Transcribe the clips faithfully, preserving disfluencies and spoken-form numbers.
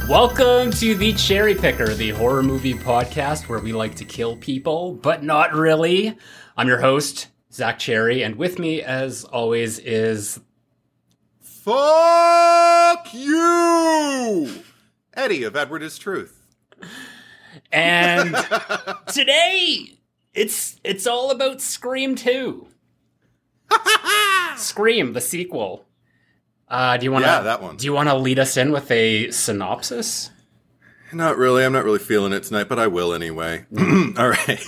Welcome to The Cherry Picker, the horror movie podcast where we like to kill people, but not really. I'm your host, Zach Cherry, and with me, as always, is... Fuck you! Eddie of Edward is Truth. And today, it's it's all about Scream two. Scream, the sequel. Uh, do you want to? Yeah, that one. Do you want to lead us in with a synopsis? Not really. I'm not really feeling it tonight, but I will anyway. All right.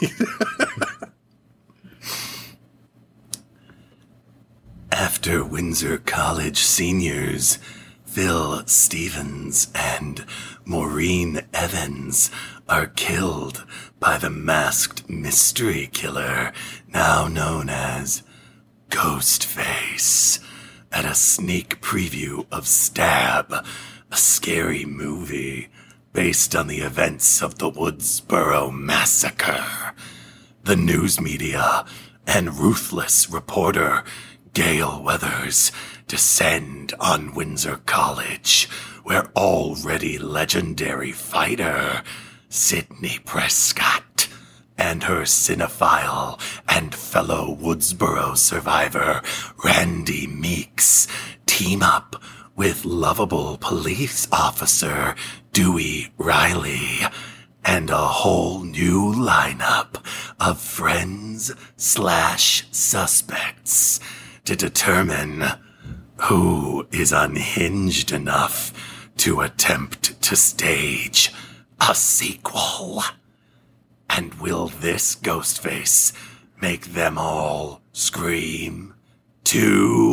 After Windsor College seniors Phil Stevens and Maureen Evans are killed by the masked mystery killer now known as Ghostface, at a sneak preview of Stab, a scary movie based on the events of the Woodsboro Massacre. The news media and ruthless reporter Gail Weathers descend on Windsor College, where already legendary fighter Sidney Prescott and her cinephile and fellow Woodsboro survivor Randy Meeks team up with lovable police officer Dewey Riley and a whole new lineup of friends slash suspects to determine who is unhinged enough to attempt to stage a sequel. And will this Ghostface make them all scream too?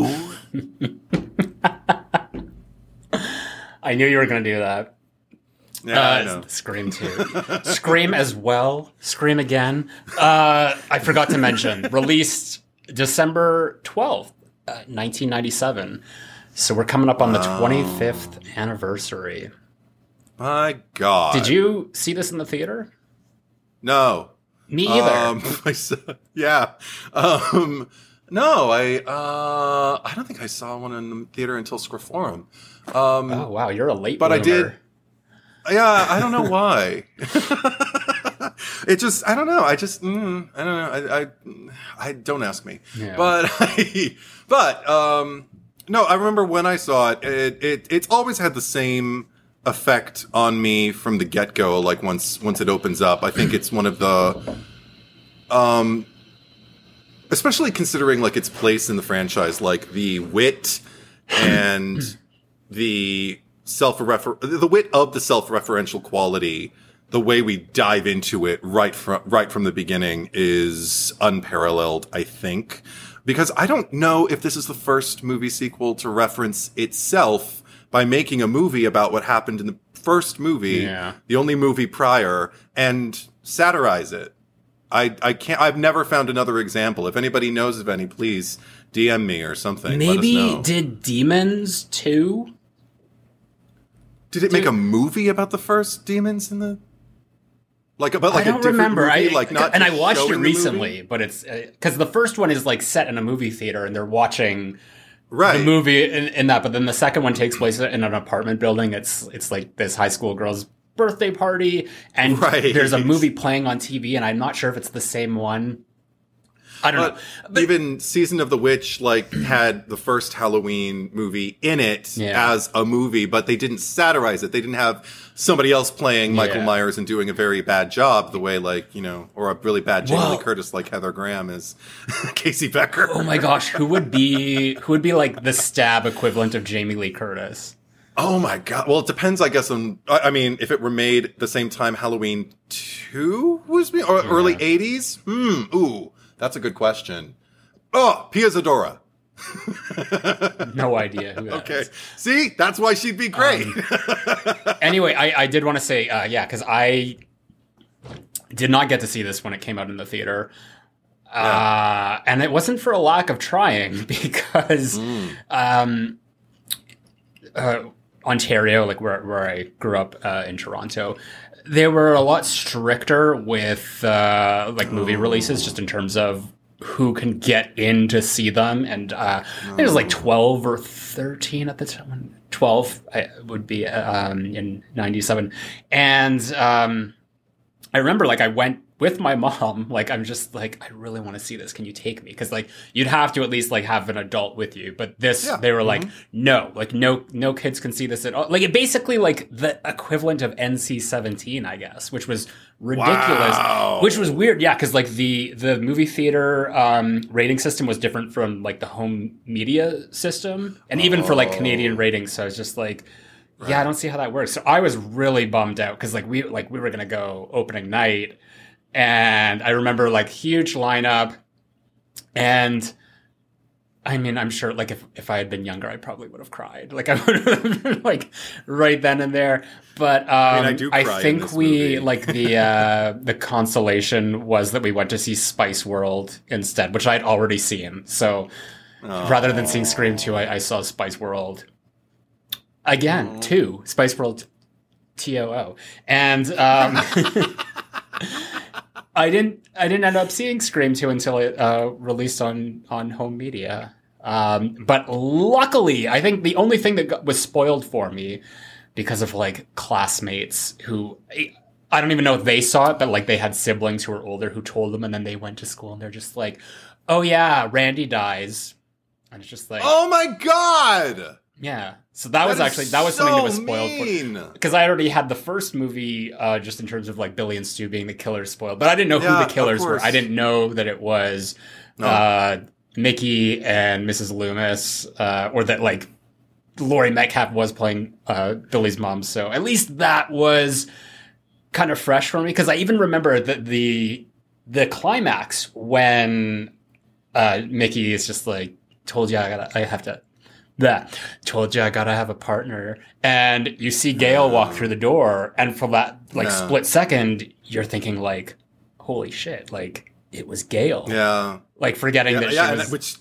I knew you were going to do that. Yeah, uh, I know. Scream too. Scream as well. Scream again. Uh, I forgot to mention, released December twelfth, uh, nineteen ninety-seven. So we're coming up on the twenty-fifth anniversary. My God. Did you see this in the theater? No. Me either. Um, I saw, yeah. Um, no, I uh, I don't think I saw one in the theater until Scroforum. Um, oh, wow. You're a late but bloomer. I did. Yeah, I don't know why. It just, I don't know. I just, mm, I don't know. I, I, I don't ask me. Yeah. But, I, but, um, no, I remember when I saw it, it, it, it's always had the same effect on me from the get-go. Like once, once it opens up, I think it's one of the, um, especially considering like its place in the franchise, like the wit and the self-refer, the wit of the self-referential quality. The way we dive into it right from right from the beginning is unparalleled, I think, because I don't know if this is the first movie sequel to reference itself by making a movie about what happened in the first movie, yeah. the only movie prior, and satirize it. I I can't. I've never found another example. If anybody knows of any, please D M me or something. Maybe Let us know. did Demons two? Did it make a movie about the first demons in the? Like about like I a don't different remember. movie, I, like not and I just watched it showing the recently, movie? but it's because uh, the first one is like set in a movie theater, and they're watching right. the movie in, in that. But then the second one takes place in an apartment building. It's it's like this high school girl's birthday party, and right. there's a movie playing on T V, and I'm not sure if it's the same one. I don't but know. But even Season of the Witch like had the first Halloween movie in it Yeah. as a movie, but they didn't satirize it. They didn't have somebody else playing Michael Yeah. Myers and doing a very bad job the way like, you know, or a really bad Jamie Well- Lee Curtis like Heather Graham is Casey Becker. oh my gosh, who would be who would be like the Stab equivalent of Jamie Lee Curtis? Oh my God. Well, it depends, I guess, on, I I mean, if it were made the same time Halloween two was made, or Yeah. early eighties? Hmm. Ooh, that's a good question. Oh, Pia Zadora. No idea who that Okay. is. See, that's why she'd be great. Anyway, I, I did want to say, uh, yeah, because I did not get to see this when it came out in the theater. Uh, and it wasn't for a lack of trying because Mm. um, uh, Ontario, like where, where I grew up uh, in Toronto, they were a lot stricter with uh, like movie releases, just in terms of who can get in to see them. And uh, I think it was like twelve or thirteen at the time. twelve I, would be um, in ninety-seven. And um, I remember like I went with my mom. Like, I'm just like, I really want to see this. Can you take me? Because like you'd have to at least like have an adult with you. But this, yeah. they were mm-hmm. like, no, like no, no kids can see this at all. Like it basically like the equivalent of N C seventeen, I guess, which was ridiculous, wow. which was weird. Yeah. Cause like the, the movie theater, um, rating system was different from like the home media system and even oh. for like Canadian ratings. So I was just like, right. yeah, I don't see how that works. So I was really bummed out. Cause like we, like we were going to go opening night. And I remember like huge lineup, and I mean, I'm sure like if, if I had been younger, I probably would have cried. Like I would have like right then and there. But um, I, mean, I, do cry I think in this we movie. like the uh, the consolation was that we went to see Spice World instead, which I'd already seen. So oh. rather than seeing Scream two, I, I saw Spice World again, oh. two Spice World T O O, and. Um, I didn't. I didn't end up seeing Scream two until it uh, released on on home media. Um, but luckily, I think the only thing that got, was spoiled for me because of like classmates who I don't even know if they saw it, but like they had siblings who were older who told them, and then they went to school and they're just like, "Oh yeah, Randy dies," and it's just like, "Oh my god." Yeah, so that, that was actually that was so something that was spoiled mean. for because I already had the first movie uh, just in terms of like Billy and Stu being the killers spoiled, but I didn't know yeah, who the killers were. I didn't know that it was no. uh, Mickey and Missus Loomis, uh, or that like Laurie Metcalf was playing uh, Billy's mom. So at least that was kind of fresh for me because I even remember that the the climax when uh, Mickey is just like, "Told you I gotta, I have to." That told you I gotta have a partner, and you see Gail no. walk through the door, and for that like no. split second, you're thinking like, "Holy shit!" Like it was Gail. Yeah, like forgetting yeah, that yeah, she was. Which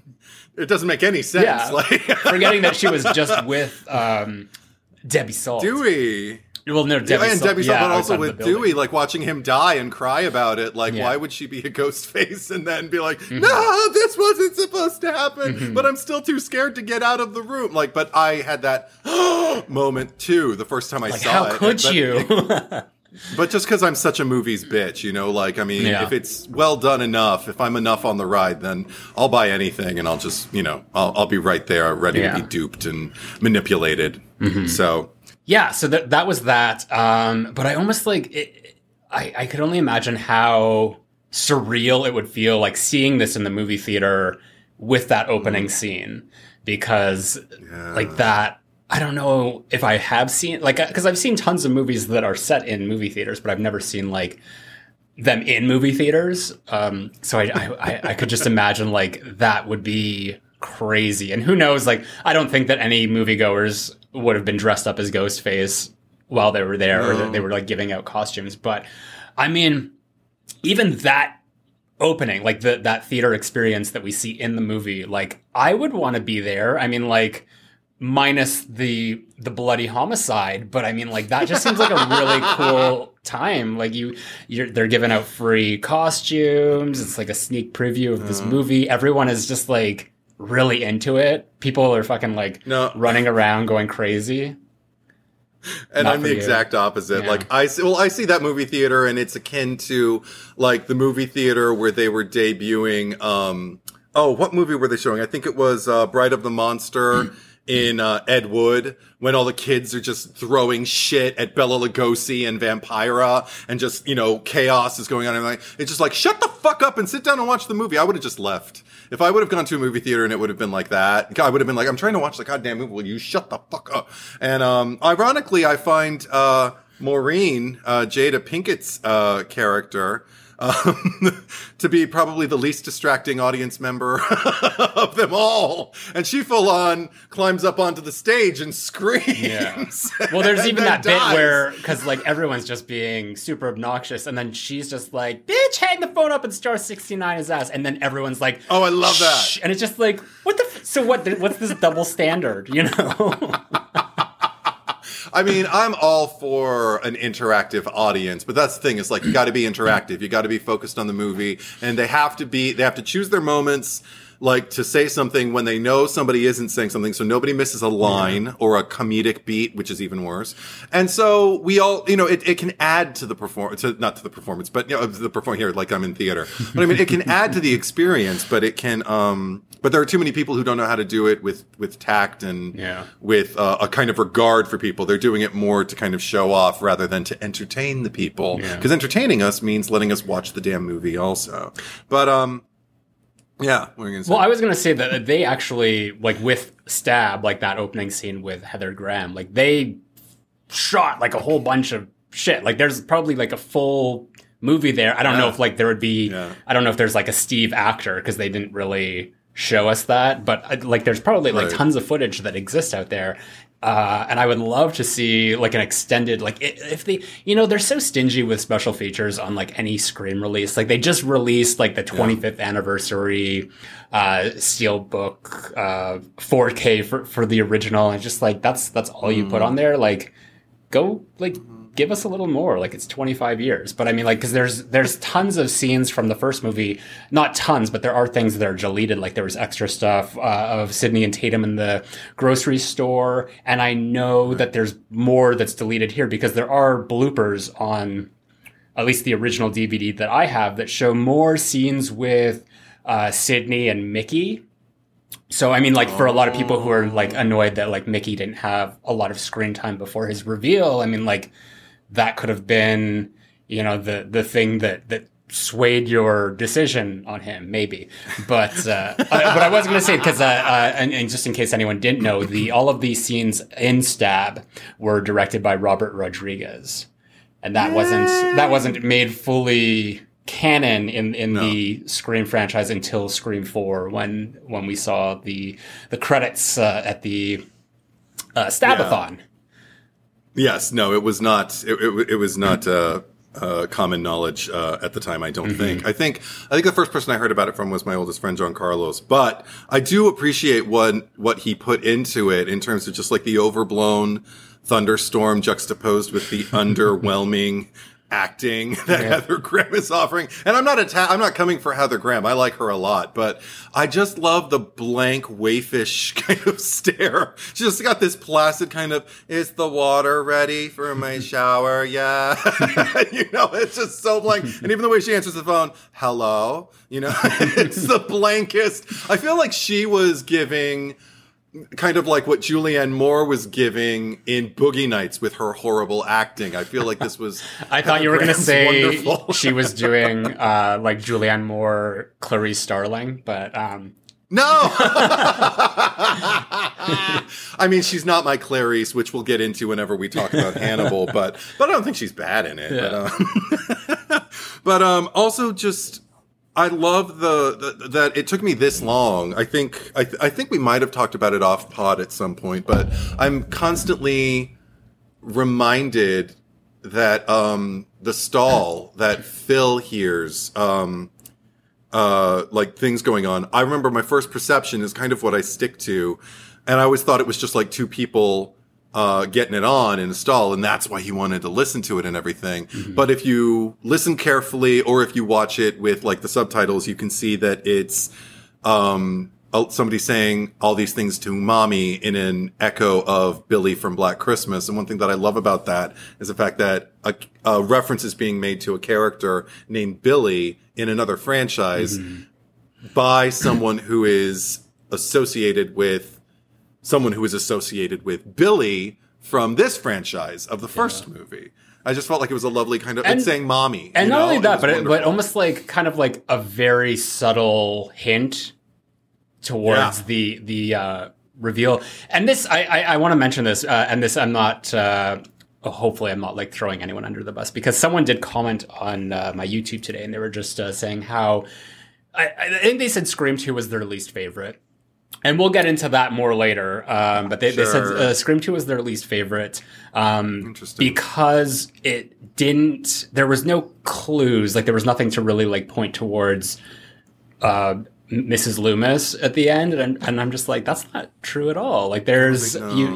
it doesn't make any sense. Yeah, like forgetting that she was just with um, Debbie Salt. Dewey. Well, no, Debbie yeah, and Salt, Debbie Salt, yeah, but also with Dewey, like watching him die and cry about it. Like, yeah. why would she be a ghost face and then be like, mm-hmm. "No, this wasn't supposed to happen," mm-hmm. but I'm still too scared to get out of the room. Like, but I had that moment too the first time I like, saw how it. How could but, you? But just because I'm such a movies bitch, you know, like, I mean, yeah. if it's well done enough, if I'm enough on the ride, then I'll buy anything and I'll just, you know, I'll, I'll be right there ready yeah. to be duped and manipulated. Mm-hmm. So. Yeah, so that that was that. Um, but I almost like, it, I, I could only imagine how surreal it would feel like seeing this in the movie theater with that opening mm. scene. Because yeah. like that, I don't know if I have seen, like, because I've seen tons of movies that are set in movie theaters, but I've never seen like them in movie theaters. Um, so I, I, I could just imagine like that would be crazy. And who knows, like, I don't think that any moviegoers would have been dressed up as Ghostface while they were there, no. or that they were like giving out costumes. But I mean, even that opening, like the, that theater experience that we see in the movie, like I would want to be there. I mean, like minus the, the bloody homicide, but I mean, like that just seems like a really cool time. Like you, you're, they're giving out free costumes. It's like a sneak preview of this uh. movie. Everyone is just like really into it. People are fucking like no. running around going crazy. And Not I'm the you. exact opposite. Yeah. Like I see, well, I see that movie theater, and it's akin to like the movie theater where they were debuting. Um, oh, what movie were they showing? I think it was uh, Bride of the Monster. In uh, Ed Wood, when all the kids are just throwing shit at Bela Lugosi and Vampira, and just, you know, chaos is going on, and like, it's just like, shut the fuck up and sit down and watch the movie. I would have just left. If I would have gone to a movie theater and it would have been like that, I would have been like, I'm trying to watch the goddamn movie. Will you shut the fuck up? And um, ironically, I find uh, Maureen, uh, Jada Pinkett's uh, character, Um, to be probably the least distracting audience member of them all. And she full on climbs up onto the stage and screams. Yeah. Well, there's even that dies. bit where, because like everyone's just being super obnoxious, and then she's just like, "Bitch, hang the phone up and star sixty-nine his ass." And then everyone's like, "Oh, I love that." And it's just like, what the, f- so what, what's this double standard, you know? I mean, I'm all for an interactive audience, but that's the thing. It's like, you got to be interactive. You got to be focused on the movie, and they have to be, they have to choose their moments, like to say something when they know somebody isn't saying something, so nobody misses a line yeah. or a comedic beat, which is even worse. And so we all, you know, it, it can add to the performance, not to the performance, but you know, the perform here, like I'm in theater. But I mean, it can add to the experience, but it can, um, but there are too many people who don't know how to do it with, with tact and yeah. with uh, a kind of regard for people. They're doing it more to kind of show off rather than to entertain the people. Because yeah. entertaining us means letting us watch the damn movie also. But, um, yeah, what are you gonna say? Well, I was gonna say that they actually, like with Stab, like that opening scene with Heather Graham, like they shot like a whole bunch of shit. Like there's probably like a full movie there. I don't yeah. know if like there would be, yeah. I don't know if there's like a Steve actor because they didn't really show us that, but like there's probably like right. tons of footage that exists out there. Uh, and I would love to see like an extended, like if they, you know, they're so stingy with special features on like any Scream release. Like they just released like the twenty-fifth yeah. anniversary, uh, Steelbook, uh, four K for, for the original. And just like, that's, that's all you mm. put on there. Like go like, give us a little more. Like it's twenty-five years. But I mean, like, cause there's, there's tons of scenes from the first movie, not tons, but there are things that are deleted. Like there was extra stuff, uh, of Sydney and Tatum in the grocery store. And I know right. that there's more that's deleted here because there are bloopers on at least the original D V D that I have that show more scenes with, uh, Sydney and Mickey. So, I mean, like, for a lot of people who are, like, annoyed that, like, Mickey didn't have a lot of screen time before his reveal, I mean, like, that could have been, you know, the, the thing that, that swayed your decision on him, maybe. But, uh, I, but I was going to say, because, uh, uh, and, and just in case anyone didn't know, the, all of these scenes in Stab were directed by Robert Rodriguez. And that wasn't, that wasn't made fully canon in, in no. the Scream franchise until Scream four, when, when we saw the, the credits, uh, at the, uh, Stabathon. Yeah. Yes, no, it was not. It, it, it was not uh, uh, common knowledge uh, at the time. I don't mm-hmm. think. I think. I think the first person I heard about it from was my oldest friend, John Carlos. But I do appreciate what what he put into it in terms of just like the overblown thunderstorm juxtaposed with the underwhelming acting that yeah. Heather Graham is offering. And I'm not atta- I'm not coming for Heather Graham. I like her a lot, but I just love the blank wayfish kind of stare. She just got this placid kind of, is the water ready for my shower? Yeah. You know, it's just so blank. And even the way she answers the phone, hello, you know, it's the blankest. I feel like she was giving kind of like what Julianne Moore was giving in Boogie Nights with her horrible acting. I feel like this was. I thought you were going to say she was doing uh, like Julianne Moore, Clarice Starling, but um... no. I mean, she's not my Clarice, which we'll get into whenever we talk about Hannibal, but but I don't think she's bad in it. Yeah. But um, but um, also just. I love the, the that it took me this long. I think I, th- I think we might have talked about it off pod at some point, but I'm constantly reminded that um, the stall that Phil hears, um, uh, like things going on. I remember my first perception is kind of what I stick to, and I always thought it was just like two people Uh, getting it on in a stall, and that's why he wanted to listen to it and everything. Mm-hmm. But if you listen carefully, or if you watch it with like the subtitles, you can see that it's um, somebody saying all these things to mommy in an echo of Billy from Black Christmas. And one thing that I love about that is the fact that a, a reference is being made to a character named Billy in another franchise mm-hmm. by someone who is associated with someone who is associated with Billy from this franchise of the first yeah. movie. I just felt like it was a lovely kind of, and, it's saying mommy. And not know? only that, but it, but almost like kind of like a very subtle hint towards yeah. the, the, uh, reveal. And this, I, I, I want to mention this, uh, and this I'm not, uh, hopefully I'm not like throwing anyone under the bus, because someone did comment on uh, my YouTube today, and they were just uh, saying how, I, I think they said Scream two was their least favorite. And we'll get into that more later. Um, but they, sure. they said uh, Scream two was their least favorite. Um, Interesting. Because it didn't, there was no clues. Like there was nothing to really like point towards, uh, Missus Loomis at the end. And, and I'm just like, that's not true at all. Like there's, you, you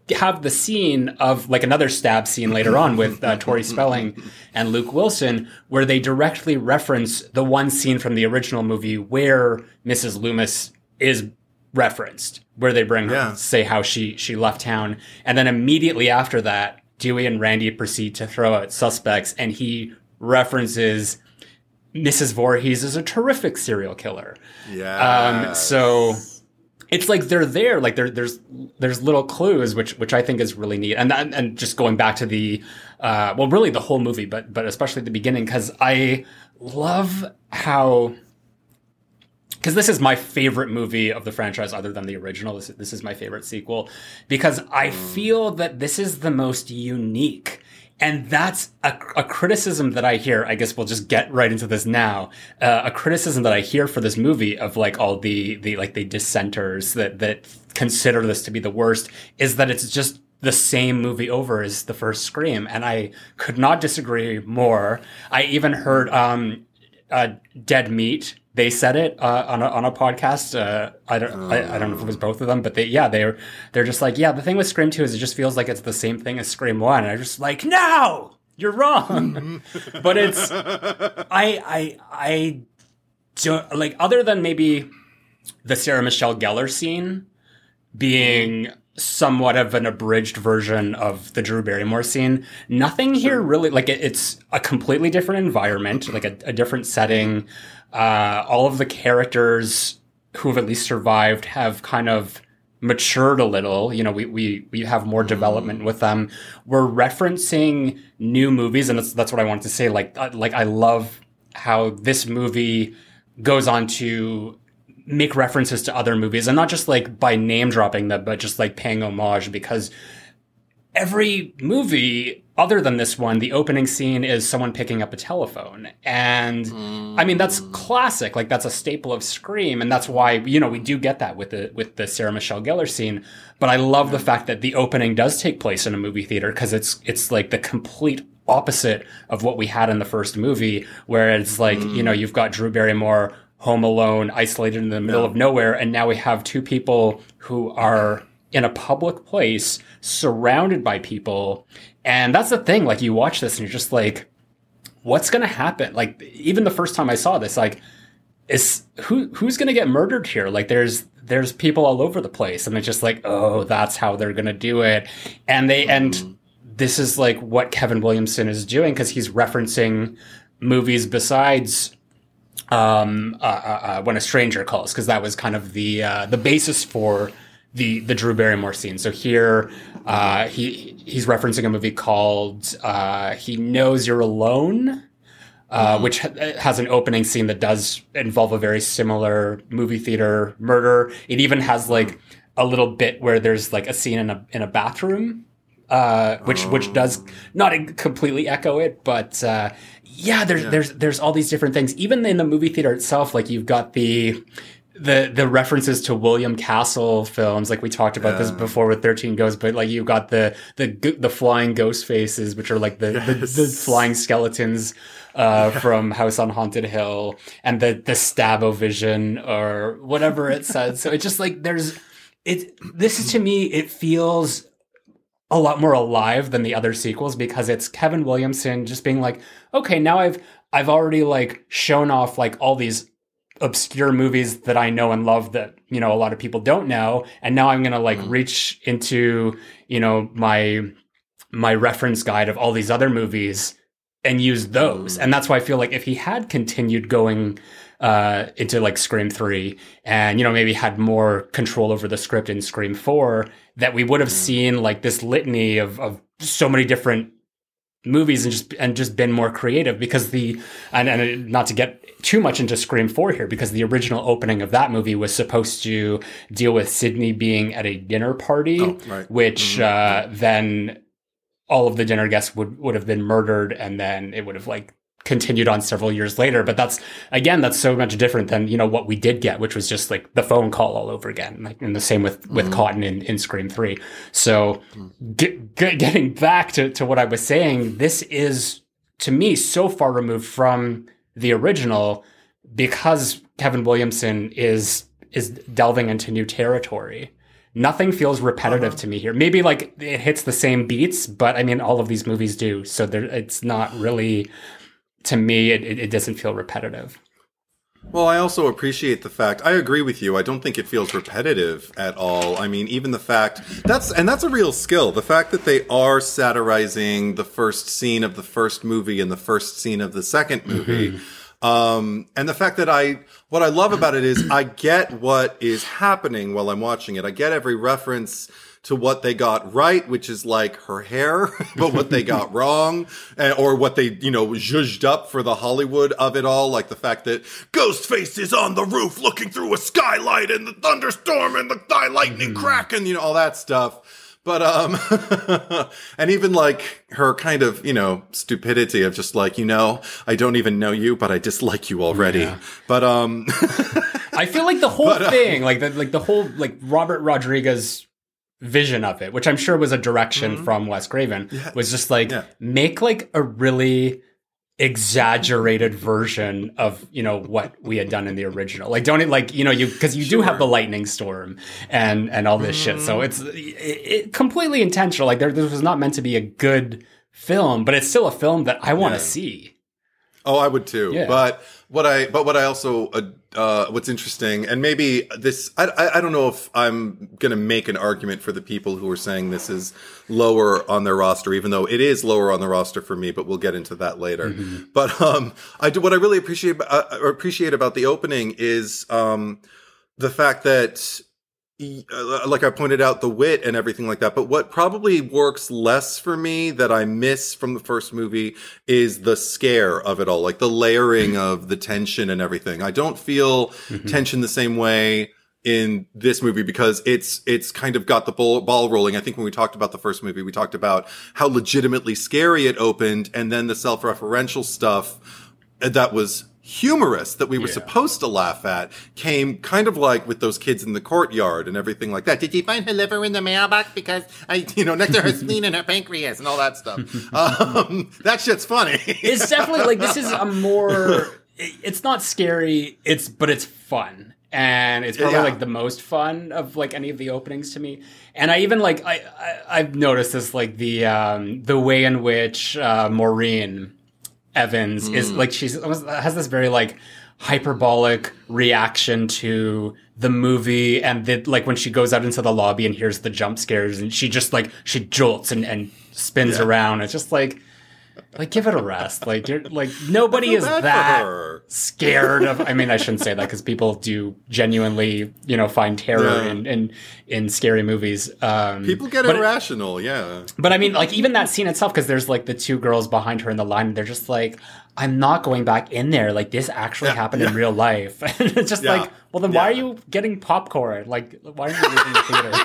have the scene of like another stab scene later on with uh, Tori Spelling and Luke Wilson, where they directly reference the one scene from the original movie where Missus Loomis is referenced, where they bring Yeah. her, say how she, she left town. And then immediately after that, Dewey and Randy proceed to throw out suspects, and he references Missus Voorhees is a terrific serial killer. Yeah. Um, so it's like they're there, like there, there's there's little clues, which which I think is really neat. And that, and just going back to the, uh, well, really the whole movie, but but especially the beginning, because I love how. Because this is my favorite movie of the franchise, other than the original. This, this is my favorite sequel, because I feel that this is the most unique. And that's a, a criticism that I hear. I guess we'll just get right into this now. Uh, a criticism that I hear for this movie of like all the, the like the dissenters that, that consider this to be the worst is that it's just the same movie over as the first Scream. And I could not disagree more. I even heard, um, uh, Dead Meat. They said it uh, on a on a podcast. Uh, I don't oh. I, I don't know if it was both of them, but they yeah they're they're just like, yeah, the thing with Scream two is it just feels like it's the same thing as Scream one, and I'm just like, no, you're wrong. But it's I I I don't like, other than maybe the Sarah Michelle Gellar scene being somewhat of an abridged version of the Drew Barrymore scene. Nothing here really, like it, it's a completely different environment, like a, a different setting. Uh, all of the characters who have at least survived have kind of matured a little. You know, we, we, we have more development with them. We're referencing new movies, and that's, that's what I wanted to say. Like, like I love how this movie goes on to make references to other movies, and not just like by name dropping them, but just like paying homage, because every movie other than this one, the opening scene is someone picking up a telephone. And mm. I mean, that's classic. Like that's a staple of Scream. And that's why, you know, we do get that with the, with the Sarah Michelle Gellar scene. But I love yeah. the fact that the opening does take place in a movie theater, because it's, it's like the complete opposite of what we had in the first movie, where it's like, mm. you know, you've got Drew Barrymore home alone, isolated in the middle yeah. of nowhere. And now we have two people who are in a public place surrounded by people. And that's the thing. Like you watch this and you're just like, what's going to happen? Like even the first time I saw this, like is who, who's going to get murdered here? Like there's, there's people all over the place, and it's just like, oh, that's how they're going to do it. And they, mm. and this is like what Kevin Williamson is doing, because he's referencing movies besides um, uh, uh, When a Stranger Calls, because that was kind of the uh, the basis for the the Drew Barrymore scene. So here uh, he he's referencing a movie called uh, He Knows You're Alone, uh, mm. which ha- has an opening scene that does involve a very similar movie theater murder. It even has like a little bit where there's like a scene in a in a bathroom. Uh, which, oh. which does not completely echo it, but, uh, yeah, there's, yeah. there's, there's all these different things. Even in the movie theater itself, like you've got the, the, the references to William Castle films. Like we talked about yeah. this before with thirteen Ghosts, but like you've got the, the, the flying ghost faces, which are like the, yes. the, the flying skeletons, uh, yeah. from House on Haunted Hill, and the, the Stab-O-Vision or whatever it says. So it's just like, there's, it, this is to me, it feels a lot more alive than the other sequels, because it's Kevin Williamson just being like, okay, now I've I've already like shown off like all these obscure movies that I know and love that, you know, a lot of people don't know, and now I'm gonna like mm. reach into, you know, my my reference guide of all these other movies and use those. Mm. And that's why I feel like if he had continued going uh into like Scream three, and you know maybe had more control over the script in Scream four, that we would have seen like this litany of of so many different movies, and just and just been more creative. Because the and, and not to get too much into Scream four here, because the original opening of that movie was supposed to deal with Sydney being at a dinner party, oh, right. which mm-hmm. uh then all of the dinner guests would would have been murdered, and then it would have like continued on several years later. But that's, again, that's so much different than, you know, what we did get, which was just like the phone call all over again. Like, and the same with, with mm-hmm. Cotton in, in Scream three. So get, get, getting back to, to what I was saying, this is, to me, so far removed from the original, because Kevin Williamson is, is delving into new territory. nothing feels repetitive Uh-huh. to me here. Maybe like it hits the same beats, but I mean, all of these movies do. So there, it's not really, to me, it, it, it doesn't feel repetitive. Well, I also appreciate the fact, I agree with you. I don't think it feels repetitive at all. I mean, even the fact that's, and that's a real skill. The fact that they are satirizing the first scene of the first movie and the first scene of the second movie. Mm-hmm. Um, and the fact that I, what I love about it is I get what is happening while I'm watching it. I get every reference to what they got right, which is like her hair, but what they got wrong, and, or what they, you know, zhuzhed up for the Hollywood of it all, like the fact that Ghostface is on the roof looking through a skylight and the thunderstorm and the th- lightning crack and, you know, all that stuff. But, um, and even like her kind of, you know, stupidity of just like, you know, I don't even know you, but I dislike you already. Yeah. But, um, I feel like the whole but, uh, thing, like the, like the whole, like Robert Rodriguez vision of it, which I'm sure was a direction mm-hmm. from Wes Craven, yeah. was just like, yeah. make like a really exaggerated version of, you know, what we had done in the original. Like, don't it, like, you know, you, cause you sure. do have the lightning storm and, and all this mm-hmm. shit. So it's it, it completely intentional. Like there, this was not meant to be a good film, but it's still a film that I want to yeah. see. Oh, I would too. Yeah. But what I, but what I also, uh, uh, what's interesting, and maybe this, I, I, I don't know if I'm going to make an argument for the people who are saying this is lower on their roster, even though it is lower on the roster for me, but we'll get into that later. Mm-hmm. But, um, I do, what I really appreciate, uh, appreciate about the opening is, um, the fact that, like I pointed out, the wit and everything like that. But what probably works less for me that I miss from the first movie is the scare of it all, like the layering of the tension and everything. I don't feel mm-hmm. tension the same way in this movie because it's it's kind of got the ball, ball rolling. I think when we talked about the first movie, we talked about how legitimately scary it opened, and then the self-referential stuff that was humorous that we were yeah. supposed to laugh at came kind of like with those kids in the courtyard and everything like that. Did you find her liver in the mailbox? Because I, you know, next to her spleen and her pancreas and all that stuff. Um, that shit's funny. It's definitely like, this is a more, it's not scary. It's, but it's fun. And it's probably yeah. like the most fun of like any of the openings to me. And I even like, I, I I've noticed this, like the, um, the way in which, uh, Maureen Evans mm. is like, she's has this very like hyperbolic reaction to the movie, and the, like when she goes out into the lobby and hears the jump scares, and she just like she jolts and, and spins yeah. around. It's just like, like give it a rest. Like you're like nobody is that scared of. I mean, I shouldn't say that because people do genuinely, you know, find terror yeah. in, in in scary movies. Um, people get but, irrational, yeah. But I mean, like even that scene itself, because there's like the two girls behind her in the line, and they're just like, I'm not going back in there. Like this actually yeah, happened yeah. in real life. And it's just yeah. like, well, then yeah. why are you getting popcorn? Like, why are you leaving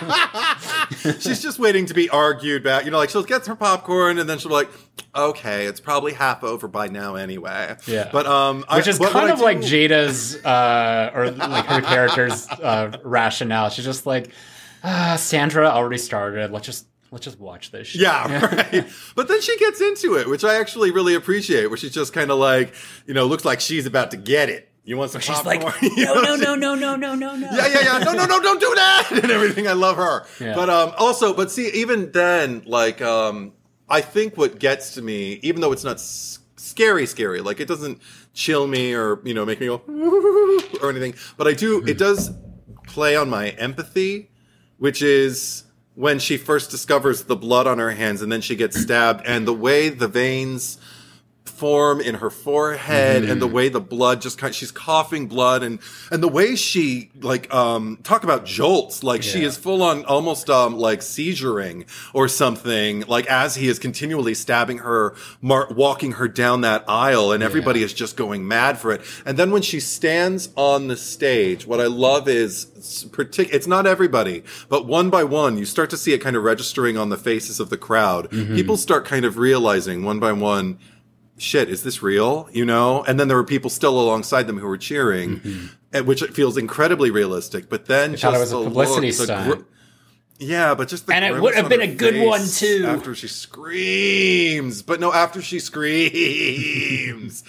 the theater? She's just waiting to be argued back. You know, like she'll get her popcorn and then she'll be like, okay, it's probably half over by now anyway. Yeah. But, um, which I, is what, kind what of like Jada's, uh, or like her character's, uh, rationale. She's just like, ah, Sandra already started. Let's just, Let's just watch this shit. Yeah, right. But then she gets into it, which I actually really appreciate, where she's just kind of like, you know, looks like she's about to get it. You want some she's popcorn? Like, you no, know, no, no, no, no, no, no. Yeah, yeah, yeah. No, no, no, don't do that. And everything. I love her. Yeah. But um, also, but see, even then, like, um, I think what gets to me, even though it's not s- scary, scary, like it doesn't chill me or, you know, make me go or anything, but I do, it does play on my empathy, which is when she first discovers the blood on her hands and then she gets stabbed, and the way the veins form in her forehead mm. and the way the blood just kind of, she's coughing blood, and and the way she like um talk about jolts, like yeah. she is full on almost um like seizuring or something, like as he is continually stabbing her, mar- walking her down that aisle, and everybody yeah. is just going mad for it. And then when she stands on the stage, what I love is partic- it's not everybody, but one by one you start to see it kind of registering on the faces of the crowd. Mm-hmm. People start kind of realizing one by one, shit, is this real? You know? And then there were people still alongside them who were cheering, mm-hmm. which it feels incredibly realistic. But then I just thought it was a the publicity look, the stunt. gr- Yeah, but just the and it grimace would have on been her a good face one too. after she screams. But no, after she screams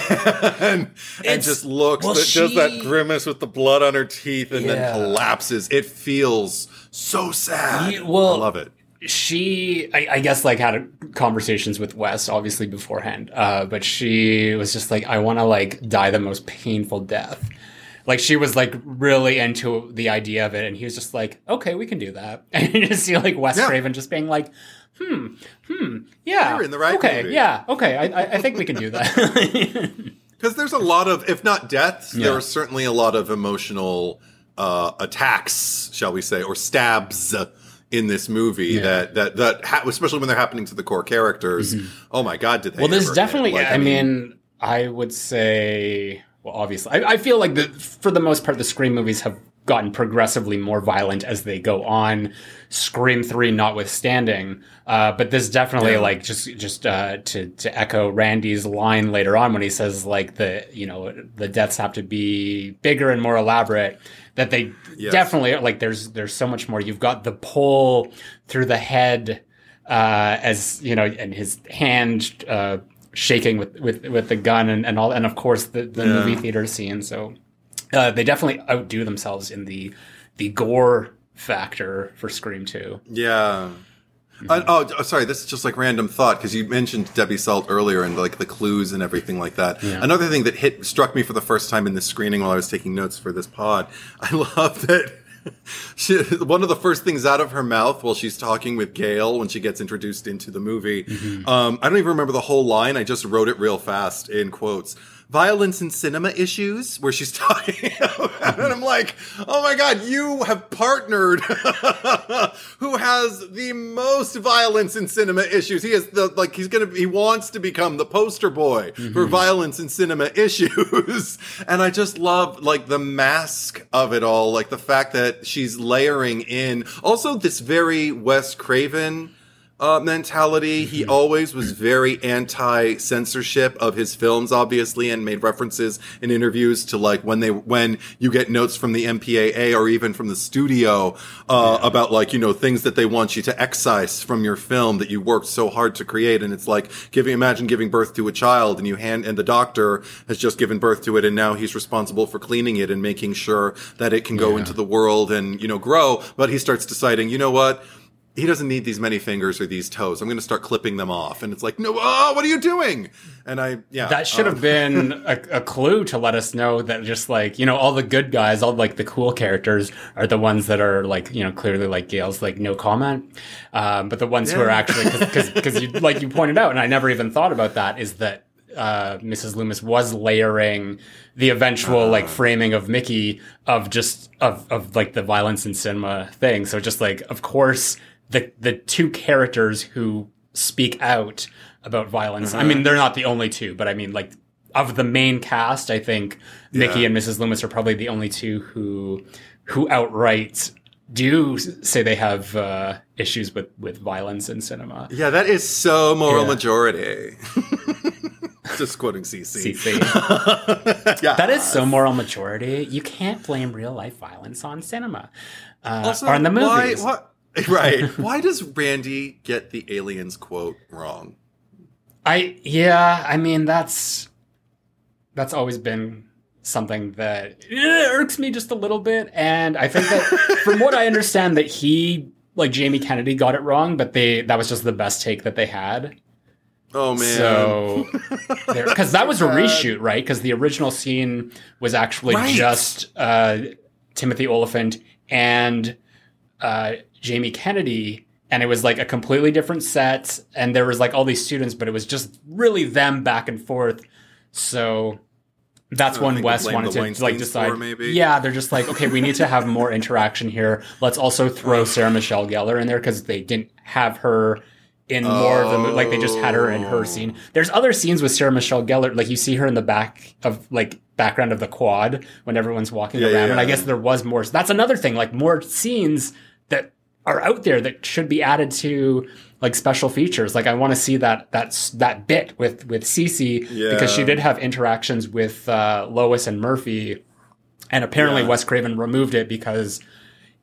and and just looks, well, that, she, does that grimace with the blood on her teeth and yeah. then collapses. It feels so sad. You, well, I love it. She, I, I guess, like had conversations with Wes, obviously beforehand. Uh, but she was just like, I want to like die the most painful death. Like she was like really into the idea of it, and he was just like, "Okay, we can do that." And you just see like Wes yeah. Craven just being like, "Hmm, hmm, yeah, you're in the right okay, movie. yeah, okay, I, I, I think we can do that." Because there's a lot of, if not deaths, yeah. there are certainly a lot of emotional uh, attacks, shall we say, or stabs in this movie yeah. that that that ha- especially when they're happening to the core characters. Mm-hmm. Oh my God, did they? Well, there's ever definitely. Like, I, I mean, mean, I would say. Well, obviously, I, I feel like the for the most part, the Scream movies have gotten progressively more violent as they go on. Scream three, notwithstanding, uh, but this definitely yeah. like just just uh, to to echo Randy's line later on when he says like the you know the deaths have to be bigger and more elaborate. That they yes. definitely like there's there's so much more. You've got the pull through the head uh, as you know, and his hand. Uh, shaking with, with, with the gun and, and all, and of course the, the yeah. movie theater scene. So, uh, they definitely outdo themselves in the, the gore factor for Scream two. Yeah. Mm-hmm. Uh, oh, sorry. This is just like random thought because you mentioned Debbie Salt earlier and like the clues and everything like that. Yeah. Another thing that hit struck me for the first time in this screening while I was taking notes for this pod. I love that. She, one of the first things out of her mouth while she's talking with Gail when she gets introduced into the movie, mm-hmm. um, I don't even remember the whole line. I just wrote it real fast in quotes. Violence in cinema issues, where she's talking about, and I'm like, oh my God, you have partnered who has the most violence in cinema issues. He is the, like, he's gonna, he wants to become the poster boy mm-hmm. for violence in cinema issues. And I just love, like, the mask of it all, like the fact that she's layering in also this very Wes Craven Uh, mentality. He always was very anti-censorship of his films, obviously, and made references in interviews to like when they, when you get notes from the M P A A or even from the studio, uh, yeah. about like, you know, things that they want you to excise from your film that you worked so hard to create. And it's like giving, imagine giving birth to a child and you hand, and the doctor has just given birth to it and now he's responsible for cleaning it and making sure that it can go yeah. into the world and, you know, grow. But he starts deciding, you know what? He doesn't need these many fingers or these toes. I'm going to start clipping them off. And it's like, no, oh, what are you doing? And I, yeah. That should um, have been a, a clue to let us know that just like, you know, all the good guys, all like the cool characters are the ones that are like, you know, clearly like Gail's like no comment. Um, but the ones yeah. who are actually, cause, cause, cause you, like you pointed out, and I never even thought about that, is that uh, Missus Loomis was layering the eventual uh, like framing of Mickey of just, of, of like the violence in cinema thing. So just like, of course, the the two characters who speak out about violence. Uh-huh. I mean, they're not the only two, but I mean, like, of the main cast, I think yeah. Mickey and Missus Loomis are probably the only two who who outright do say they have uh, issues with, with violence in cinema. Yeah, that is so moral yeah. majority. Just quoting C C. C C. yeah. That is so moral majority. You can't blame real life violence on cinema uh, also, or in the movies. Why, what? Right. Why does Randy get the aliens quote wrong? I, yeah, I mean, that's, that's always been something that irks me just a little bit. And I think that from what I understand that he, like Jamie Kennedy got it wrong, but they, that was just the best take that they had. Oh man. So, because that was a reshoot, right? Because the original scene was actually right. just, uh, Timothy Olyphant and, uh, Jamie Kennedy, and it was like a completely different set, and there was like all these students, but it was just really them back and forth. So that's when Wes wanted to like decide, maybe. yeah, they're just like, okay, we need to have more interaction here. Let's also throw Sarah Michelle Gellar in there because they didn't have her in oh. more of the movie. Like they just had her in her scene. There's other scenes with Sarah Michelle Gellar, like you see her in the back of like background of the quad when everyone's walking yeah, around, yeah. and I guess there was more. That's another thing, like more scenes that are out there that should be added to like special features. Like I want to see that that that bit with with Cece yeah. because she did have interactions with uh, Lois and Murphy, and apparently yeah. Wes Craven removed it because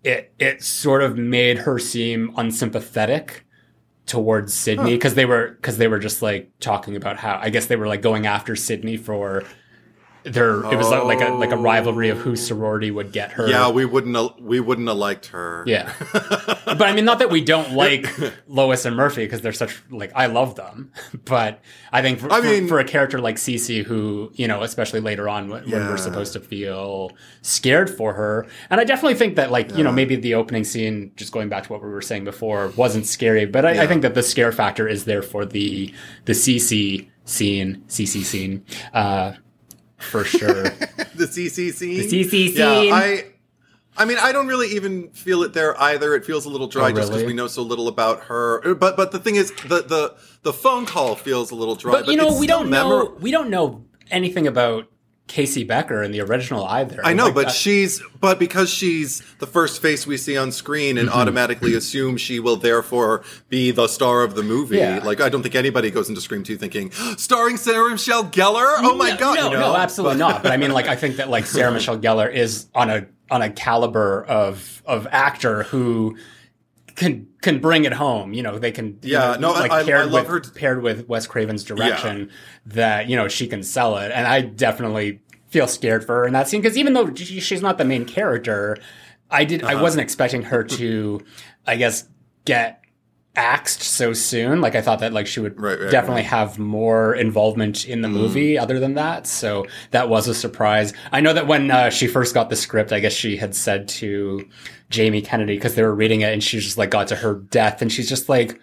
it it sort of made her seem unsympathetic towards Sydney because huh. they were because they were just like talking about how I guess they were like going after Sydney for their it was oh. like a like a rivalry of whose sorority would get her. Yeah, we wouldn't have, we wouldn't have liked her. Yeah, but I mean, not that we don't like Lois and Murphy because they're such like I love them, but I think for, I mean, for, for a character like Cece, who you know, especially later on when, yeah. when we're supposed to feel scared for her, and I definitely think that like yeah. you know maybe the opening scene, just going back to what we were saying before, wasn't scary, but I, yeah. I think that the scare factor is there for the the Cece scene, Cece scene. Uh, For sure. The C C scene? The C C scene. Yeah, I, I mean, I don't really even feel it there either. It feels a little dry oh, just because really? we know so little about her. But but the thing is, the the, the phone call feels a little dry. But, but you know, we don't memor- know we don't know anything about Casey Becker in the original either. I know, like, but uh, she's but because she's the first face we see on screen and mm-hmm. automatically assume she will therefore be the star of the movie. Yeah. Like I don't think anybody goes into Scream two thinking starring Sarah Michelle Gellar. Oh my no, god! No, you know? no, absolutely but, not. But I mean, like I think that like Sarah Michelle Gellar is on a on a caliber of of actor who can can bring it home. You know, they can. Yeah, you know, no, like I, paired I love with, her. T- paired with Wes Craven's direction, yeah. that you know she can sell it, and I definitely feel scared for her in that scene because even though she's not the main character, I did uh-huh. I wasn't expecting her to, I guess, get axed so soon. Like I thought that like she would right, right, definitely right. have more involvement in the mm. movie other than that. So that was a surprise. I know that when uh, she first got the script, I guess she had said to Jamie Kennedy because they were reading it and she just like got to her death and she's just like,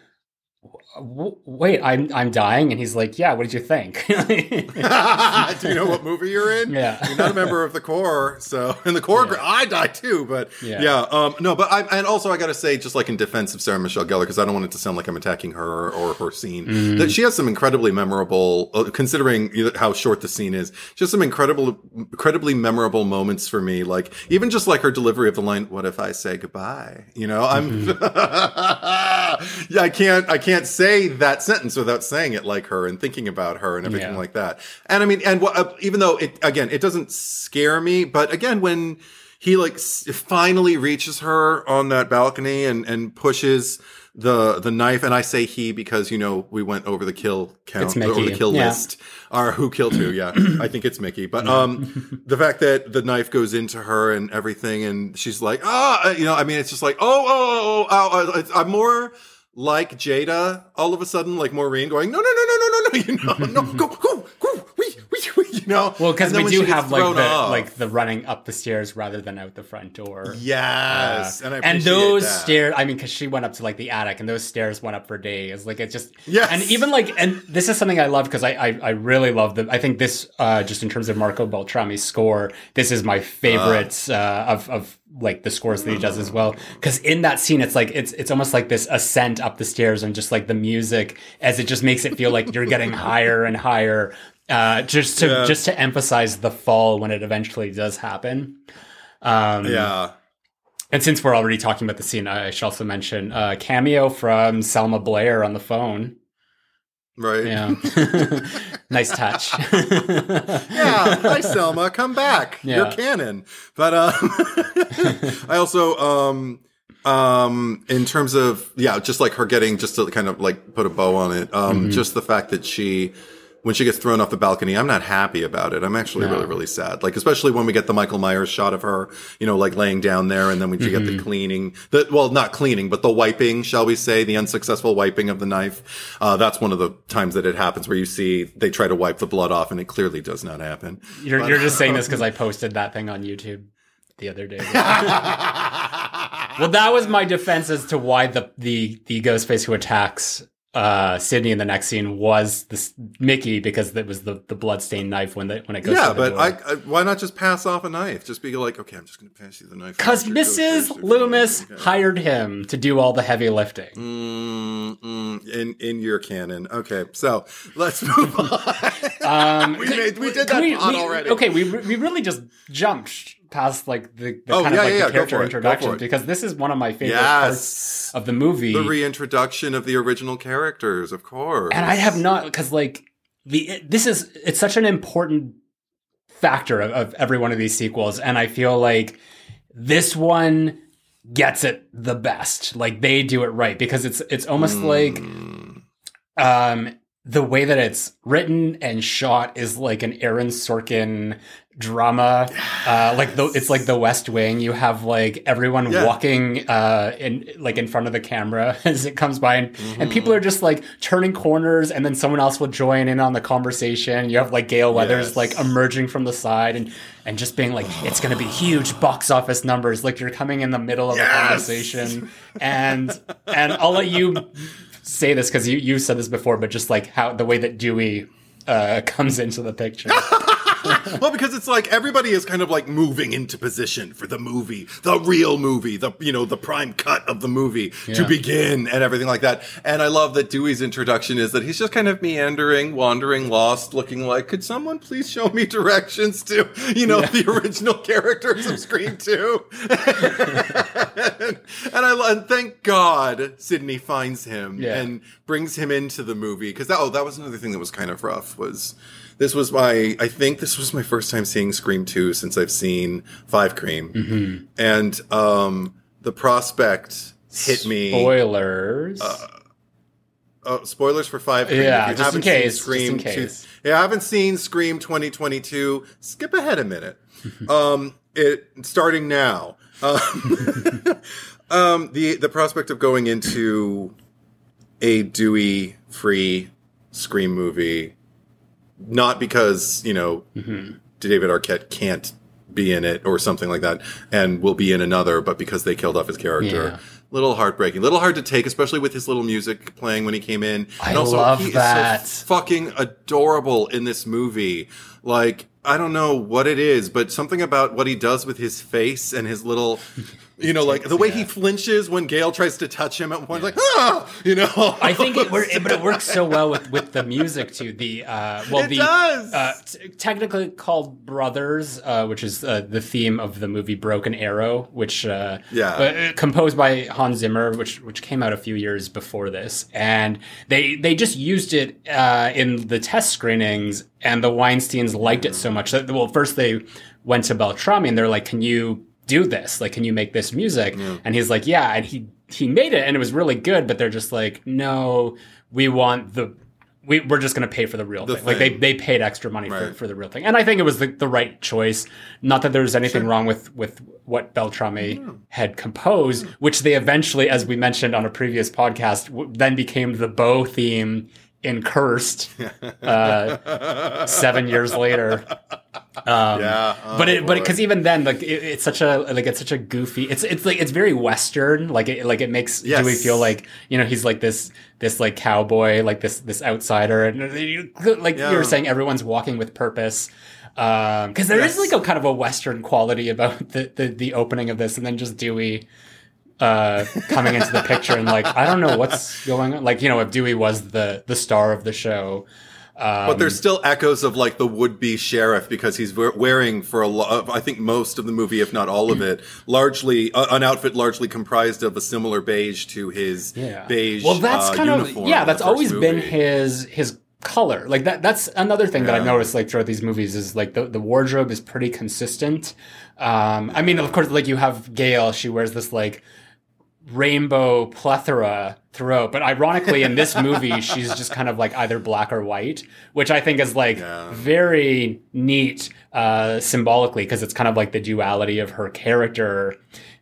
wait, I'm I'm dying, and he's like, yeah. What did you think? Do you know what movie you're in? Yeah, you're not a member of the Corps, so in the Corps, yeah. I die too. But yeah, yeah um, no, but I and also I got to say, just like in defense of Sarah Michelle Gellar, because I don't want it to sound like I'm attacking her or her scene, mm. that she has some incredibly memorable, uh, considering how short the scene is, just some incredible, incredibly memorable moments for me. Like even just like her delivery of the line, "What if I say goodbye?" You know, I'm mm-hmm. yeah, I can't, I can't say. say that sentence without saying it like her and thinking about her and everything yeah. like that. And I mean, and uh, even though it, again, it doesn't scare me, but again, when he like s- finally reaches her on that balcony and, and pushes the, the knife, and I say he because, you know, we went over the kill count or the kill yeah. list, or who killed who. Yeah. I think it's Mickey, but, um, the fact that the knife goes into her and everything, and she's like, ah, you know, I mean, it's just like, oh, oh, oh, oh, oh I'm more like Jada, all of a sudden, like Maureen going, no, no, no, no, no, no, no, you know, no, go, go, go, wee, wee, wee, you know. Well, because we do have like the off, like the running up the stairs rather than out the front door. Yes, uh, and I appreciate and those that. stairs. I mean, because she went up to like the attic, and those stairs went up for days. Like it just yes, and even like and this is something I love because I, I I really love the. I think this uh just in terms of Marco Beltrami's score, this is my favorite uh, uh of of. like the scores that he does as well, because in that scene it's like it's it's almost like this ascent up the stairs, and just like the music as it just makes it feel like you're getting higher and higher, uh just to yeah. just to emphasize the fall when it eventually does happen. Um yeah and since we're already talking about the scene, I should also mention a cameo from Selma Blair on the phone. Right. Yeah. Nice touch. Yeah. Hi, Selma. Come back. Yeah. You're canon. But um, I also, um, um, in terms of, yeah, just like her getting, just to kind of like put a bow on it, um, mm-hmm. just the fact that she, when she gets thrown off the balcony, I'm not happy about it. I'm actually no. really, really sad. Like, especially when we get the Michael Myers shot of her, you know, like laying down there. And then when you mm-hmm. get the cleaning, the, well, not cleaning, but the wiping, shall we say, the unsuccessful wiping of the knife. Uh, that's one of the times that it happens where you see they try to wipe the blood off and it clearly does not happen. You're, but, you're just saying this because I posted that thing on YouTube the other day. Well, that was my defense as to why the, the, the Ghostface who attacks uh Sydney in the next scene was this Mickey, because it was the the bloodstained knife when the when it goes yeah to the but door. I, I why not just pass off a knife? Just be like, okay, I'm just gonna pass you the knife because Missus Loomis okay. hired him to do all the heavy lifting. mm, mm, in in your canon. Okay, so let's move on. um we made we did that we, we, already. Okay, we we really just jumped past like the, the oh, kind yeah, of like yeah, the character it, introduction, because this is one of my favorite yes. parts of the movie. The reintroduction of the original characters, of course. And I have not, because like the this is it's such an important factor of, of every one of these sequels, and I feel like this one gets it the best. Like they do it right because it's it's almost Mm. like um the way that it's written and shot is like an Aaron Sorkin drama. Uh, like the, it's like The West Wing. You have like everyone Yeah. walking uh, in like in front of the camera as it comes by, and, Mm-hmm. and people are just like turning corners, and then someone else will join in on the conversation. You have like Gale Weathers Yes. like emerging from the side and and just being like, it's going to be huge box office numbers. Like you're coming in the middle of Yes. a conversation, and and I'll let you say this because you you said this before, but just like how the way that Dewey uh, comes into the picture. Well, because it's like everybody is kind of like moving into position for the movie, the real movie, the, you know, the prime cut of the movie to Yeah. begin and everything like that. And I love that Dewey's introduction is that he's just kind of meandering, wandering, lost, looking like, could someone please show me directions to, you know, Yeah. the original characters of Scream two? and, and I lo- and thank God Sydney finds him Yeah. and brings him into the movie. Because, oh, that was another thing that was kind of rough was... This was my, I think this was my first time seeing Scream two since I've seen Five Cream. Mm-hmm. And um, the prospect hit me. Spoilers. Uh, spoilers for Five Cream. Yeah, If you just in haven't case, Seen Scream just in two, case. yeah, I haven't seen Scream twenty twenty-two. Skip ahead a minute. um, it starting now. Um, um, the the prospect of going into a Dewey free Scream movie. Not because, you know, Mm-hmm. David Arquette can't be in it or something like that and will be in another, but because they killed off his character. Yeah. Little heartbreaking. Little hard to take, especially with his little music playing when he came in. I and also, love he that. is so fucking adorable in this movie. Like, I don't know what it is, but something about what he does with his face and his little... You know, like the way he Yeah. flinches when Gale tries to touch him at one, like, ah, you know. I think it, wor- it, but it works so well with, with the music too. The uh, well, It the does! Uh, t- technically called Brothers, uh, which is uh, the theme of the movie Broken Arrow, which uh, Yeah. uh, composed by Hans Zimmer, which which came out a few years before this, and they they just used it uh, in the test screenings, and the Weinsteins liked it so much that well, first they went to Beltrami and they're like, "Can you do this? Like, can you make this music?" Yeah. And he's like, yeah. And he, he made it and it was really good, but they're just like, no, we want the, we, we're just going to pay for the real The thing. Like they, thing. they paid extra money for, Right. for the real thing. And I think it was the, the right choice. Not that there's anything Sure. wrong with, with what Beltrami had composed, which they eventually, as we mentioned on a previous podcast, w- then became the bow theme in Cursed, uh, seven years later. Um, Yeah, but oh, it, but boy. because even then, like it, it's such a like it's such a goofy. It's it's like it's very Western. Like it like it makes Yes. Dewey feel like you know he's like this this like cowboy, like this this outsider, and you- like you Yeah. were saying, everyone's walking with purpose. Because there is Yes. like a kind of a Western quality about the the, the opening of this, and then just Dewey. Uh, coming into the picture and like I don't know what's going on. Like you know, if Dewey was the the star of the show, um, But there's still echoes of like the would-be sheriff because he's we- wearing for a lot, I think most of the movie, if not all of it, largely uh, an outfit largely comprised of a similar beige to his yeah. beige. Well, that's uh, kind uniform of yeah. in That's the first always been movie. his his color. Like that. That's another thing that I've Yeah. noticed like throughout these movies is like the the wardrobe is pretty consistent. Um, I mean, of course, like you have Gale. She wears this like rainbow plethora throughout, but ironically in this movie she's just kind of like either black or white, which I think is like Yeah. very neat uh symbolically because it's kind of like the duality of her character,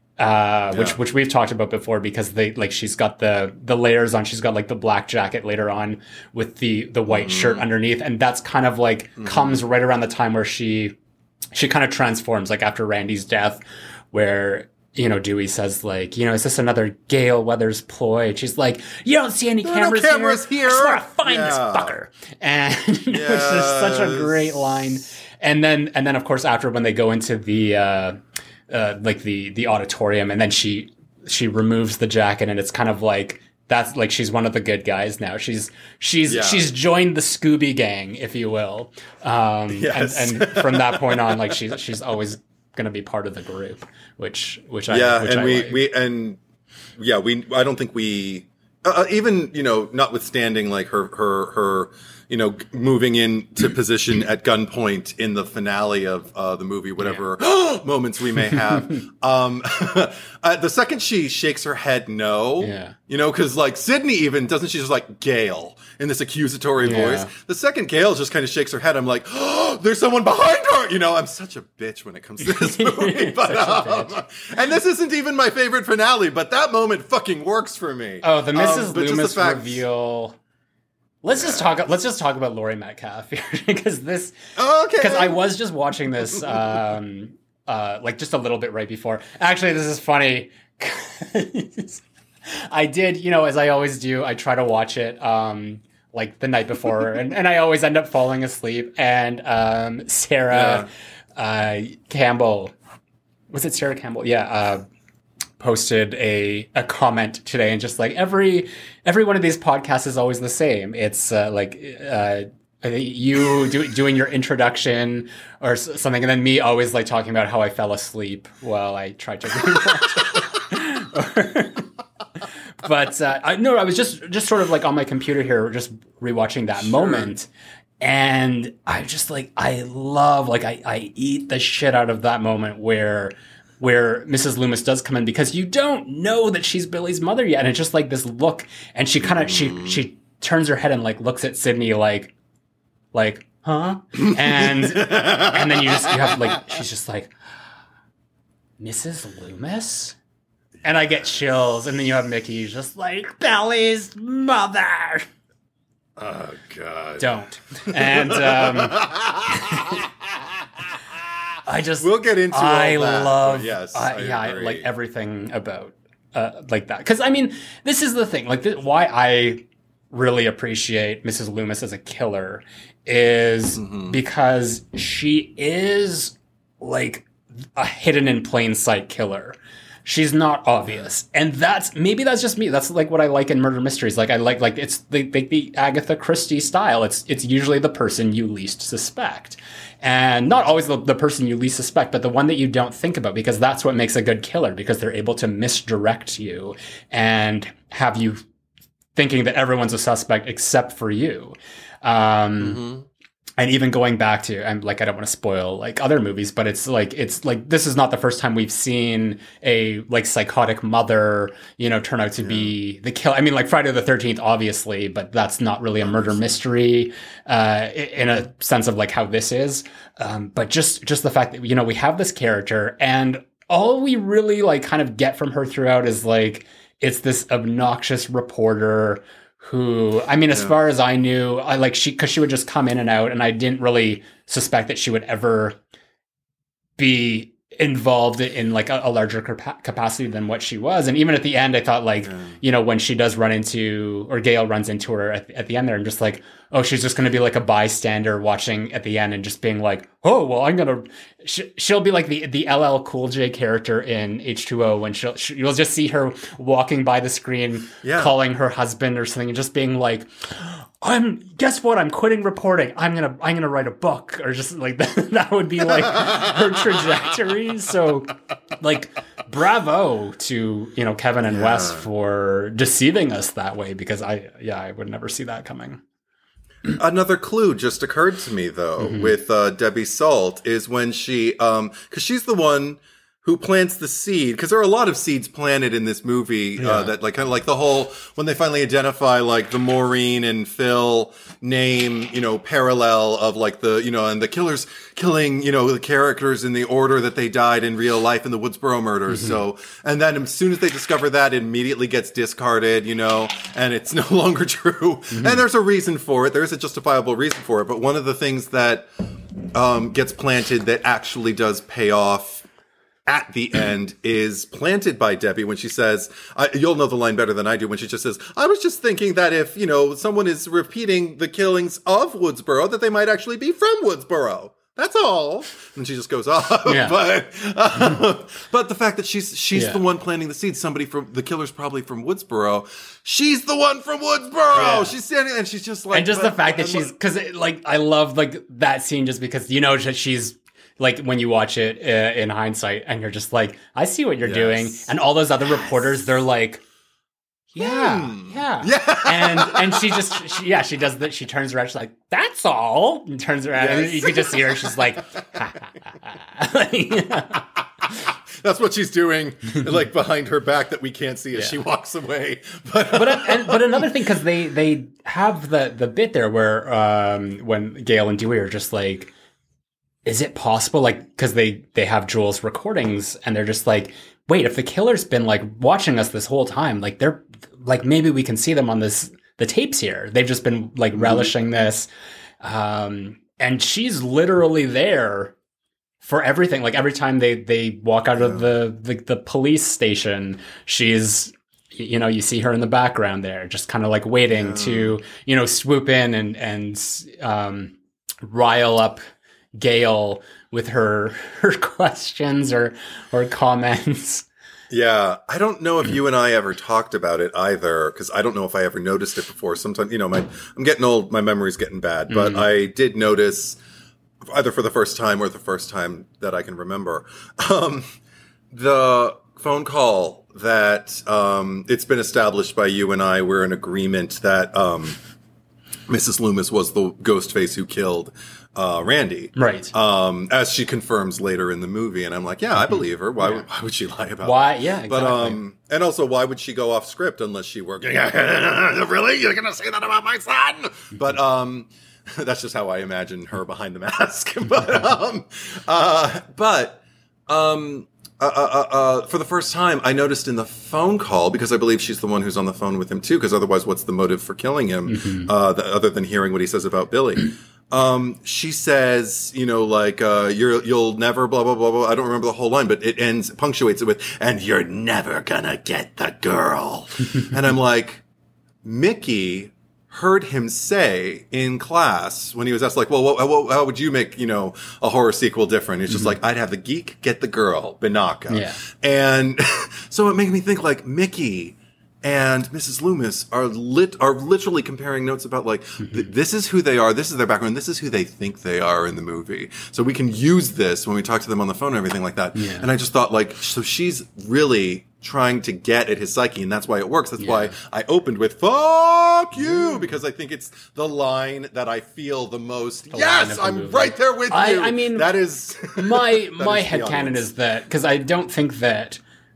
uh which Yeah. which we've talked about before because they like she's got the the layers on, she's got like the black jacket later on with the the white Mm-hmm. shirt underneath, and that's kind of like comes right around the time where she she kind of transforms like after Randy's death, where you know, Dewey says, like, you know, is this another Gale Weathers ploy? And she's like, you don't see any There are no cameras, cameras here. here. I just want to find this Yeah. fucker. And which is such a great Yes. line. And then, and then, of course, after when they go into the, uh, uh, like the, the auditorium, and then she, she removes the jacket, and it's kind of like, that's like, she's one of the good guys now. She's, she's, Yeah. she's joined the Scooby Gang, if you will. Um, Yes. and, and from that point on, like, she's, she's always going to be part of the group, which which I Yeah, which and I we like. we and yeah, we I don't think we uh, uh, even you know, notwithstanding like her her her you know, g- moving into position at gunpoint in the finale of uh, the movie, whatever yeah. moments we may have. um, uh, the second she shakes her head no, yeah. you know, because like Sydney even doesn't she just like Gail in this accusatory yeah. voice. The second Gail just kind of shakes her head. I'm like, oh, there's someone behind her. You know, I'm such a bitch when it comes to this movie. But, um, and this isn't even my favorite finale, but that moment fucking works for me. Oh, the Missus Um, Loomis fact- reveal. Let's yeah. just talk. Let's just talk about Laurie Metcalf here because this. Okay. Because I was just watching this, um, uh, like just a little bit right before. Actually, this is funny. I did, you know, as I always do. I try to watch it, um, like the night before, and, and I always end up falling asleep. And um, Sarah yeah. uh, Campbell, was it Sarah Campbell? Yeah. Uh, posted a a comment today and just like every every one of these podcasts is always the same. It's uh, like uh, you do, doing your introduction or something, and then me always like talking about how I fell asleep while I tried to rewatch it. But uh, I, no, I was just just sort of like on my computer here, just rewatching that sure. moment. And I just like I love like I, I eat the shit out of that moment where where Missus Loomis does come in because you don't know that she's Billy's mother yet. And it's just like this look. And she kind of, mm. she, she turns her head and like looks at Sydney like, like, huh? And, and then you just, you have like, she's just like, Missus Loomis? And I get chills. And then you have Mickey just like, Billy's mother. Oh, God. Don't. And, um, I just, we'll get into I all that, love, yes, uh, I yeah, I, agree. like everything about, uh, like that. Cause I mean, this is the thing, like th- why I really appreciate Missus Loomis as a killer is mm-hmm. because she is like a hidden in plain sight killer. She's not obvious. And that's, maybe that's just me. That's like what I like in murder mysteries. Like I like, like it's the, the, the Agatha Christie style. It's, it's usually the person you least suspect. And not always the, the person you least suspect, but the one that you don't think about, because that's what makes a good killer, because they're able to misdirect you and have you thinking that everyone's a suspect except for you. Um, mm-hmm. And even going back to, I'm like, I don't want to spoil like other movies, but it's like, it's like, this is not the first time we've seen a like psychotic mother, you know, turn out to yeah. be the kill. I mean, like Friday the thirteenth, obviously, but that's not really a murder mystery, uh, in a sense of like how this is. Um, but just, just the fact that, you know, we have this character and all we really like kind of get from her throughout is like, it's this obnoxious reporter who, I mean, as yeah. far as I knew, I like she, cause she would just come in and out and I didn't really suspect that she would ever be involved in like a, a larger capa- capacity than what she was. And even at the end, I thought like, yeah. you know, when she does run into, or Gail runs into her at, at the end there, I'm just like, oh, she's just going to be like a bystander watching at the end and just being like, oh, well, I'm going to, sh- she'll be like the, the L L Cool J character in H two O when she'll, she, you'll just see her walking by the screen, yeah. calling her husband or something and just being like, I'm, guess what? I'm quitting reporting. I'm going to, I'm going to write a book or just like that. That would be like her trajectory. So like, bravo to, you know, Kevin and yeah. Wes for deceiving us that way, because I, yeah, I would never see that coming. Another clue just occurred to me though, mm-hmm. with uh, Debbie Salt is when she, um, cause she's the one who plants the seed, because there are a lot of seeds planted in this movie, yeah. uh, that like, kind of like the whole, when they finally identify like the Maureen and Phil name, you know, parallel of like the, you know, and the killers killing, you know, the characters in the order that they died in real life in the Woodsboro murders. Mm-hmm. So, and then as soon as they discover that, it immediately gets discarded, you know, and it's no longer true. Mm-hmm. And there's a reason for it. There's a justifiable reason for it. But one of the things that, um, gets planted that actually does pay off at the end is planted by Debbie when she says, uh, you'll know the line better than I do, when she just says, I was just thinking that if, you know, someone is repeating the killings of Woodsboro, that they might actually be from Woodsboro. That's all. And she just goes off. Yeah. But, uh, but the fact that she's, she's yeah. the one planting the seeds, somebody from, the killer's probably from Woodsboro. She's the one from Woodsboro. Yeah. She's standing and she's just like, and just but, the fact that she's, cause it, like, I love like that scene just because, you know, that she's, like when you watch it uh, in hindsight and you're just like, I see what you're yes. doing. And all those other yes. reporters, they're like, Yeah, Hmm. yeah, Yeah. and and she just, she, yeah, she does that. She turns around, she's like, "That's all," and turns around, Yes. and you can just see her. She's like, ha, ha, ha, ha. That's what she's doing, like behind her back that we can't see as Yeah. she walks away. But, but and, but another thing, because they they have the the bit there where um when Gale and Dewey are just like, is it possible, like, because they they have Joel's recordings and they're just like, wait, if the killer's been like watching us this whole time, like they're like, maybe we can see them on this the tapes here. They've just been like relishing this, um and she's literally there for everything. Like every time they they walk out of the, the the police station, she's, you know, you see her in the background there, just kind of like waiting Yeah. to, you know, swoop in and and um rile up Gale with her her questions or or comments. yeah, I don't know if you and I ever talked about it either, because I don't know if I ever noticed it before. Sometimes, you know, my I'm getting old, my memory's getting bad, but I did notice either for the first time or the first time that I can remember, um, the phone call that um, it's been established by you and I. We're in agreement that um, Missus Loomis was the ghost face who killed uh, Randy. Right. Um, as she confirms later in the movie. And I'm like, yeah, I believe her. Why, would, why would she lie about Why? that? Yeah, exactly. But, um, and also, why would she go off script unless she were, really? You're going to say that about my son? But, um, that's just how I imagine her behind the mask. but, um, uh, but, um, Uh, uh, uh, uh, for the first time, I noticed in the phone call, because I believe she's the one who's on the phone with him too, because otherwise what's the motive for killing him, mm-hmm. uh, the, other than hearing what he says about Billy? Um, she says, you know, like, uh, you're, you'll never blah, blah, blah, blah. I don't remember the whole line, but it ends, punctuates it with, and you're never gonna get the girl. And I'm like, Mickey heard him say in class when he was asked, like, well, what, what, how would you make, you know, a horror sequel different? He's just Mm-hmm. like, I'd have the geek get the girl, Binaka. Yeah. And so it made me think, like, Mickey and Missus Loomis are lit, are literally comparing notes about, like, Mm-hmm. th- this is who they are, this is their background, this is who they think they are in the movie. So we can use this when we talk to them on the phone and everything like that. Yeah. And I just thought, like, so she's really trying to get at his psyche, and that's why it works. That's Yeah. why I opened with "fuck you," because I think it's the line that I feel the most. The line yes, of the I'm movie. right there with I- you. I mean, that is my that my is the headcanon audience. is that, because I don't think that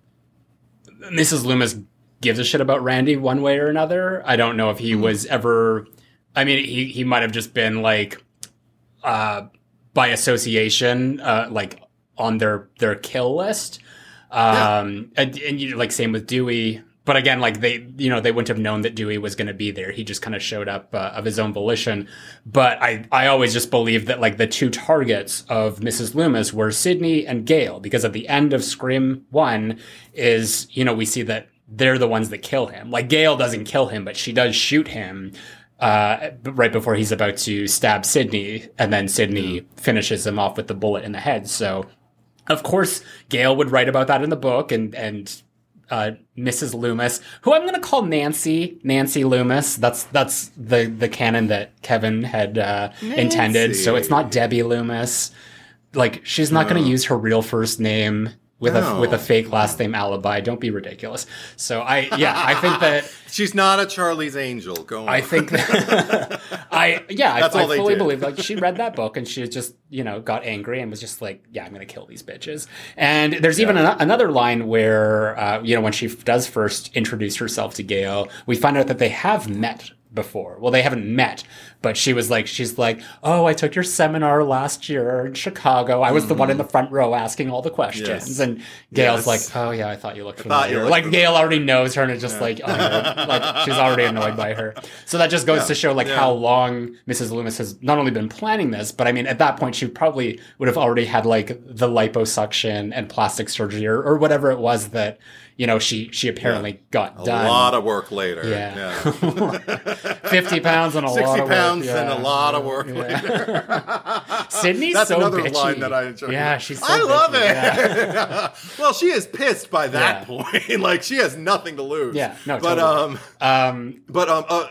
Missus Loomis gives a shit about Randy one way or another. I don't know if he Mm-hmm. was ever, I mean, he, he might have just been like, uh, by association, uh, like on their, their kill list. Um, and, and you like, same with Dewey. But again, like they, you know, they wouldn't have known that Dewey was going to be there. He just kind of showed up uh, of his own volition. But I, I always just believed that like the two targets of Missus Loomis were Sidney and Gale, because at the end of Scream one is, you know, we see that they're the ones that kill him. Like Gale doesn't kill him, but she does shoot him uh, right before he's about to stab Sidney, and then Sidney finishes him off with the bullet in the head. So, of course, Gale would write about that in the book, and and uh, Missus Loomis, who I'm going to call Nancy, Nancy Loomis. That's that's the the canon that Kevin had uh, intended. So it's not Debbie Loomis. Like, she's not going to use her real first name with No. a with a fake last name alibi. Don't be ridiculous. So I yeah, I think that She's not a Charlie's Angel. Go on. I think that I yeah, That's I, all I they fully did. believe, like, she read that book and she just, you know, got angry and was just like, yeah, I'm gonna kill these bitches. And there's even an- another line where uh, you know, when she f- does first introduce herself to Gale, we find out that they have met before. Well, they haven't met, but she was like, she's like, oh, I took your seminar last year in Chicago. I was the one in the front row asking all the questions. Yes. And Gail's Yes. like, oh yeah, I thought you looked thought you familiar. looked Like familiar. Gale already knows her and it's just like, oh, no. Like she's already annoyed by her. So that just goes Yeah. to show like Yeah. how long Missus Loomis has not only been planning this, but I mean, at that point, she probably would have already had like the liposuction and plastic surgery or, or whatever it was that, you know, she, she apparently got a done. lot of work later. Yeah. Yeah. fifty pounds and a lot Sixty of pounds work. and Yeah. a lot of work Yeah. later. Sydney's That's so another bitchy. line that I enjoy. Yeah, she's so I love bitchy. it. Yeah. Well, she is pissed by that Yeah. point. Like, she has nothing to lose. Yeah, no, but totally. um, Um, but um, uh,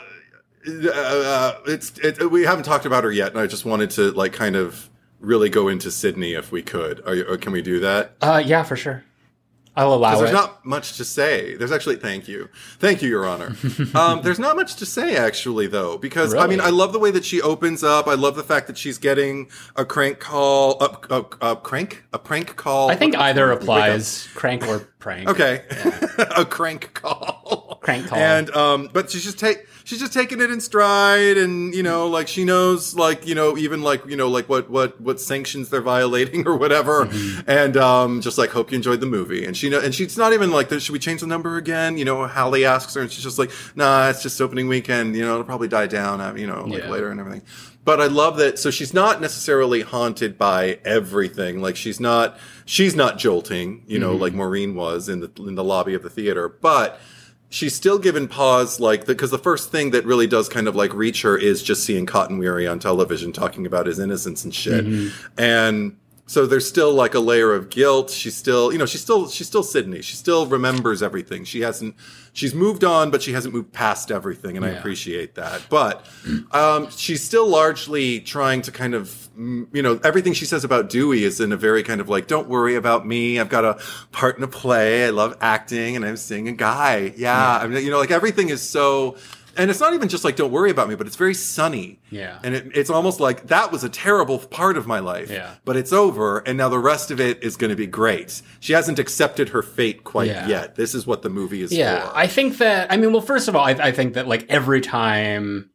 uh, it's it, we haven't talked about her yet, and I just wanted to like kind of really go into Sydney if we could. Are you, or can we do that? uh, yeah, for sure. I'll allow it. There's not much to say. There's actually, thank you. Thank you, Your Honor. um, there's not much to say, actually, though, because, really? I mean, I love the way that she opens up. I love the fact that she's getting a crank call, a, a, a crank? A prank call? I think either applies, crank or prank. Okay. Yeah. A crank call. Crank call. And, um, but she's just take, she's just taking it in stride, and, you know, like, she knows, like, you know, even, like, you know, like, what, what, what sanctions they're violating or whatever. Mm-hmm. And, um, just like, hope you enjoyed the movie. And she know, and she's not even like, should we change the number again? You know, Hallie asks her, and she's just like, nah, it's just opening weekend. You know, it'll probably die down, you know, like yeah. later and everything. But I love that. So she's not necessarily haunted by everything. Like, she's not, she's not jolting, you know, mm-hmm. like Maureen was in the, in the lobby of the theater, but she's still given pause, like, because the, the first thing that really does kind of like reach her is just seeing Cotton Weary on television talking about his innocence and shit. Mm-hmm. And so there's still like a layer of guilt. She's still, you know, she's still, she's still Sydney. She still remembers everything. She hasn't, she's moved on, but she hasn't moved past everything. And yeah. I appreciate that. But, um, she's still largely trying to kind of, you know, everything she says about Dewey is in a very kind of like, don't worry about me. I've got a part in a play. I love acting, and I'm seeing a guy. Yeah. yeah. I mean, you know, like everything is so, and it's not even just like, don't worry about me, but it's very sunny. Yeah. And it, it's almost like that was a terrible part of my life. Yeah. But it's over, and now the rest of it is going to be great. She hasn't accepted her fate quite yeah. yet. This is what the movie is yeah. for. I think that, I mean, well, first of all, I, I think that like every time,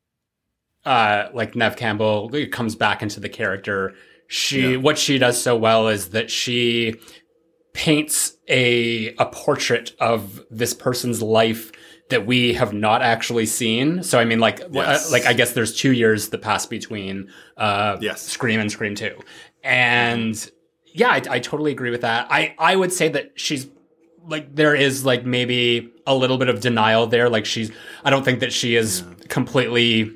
uh, like Neve Campbell comes back into the character, she, yeah. what she does so well is that she paints a, a portrait of this person's life that we have not actually seen. So, I mean, like, yes. uh, like I guess there's two years that pass between uh, yes. Scream and Scream two. And yeah, I, I totally agree with that. I, I would say that she's, like, there is, like, maybe a little bit of denial there. Like, she's, I don't think that she is yeah. completely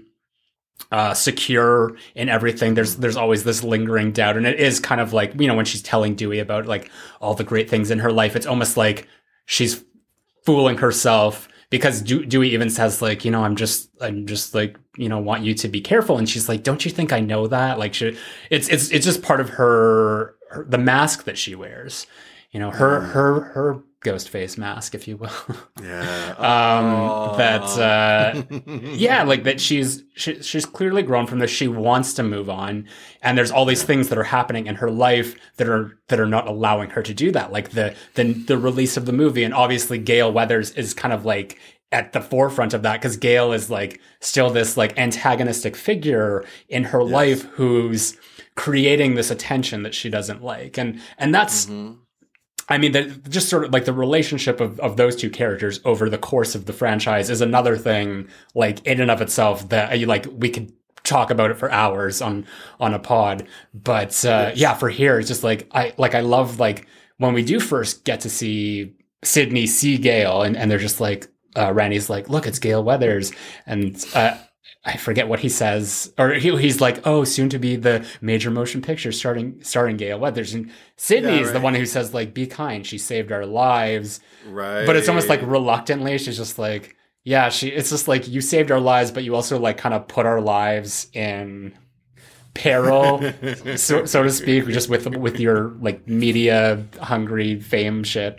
uh, secure in everything. There's, there's always this lingering doubt. And it is kind of like, you know, when she's telling Dewey about, like, all the great things in her life, it's almost like she's fooling herself. Because Dewey even says, like, you know, I'm just, I'm just like, you know, want you to be careful. And she's like, don't you think I know that? Like, she, it's, it's, it's just part of her, her, the mask that she wears, you know, her, mm. her, her ghost face mask, if you will. Yeah. um, that, uh, yeah, like that she's, she, she's clearly grown from this. She wants to move on. And there's all these things that are happening in her life that are, that are not allowing her to do that. Like the, the, the release of the movie. And obviously Gale Weathers is kind of like at the forefront of that, because Gale is like still this like antagonistic figure in her yes. life who's creating this attention that she doesn't like. And, and that's, mm-hmm. I mean, the, just sort of like the relationship of, of those two characters over the course of the franchise is another thing, like in and of itself, that you like, we could talk about it for hours on, on a pod. But, uh, yes. yeah, for here, it's just like, I, like, I love, like, when we do first get to see Sydney see Gale, and, and they're just like, uh, Randy's like, look, it's Gale Weathers. And, uh, I forget what he says, or he, he's like, oh, soon to be the major motion picture starting, starring Gale Weathers. And Sydney's yeah, right. the one who says, like, be kind. She saved our lives. Right. But it's almost like reluctantly. She's just like, yeah, she, it's just like, you saved our lives, but you also like kind of put our lives in peril, so, so to speak, just with, with your like media hungry fame shit.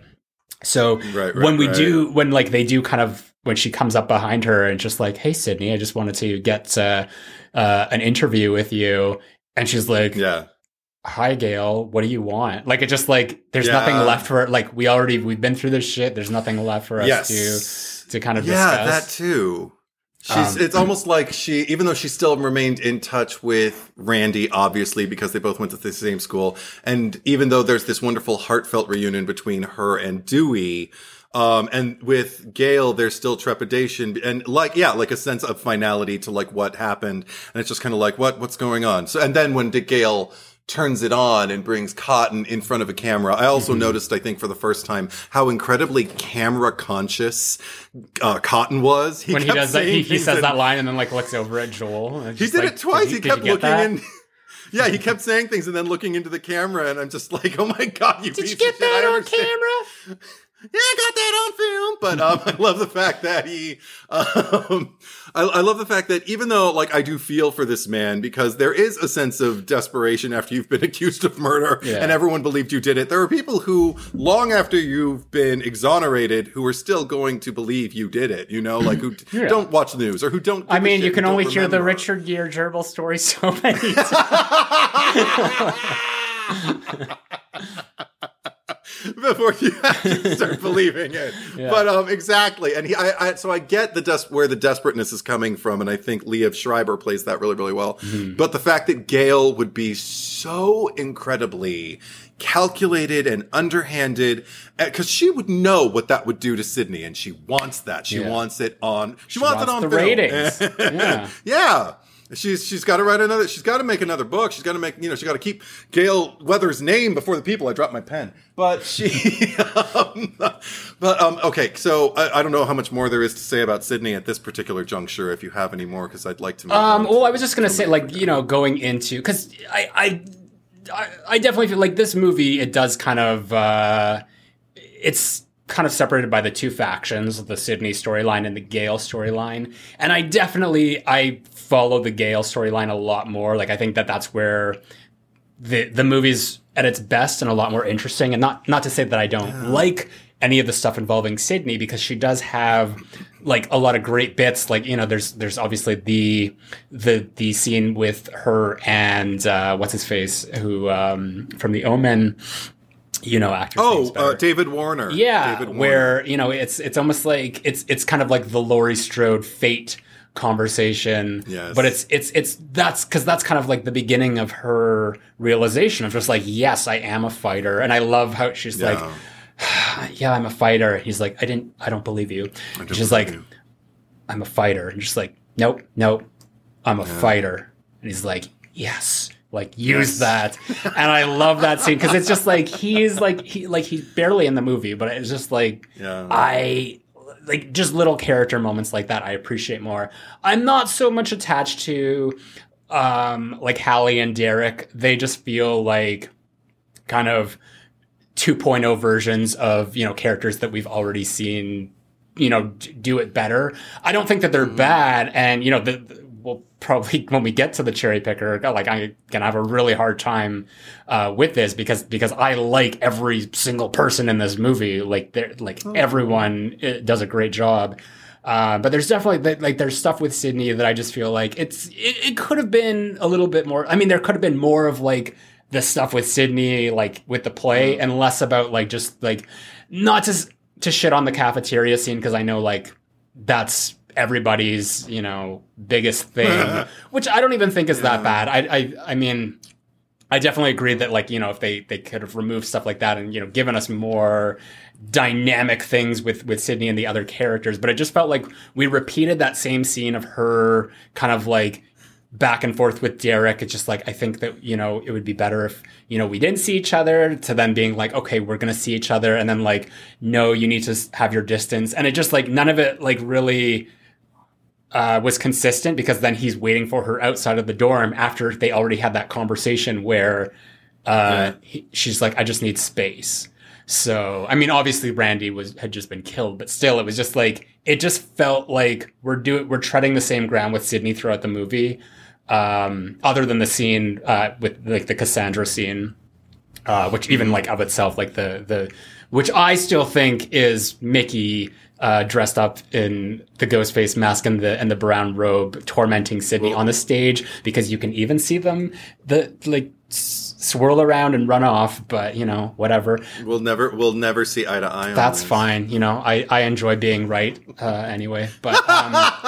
So right, right, when we right. do, when like they do kind of, when she comes up behind her and just like, hey, Sydney, I just wanted to get uh, uh, an interview with you. And she's like, yeah, hi, Gale, what do you want? Like, it just like, there's yeah. nothing left for, like, we already, we've been through this shit. There's nothing left for us yes. to, to kind of yeah, discuss. Yeah, that too. She's, um, it's almost like she, even though she still remained in touch with Randy, obviously, because they both went to the same school. And even though there's this wonderful heartfelt reunion between her and Dewey, Um, and with Gale, there's still trepidation and like, yeah, like a sense of finality to like what happened. And it's just kind of like, what, what's going on? So, and then when Dick Gale turns it on and brings Cotton in front of a camera, I also mm-hmm. noticed, I think for the first time, how incredibly camera conscious, uh, Cotton was. He when he does that, he, he says that line and then like looks over at Joel. He did like, it twice. Did he, he kept looking in. Yeah, he kept saying things and then looking into the camera, and I'm just like, oh my God, you Did piece you get of that shit. on camera? Yeah, I got that on film. But um, I love the fact that he, um, I, I love the fact that even though, like, I do feel for this man because there is a sense of desperation after you've been accused of murder yeah. and everyone believed you did it. There are people who, long after you've been exonerated, who are still going to believe you did it, you know, like who yeah. don't watch the news or who don't. I mean, you can only hear the Richard Gere gerbil story so many times. Before you actually start believing it. Yeah. But um, exactly. And he, I, I, so I get the des- where the desperateness is coming from. And I think Liev Schreiber plays that really, really well. Mm-hmm. But the fact that Gale would be so incredibly calculated and underhanded, because she would know what that would do to Sydney. And she wants that. She yeah. wants it on. She, she wants, wants it on the film. ratings. yeah. yeah. She's she's got to write another. She's got to make another book. She's got to make you know. She's got to keep Gale Weathers' name before the people. I dropped my pen, but she. um, but um, okay, so I, I don't know how much more there is to say about Sydney at this particular juncture. If you have any more, because I'd like to. Move um. Well, I was just gonna say, like you know, going into because I, I I I definitely feel like this movie. It does kind of. Uh, it's. kind of separated by the two factions, the Sydney storyline and the Gale storyline. And I definitely, I follow the Gale storyline a lot more. Like, I think that that's where the the movie's at its best and a lot more interesting. And not, not to say that I don't yeah. like any of the stuff involving Sydney, because she does have like a lot of great bits. Like, you know, there's, there's obviously the, the, the scene with her and, uh, what's his face, who, um, from The Omen, you know, actors. Oh, uh, David Warner. Yeah, David Warner. Where you know it's it's almost like it's it's kind of like the Laurie Strode fate conversation. Yes. But it's it's it's that's because that's kind of like the beginning of her realization of just like, yes, I am a fighter, and I love how she's yeah. like, yeah, I'm a fighter. He's like, I didn't, I don't believe you. And she's like, you. I'm a fighter, and just like, nope, nope, I'm a yeah. fighter, and he's like, yes. Like use that, and I love that scene because it's just like he's like he like he's barely in the movie, but it's just like yeah. I like just little character moments like that I appreciate more. I'm not so much attached to um like Hallie and Derek. They just feel like kind of two point oh versions of you know characters that we've already seen you know do it better. I don't think that they're mm-hmm. bad, and you know the, the we'll probably when we get to the cherry picker, like I'm gonna have a really hard time uh, with this because because I like every single person in this movie. Like they're like oh. everyone does a great job. Uh, but there's definitely like there's stuff with Sydney that I just feel like it's it, it could have been a little bit more. I mean, there could have been more of like the stuff with Sydney, like with the play, and less about like just like not to to shit on the cafeteria scene because I know like that's everybody's, you know, biggest thing, which I don't even think is yeah. that bad. I, I, I mean, I definitely agree that, like, you know, if they, they could have removed stuff like that and, you know, given us more dynamic things with, with Sydney and the other characters, but it just felt like we repeated that same scene of her kind of like back and forth with Derek. It's just like, I think that, you know, it would be better if, you know, we didn't see each other to then being like, okay, we're going to see each other. And then like, no, you need to have your distance. And it just like, none of it like really Uh, was consistent because then he's waiting for her outside of the dorm after they already had that conversation where uh, yeah. he, she's like, I just need space. So, I mean, obviously Randy was had just been killed, but still, it was just like, it just felt like we're doing, we're treading the same ground with Sydney throughout the movie. Um, other than the scene uh, with like the Cassandra scene, uh, which even like of itself, like the, the, which I still think is Mickey Uh, dressed up in the ghost face mask and the and the brown robe, tormenting Sydney Whoa. on the stage, because you can even see them the like s- swirl around and run off. But you know, whatever. We'll never we'll never see eye to eye. On That's this. fine. You know, I, I enjoy being right uh, anyway. But um,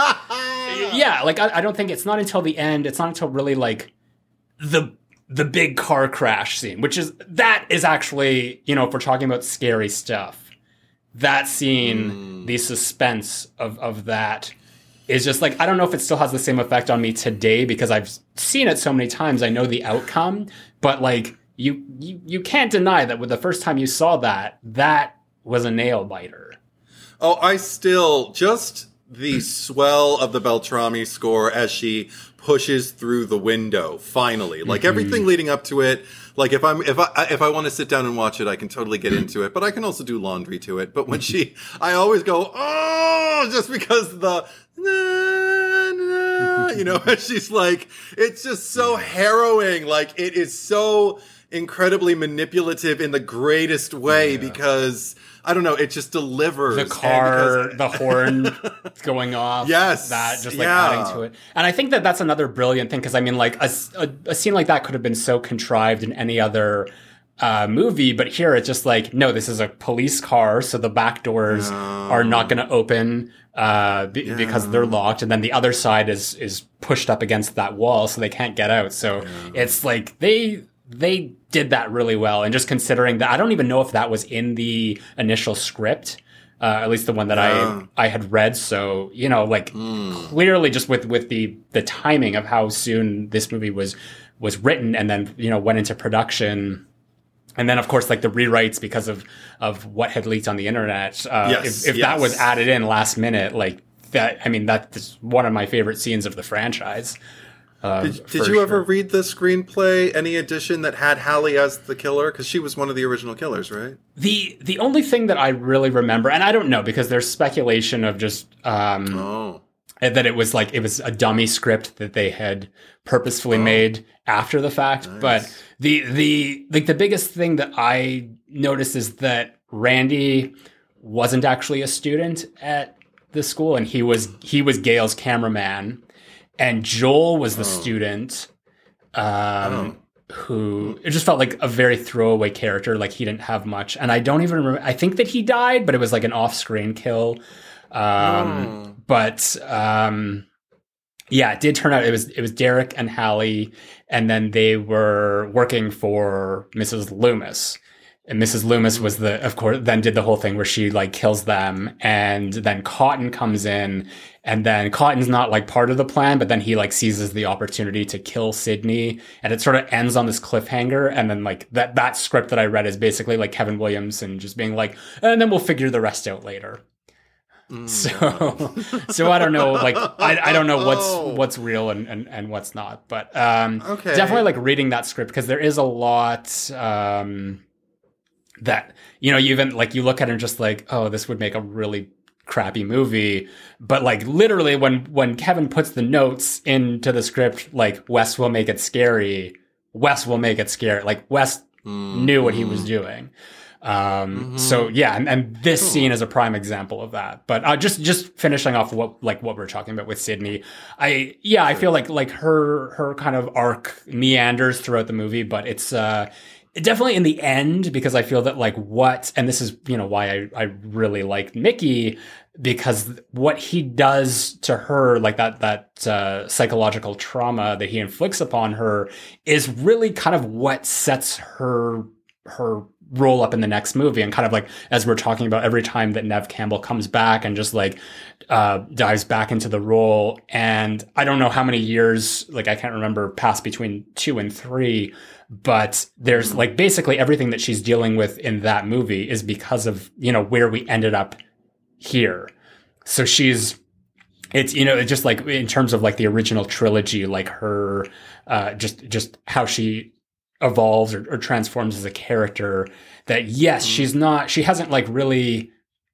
yeah, like I, I don't think it's not until the end. It's not until really like the the big car crash scene, which is that is actually, you know, if we're talking about scary stuff. That scene, mm. the suspense of, of that is just like, I don't know if it still has the same effect on me today because I've seen it so many times. I know the outcome, but like you, you, you can't deny that with the first time you saw that, that was a nail biter. Oh, I still just the swell of the Beltrami score as she pushes through the window, finally. Like, mm-hmm. everything leading up to it. Like, if I'm, if I, if I want to sit down and watch it, I can totally get into it, but I can also do laundry to it. But when she, I always go, oh, just because the, nah, nah, you know, she's like, it's just so harrowing. Like, it is so incredibly manipulative in the greatest way yeah. because, I don't know, it just delivers. The car, because, the horn going off. Yes. That just like yeah. adding to it. And I think that that's another brilliant thing because I mean like a, a, a scene like that could have been so contrived in any other uh, movie, but here it's just like, no, this is a police car, so the back doors no. are not going to open uh, b- yeah. because they're locked, and then the other side is is pushed up against that wall, so they can't get out. So yeah. it's like they they did that really well, and just considering that, I don't even know if that was in the initial script. Uh, at least the one that yeah. I I had read. So, you know, like mm. clearly just with, with the, the timing of how soon this movie was, was written and then, you know, went into production. And then, of course, like the rewrites because of, of what had leaked on the internet. Uh, yes, if if yes. that was added in last minute, like that, I mean, that's one of my favorite scenes of the franchise. Uh, did did you sure. ever read the screenplay, any edition that had Hallie as the killer? Because she was one of the original killers, right? The the only thing that I really remember, and I don't know because there's speculation of just um, oh. that it was like it was a dummy script that they had purposefully oh. made after the fact. Nice. But the the like the biggest thing that I noticed is that Randy wasn't actually a student at the school, and he was he was Gail's cameraman. And Joel was the oh. student um, oh. who it just felt like a very throwaway character. Like he didn't have much. And I don't even remember. I think that he died, but it was like an off-screen kill. Um, oh. But um, yeah, it did turn out it was it was Derek and Hallie. And then they were working for Missus Loomis. And Missus Loomis was the, of course, then did the whole thing where she like kills them, and then Cotton comes in, and then Cotton's not like part of the plan, but then he like seizes the opportunity to kill Sydney, and it sort of ends on this cliffhanger. And then like that, that script that I read is basically like Kevin Williamson just being like, and then we'll figure the rest out later. Mm. So, so I don't know, like, I, I don't know what's, oh. what's real and, and, and what's not, but, um, okay. definitely like reading that script because there is a lot, um, that, you know, you even like you look at it and just like, oh, this would make a really crappy movie. But like literally when, when Kevin puts the notes into the script, like Wes will make it scary. Wes will make it scary. Like Wes mm-hmm. knew what he was doing. Um, mm-hmm. so yeah. And, and this cool. scene is a prime example of that. But, uh, just, just finishing off what, like what we're talking about with Sydney. I, yeah, I feel like, like her, her kind of arc meanders throughout the movie, but it's, uh, definitely in the end, because I feel that like what, and this is, you know, why I, I really like Mickey, because what he does to her, like that, that, uh, psychological trauma that he inflicts upon her is really kind of what sets her, her roll up in the next movie. And kind of like, as we're talking about, every time that Neve Campbell comes back and just like, uh, dives back into the role. And I don't know how many years, like I can't remember past between two and three, but there's like basically everything that she's dealing with in that movie is because of, you know, where we ended up here. So she's, it's, you know, it's just like in terms of like the original trilogy, like her, uh, just, just how she evolves or, or transforms as a character that, yes, mm-hmm. she's not, she hasn't like really,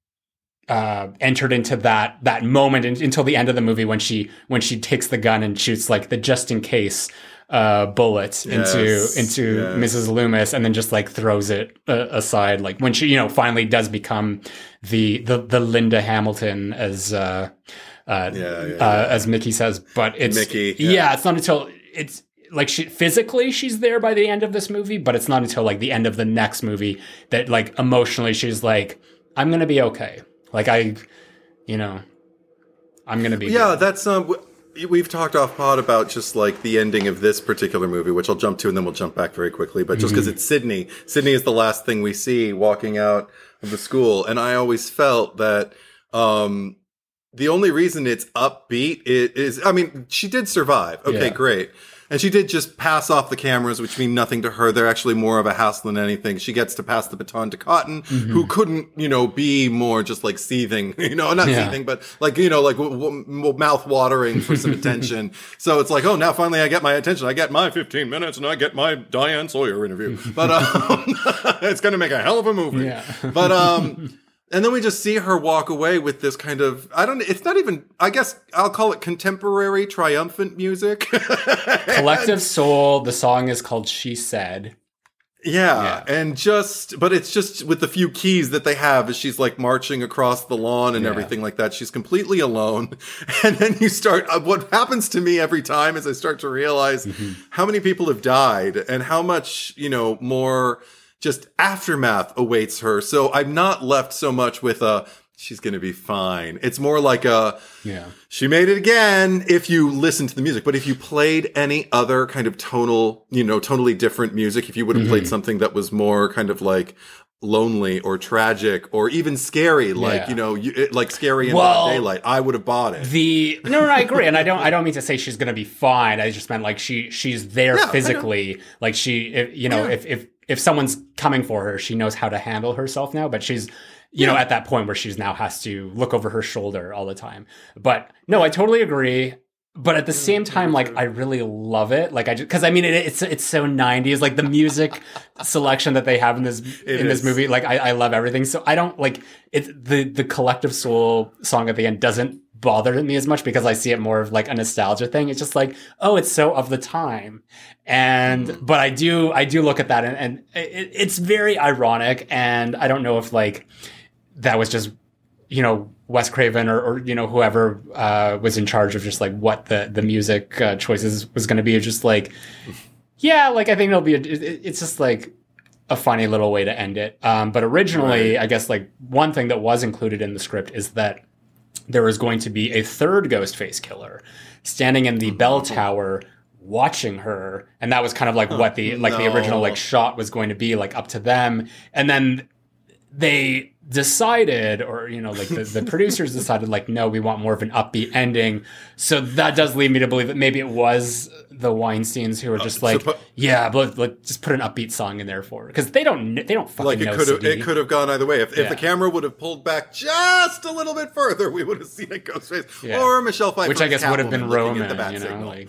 uh, entered into that, that moment in, until the end of the movie when she, when she takes the gun and shoots like the just in case, uh, bullet yes, into, into yes. Missus Loomis, and then just like throws it uh, aside. Like when she, you know, finally does become the, the, the Linda Hamilton as, uh, uh, yeah, yeah, uh, yeah. as Mickey says, but it's, Mickey, yeah. yeah, it's not until it's like she physically she's there by the end of this movie, but it's not until like the end of the next movie that like emotionally she's like, I'm going to be okay. Like I, you know, I'm going to be. Yeah. good. That's, um, w- we've talked off pod about just like the ending of this particular movie, which I'll jump to and then we'll jump back very quickly. But just because mm-hmm. it's Sydney, Sydney is the last thing we see walking out of the school. And I always felt that, um, the only reason it's upbeat is, is I mean, she did survive. Okay, Yeah. great. And she did just pass off the cameras, which mean nothing to her. They're actually more of a hassle than anything. She gets to pass the baton to Cotton, mm-hmm. who couldn't, you know, be more just like seething, you know, not yeah. seething, but like, you know, like w- w- mouth watering for some attention. So it's like, oh, now finally I get my attention. I get my fifteen minutes and I get my Diane Sawyer interview. But um, it's going to make a hell of a movie. Yeah. But, um, and then we just see her walk away with this kind of, I don't, it's not even, I guess I'll call it contemporary triumphant music. Collective Soul, the song is called She Said. Yeah, yeah, and just, but it's just with the few keys that they have as she's like marching across the lawn and yeah. everything like that. She's completely alone. And then you start, uh, what happens to me every time is I start to realize mm-hmm. how many people have died and how much, you know, more just aftermath awaits her. So I'm not left so much with a, she's going to be fine. It's more like a, yeah, she made it again if you listen to the music. But if you played any other kind of tonal, you know, totally different music, if you would have mm-hmm. played something that was more kind of like lonely or tragic or even scary, like, yeah. you know, you, it, like Scary in well, Broad Daylight, I would have bought it. The, no, no, I agree. And I don't, I don't mean to say she's going to be fine. I just meant like she, she's there yeah, physically. Like she, if, you know, yeah. if, if, if someone's coming for her, she knows how to handle herself now, but she's, you yeah. know, at that point where she's now has to look over her shoulder all the time. But no, I totally agree. But at the same time, like, I really love it. Like, I just, cause I mean, it, it's, it's so nineties, like the music selection that they have in this, it in is. this movie. Like, I, I love everything. So I don't like it. The, the Collective Soul song at the end doesn't bother me as much because I see it more of like a nostalgia thing. It's just like, oh, it's so of the time. And, mm. but I do, I do look at that and, and it, it's very ironic. And I don't know if like that was just, you know, Wes Craven or, or you know, whoever uh, was in charge of just like what the, the music uh, choices was going to be. Just like, yeah, like I think it'll be, a, it, it's just like a funny little way to end it. Um, but originally, right. I guess like one thing that was included in the script is that there was going to be a third Ghostface killer standing in the bell tower watching her. And that was kind of like what the, like no. the original like shot was going to be like up to them. And then they decided, or, you know, like the, the producers decided like, no, we want more of an upbeat ending. So that does lead me to believe that maybe it was the Weinsteins who were just uh, like, suppo- yeah, but like, just put an upbeat song in there for it. Cause they don't, they don't fucking like it know could have, C D. it could have gone either way. If, yeah. if the camera would have pulled back just a little bit further, we would have seen a Ghostface yeah. or Michelle Pfeiffer. Which I guess would have been Roman, you know, like,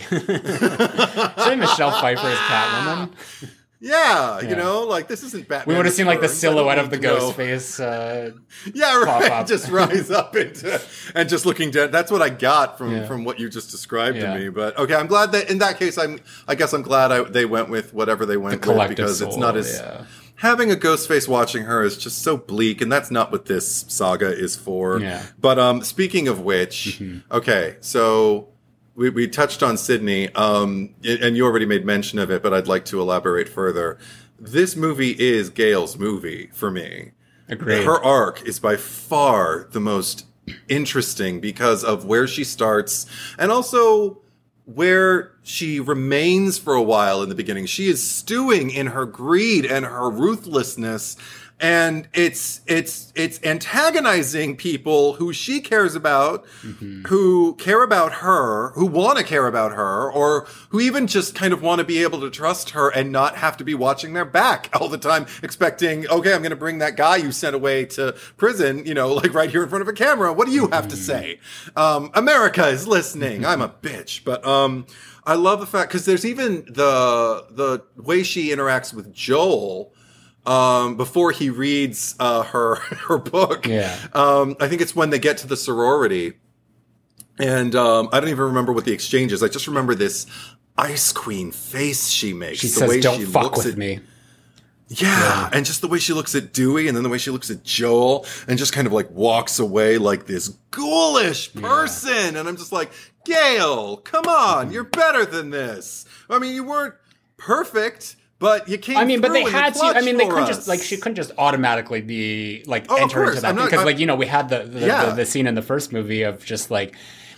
say Michelle Pfeiffer as Catwoman. Yeah, yeah, you know, like this isn't Batman. We would have seen like the silhouette of the ghost face. Uh, yeah, right. Just rise up into and just looking dead. That's what I got from yeah. from what you just described yeah. to me. But okay, I'm glad that in that case, I'm. I guess I'm glad I, they went with whatever they went the with because soul, it's not as yeah. having a ghost face watching her is just so bleak, and that's not what this saga is for. Yeah. But um, speaking of which, mm-hmm. okay, so. We, we touched on Sydney, um, and you already made mention of it, but I'd like to elaborate further. This movie is Gail's movie for me. Agreed. Her arc is by far the most interesting because of where she starts and also where she remains for a while in the beginning. She is stewing in her greed and her ruthlessness. And it's it's it's antagonizing people who she cares about, mm-hmm. who care about her, who want to care about her, or who even just kind of want to be able to trust her and not have to be watching their back all the time, expecting, okay, I'm going to bring that guy you sent away to prison, you know, like right here in front of a camera. What do you have to say? Um, America is listening. I'm a bitch, but um, I love the fact because there's even the the way she interacts with Joel. Um, before he reads, uh, her, her book. Yeah. Um, I think it's when they get to the sorority. And, um, I don't even remember what the exchange is. I just remember this Ice Queen face she makes. She the says, way don't she fuck looks with at, me. Yeah, yeah. And just the way she looks at Dewey and then the way she looks at Joel and just kind of like walks away like this ghoulish person. Yeah. And I'm just like, Gail, come on, you're better than this. I mean, you weren't perfect. But you came. I mean, but they had the to. I mean, they couldn't us. just like she couldn't just automatically be like oh, enter into that not, because I'm, like you know we had the the, yeah. the the scene in the first movie of just like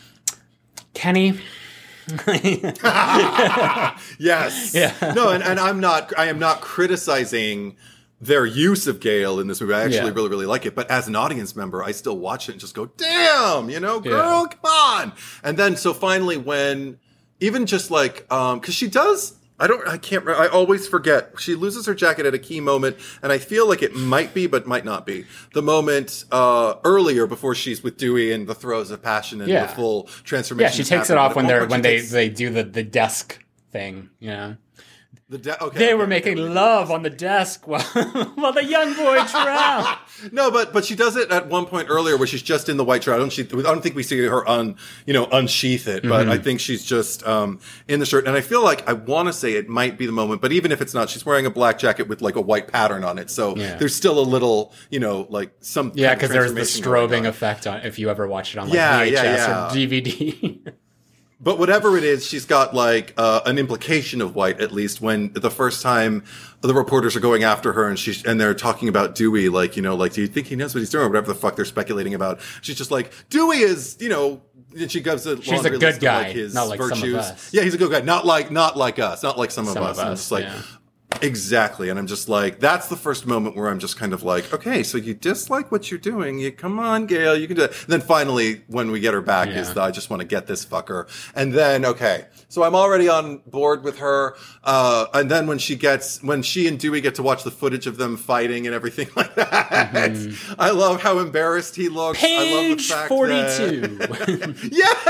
Kenny. Yes. Yeah. No, and, and I'm not. I am not criticizing their use of Gale in this movie. I actually Yeah. really, really like it. But as an audience member, I still watch it and just go, damn, you know, girl, Yeah. come on. And then, so finally when, even just like, um, cause she does, I don't, I can't, I always forget. She loses her jacket at a key moment, and I feel like it might be, but might not be. The moment, uh, earlier before she's with Dewey in the throes of passion and Yeah. the full transformation. Yeah, she is takes it happening. off At when one they're point when she they, takes they do the, the desk thing, you know. the de- okay, They okay, were okay, making okay. love on the desk while while the young boy drowned. No, but but she does it at one point earlier where she's just in the white shirt. I don't, she, I don't think we see her un, you know, unsheath it, but Mm-hmm. I think she's just um, in the shirt. And I feel like I want to say it might be the moment, but even if it's not, she's wearing a black jacket with like a white pattern on it. So Yeah. there's still a little, you know, like some Yeah, kind of because there's the transformation going strobing on. effect on if you ever watch it on like Yeah, V H S yeah, yeah. or D V D. But whatever it is, she's got like uh, an implication of white, at least when the first time the reporters are going after her and she's, and they're talking about Dewey, like, you know, like, do you think he knows what he's doing or whatever the fuck they're speculating about? She's just like, Dewey is, you know, and she gives a She's a laundry good list of, guy, like, his not like some of virtues. us. Yeah, he's a good guy. Not like, not like us. Not like some of Some us. of And I'm us, just like, yeah. exactly. And I'm just like, that's the first moment where I'm just kind of like, okay, so you dislike what you're doing. You come on, Gail, you can do it. And then finally, when we get her back, Yeah. is the, I just want to get this fucker. And then, okay, so I'm already on board with her. Uh, and then when she gets, when she and Dewey get to watch the footage of them fighting and everything like that, Mm-hmm. I love how embarrassed he looks. I love the Page fact forty-two. That,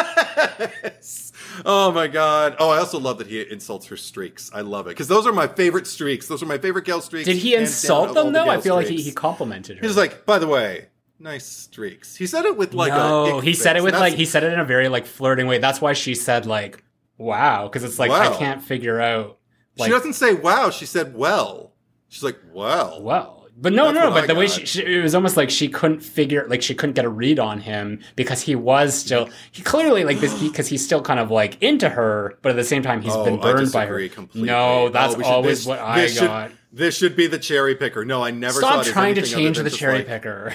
yes. Oh my god. Oh, I also love that he insults her streaks. I love it because those are my favorite streaks. Those are my favorite Gale streaks. Did he hands insult down of all them the though? I Gale feel like he, streaks. he complimented her. He was like, by the way, nice streaks. He said it with like a no, ick he said face, it with and like that's- he said it in a very like flirting way. That's why she said like, "Wow," because it's like Wow. I can't figure out. Like, she doesn't say wow. She said well. She's like well. well, but no, That's no, no. what But I the way got. she, she, it was almost like she couldn't figure, like she couldn't get a read on him because he was still, he clearly like this, because he's still kind of like into her, but at the same time he's Oh, been I burned by her. disagree completely. No, that's Oh, we should- always this- what I this should- got. This should be the cherry picker. No, I never saw Stop it as trying to anything other change than the just cherry like- picker.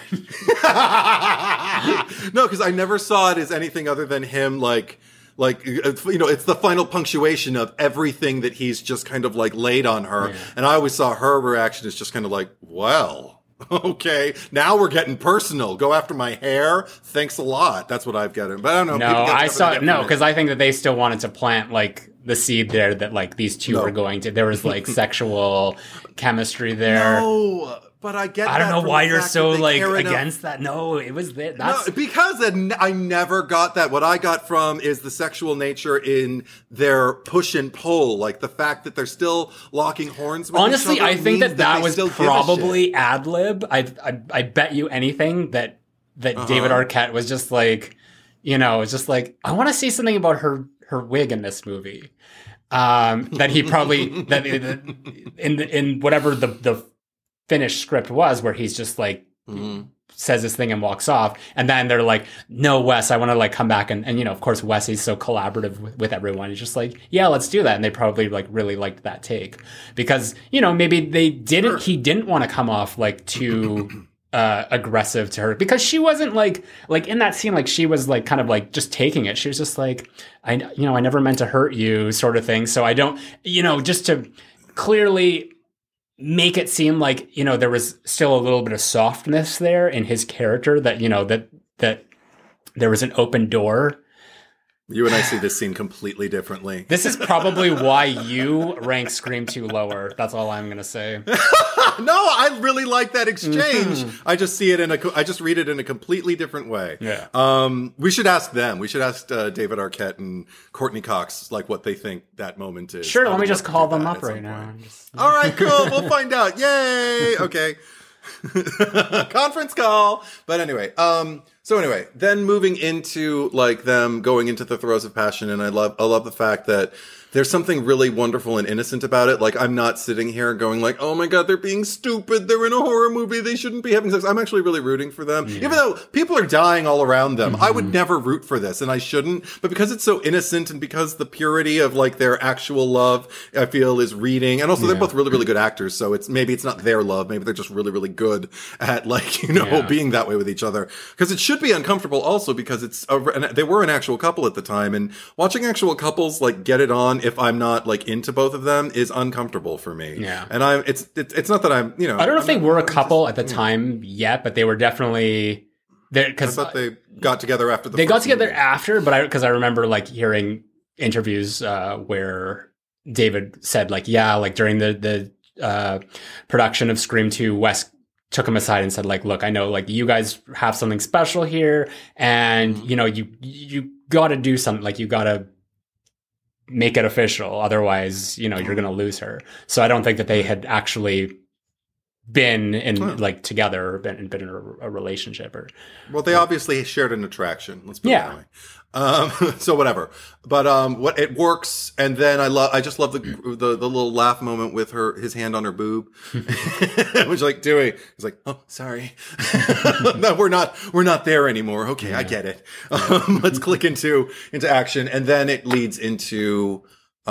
No, because I never saw it as anything other than him, like, like uh, you know, it's the final punctuation of everything that he's just kind of like laid on her, Yeah. and I always saw her reaction as just kind of like, well, okay, now we're getting personal. Go after my hair. Thanks a lot. That's what I've got. But I don't know. No, people get I whatever saw they get no from it. because I think that they still wanted to plant like the seed there that like these two No. were going to. There was like sexual chemistry there. No, but I get. I don't that know from why the you're fact so that they like care enough- against that. No, it was there. That's No, because I I never got that. What I got from is the sexual nature in their push and pull, like the fact that they're still locking horns with honestly. each other I think means that that they was still give a shit. probably ad lib. I, I I bet you anything that that Uh-huh. David Arquette was just like, you know, it's just like I want to say something about her her wig in this movie. Um, that he probably that in the, in whatever the the finished script was, where he's just like. Mhm. says this thing and walks off, and then they're like, no, Wes, I want to like come back, and, and you know, of course Wes is so collaborative with, with everyone. He's just like, yeah, let's do that. And they probably like really liked that take because, you know, maybe they didn't Sure. he didn't want to come off like too uh aggressive to her because she wasn't like like in that scene, like she was like kind of like just taking it. She was just like, I you know, I never meant to hurt you sort of thing. So I don't, you know, just to clearly make it seem like, you know, there was still a little bit of softness there in his character, that, you know, that that there was an open door. You and I see this scene completely differently. This is probably why you rank Scream two lower. That's all I'm going to say. No, I really like that exchange. Mm-hmm. I just see it in a, co- I just read it in a completely different way. Yeah. Um, we should ask them. We should ask uh, David Arquette and Courtney Cox, like what they think that moment is. Sure, I let me would just love to call do them that up at some right now. point. Just- All right, cool. We'll find out. Yay. Okay. Conference call. But anyway, um, so anyway, then moving into like them going into the throes of passion, and I love, I love the fact that there's something really wonderful and innocent about it. Like, I'm not sitting here going like, oh my God, they're being stupid. They're in a horror movie. They shouldn't be having sex. I'm actually really rooting for them. Even though people are dying all around them. I would never root for this, and I shouldn't. But because it's so innocent and because the purity of like their actual love, I feel is reading. And also they're Yeah. both really, really good actors. So it's, maybe it's not their love. Maybe they're just really, really good at like, you know, Yeah. being that way with each other. Because it should be uncomfortable also because it's, a, and they were an actual couple at the time. And watching actual couples like get it on if I'm not like into both of them is uncomfortable for me. Yeah. And I it's it's, it's not that I'm, you know, I don't know I'm if they not, were a I'm couple just, at the time yet, but they were definitely there I because thought they got together after the they got first together movie. after, but I because I remember like hearing interviews uh, where David said like, yeah, like during the the uh, production of Scream two, Wes took him aside and said like, look, I know like you guys have something special here, and Mm-hmm. you know you you got to do something, like you got to make it official, otherwise you know you're going to lose her. So I don't think that they had actually been in Huh. like together or been, been in a, a relationship or Well, they obviously shared an attraction. Let's put Yeah. it that way. Um, so whatever, but um, what it works, and then I love. I just love the the the little laugh moment with her, his hand on her boob, which like Dewey is like, oh, sorry, no, we're not we're not there anymore. Okay, I get it. Um, let's click into into action, and then it leads into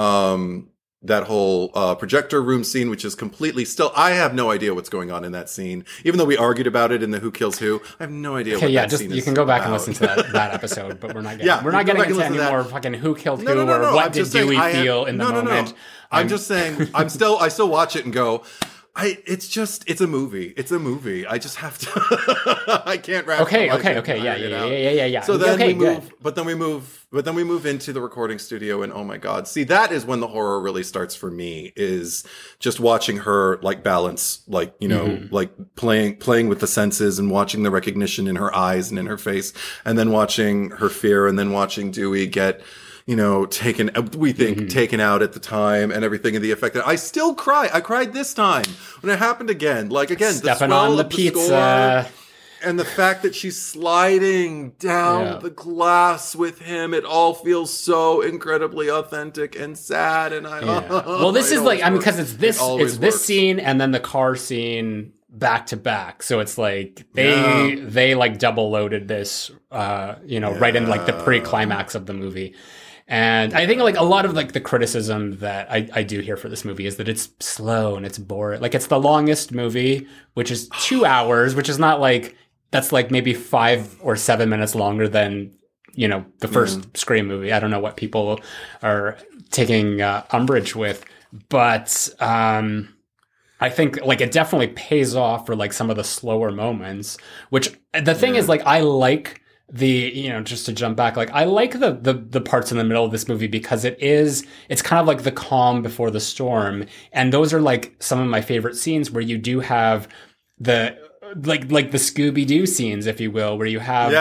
um that whole uh, projector room scene, which is completely still. I have no idea what's going on in that scene, even though we argued about it in the Who Kills Who. I have no idea. Okay, what yeah, that just scene you is can go back and about. listen to that, that episode, but we're not getting Yeah, we're you not can go getting back into and listen any to more that. fucking who killed No, who no, no, or no. what I'm did just saying Dewey I have- feel in the no, no, no. moment. I'm Um, just saying. I'm still. I still watch it and go. I. It's just. It's a movie. It's a movie. I just have to. I can't wrap. Okay, okay, okay, yeah, yeah, yeah, yeah, yeah, yeah. So then okay, we move. good. But then we move. But then we move into the recording studio, and oh my god! See, that is when the horror really starts for me. Is just watching her like balance, like you know, Mm-hmm. like playing playing with the senses and watching the recognition in her eyes and in her face, and then watching her fear, and then watching Dewey get. You know, taken, we think Mm-hmm. taken out at the time and everything and the effect that I still cry. I cried this time when it happened again. Like again, Stepping the swell on the of the pizza. score and the fact that she's sliding down Yeah. the glass with him. It all feels so incredibly authentic and sad. And I, Yeah. Well, this it is like always I mean works. because it's this It always it's this works. scene and then the car scene back to back. So it's like they Yeah. they like double loaded this uh you know right in like the Yeah. pre-climax of the movie. And I think like a lot of like the criticism that I, I do hear for this movie is that it's slow and it's boring. Like it's the longest movie, which is two hours, which is not like that's like maybe five or seven minutes longer than you know the first Scream movie. I don't know what people are taking uh, umbrage with, but um, I think like it definitely pays off for like some of the slower moments. Which the thing is like I like. The you know just to jump back, like I like the, the the parts in the middle of this movie because it is it's kind of like the calm before the storm, and those are like some of my favorite scenes where you do have the like like the Scooby Doo scenes, if you will, where you have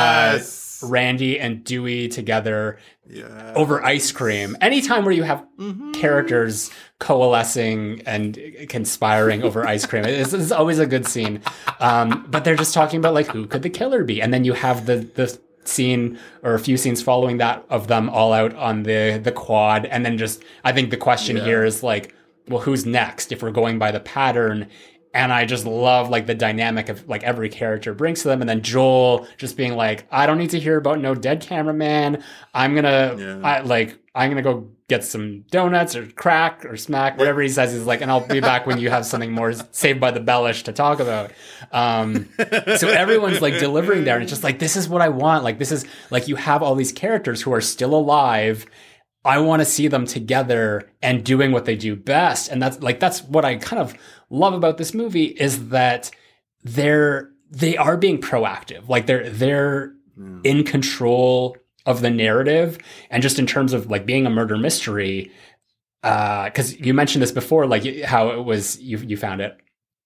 Yes. uh, Randy and Dewey together Yeah. over ice cream. Anytime where you have characters coalescing and conspiring over ice cream, it's, it's always a good scene. Um, but they're just talking about like who could the killer be, and then you have the the scene or a few scenes following that of them all out on the the quad, and then just I think the question Yeah. here is like, well, who's next if we're going by the pattern? And I just love like the dynamic of like every character brings to them. And then Joel just being like, I don't need to hear about no dead cameraman. I'm gonna Yeah. I, like I'm gonna go get some donuts or crack or smack, whatever he says. He's like, and I'll be back when you have something more Saved by the Bellish to talk about. Um, so everyone's like delivering there, and it's just like this is what I want. Like this is like you have all these characters who are still alive. I want to see them together and doing what they do best. And that's like, that's what I kind of love about this movie is that they're, they are being proactive. Like they're, they're Mm. in control of the narrative. And just in terms of like being a murder mystery, uh, cause you mentioned this before, like how it was, you, you found it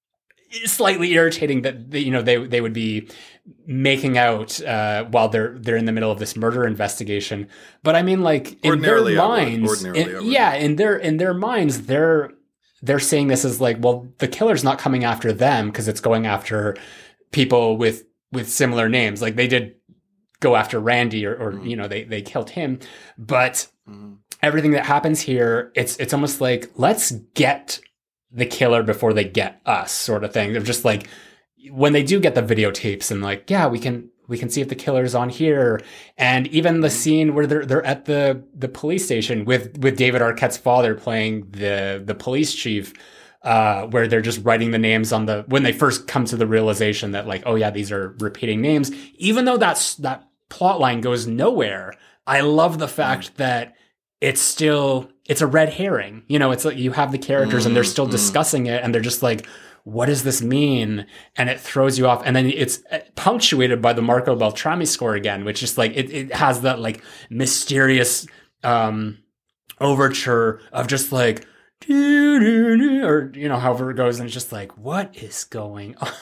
slightly irritating that, you know, they, they would be making out uh, while they're they're in the middle of this murder investigation. But I mean, like in their Ordinarily I would. minds, Ordinarily in- I would. yeah, in their in their minds, they're they're saying this as like, well, the killer's not coming after them because it's going after people with with similar names. Like they did go after Randy, or, or Mm. you know, they they killed him, but Mhm. everything that happens here, it's it's almost like let's get the killer before they get us, sort of thing. They're just like when they do get the videotapes and like, yeah, we can we can see if the killer's on here. And even the scene where they're they're at the the police station with with David Arquette's father playing the the police chief, uh, where they're just writing the names on the when they first come to the realization that like, oh yeah, these are repeating names. Even though that's that plot line goes nowhere, I love the fact that it's still, it's a red herring. You know, it's like you have the characters mm, and they're still mm. discussing it and they're just like, what does this mean? And it throws you off. And then it's punctuated by the Marco Beltrami score again, which is like, it, it has that like mysterious um, overture of just like, or, you know, however it goes. And it's just like, what is going on?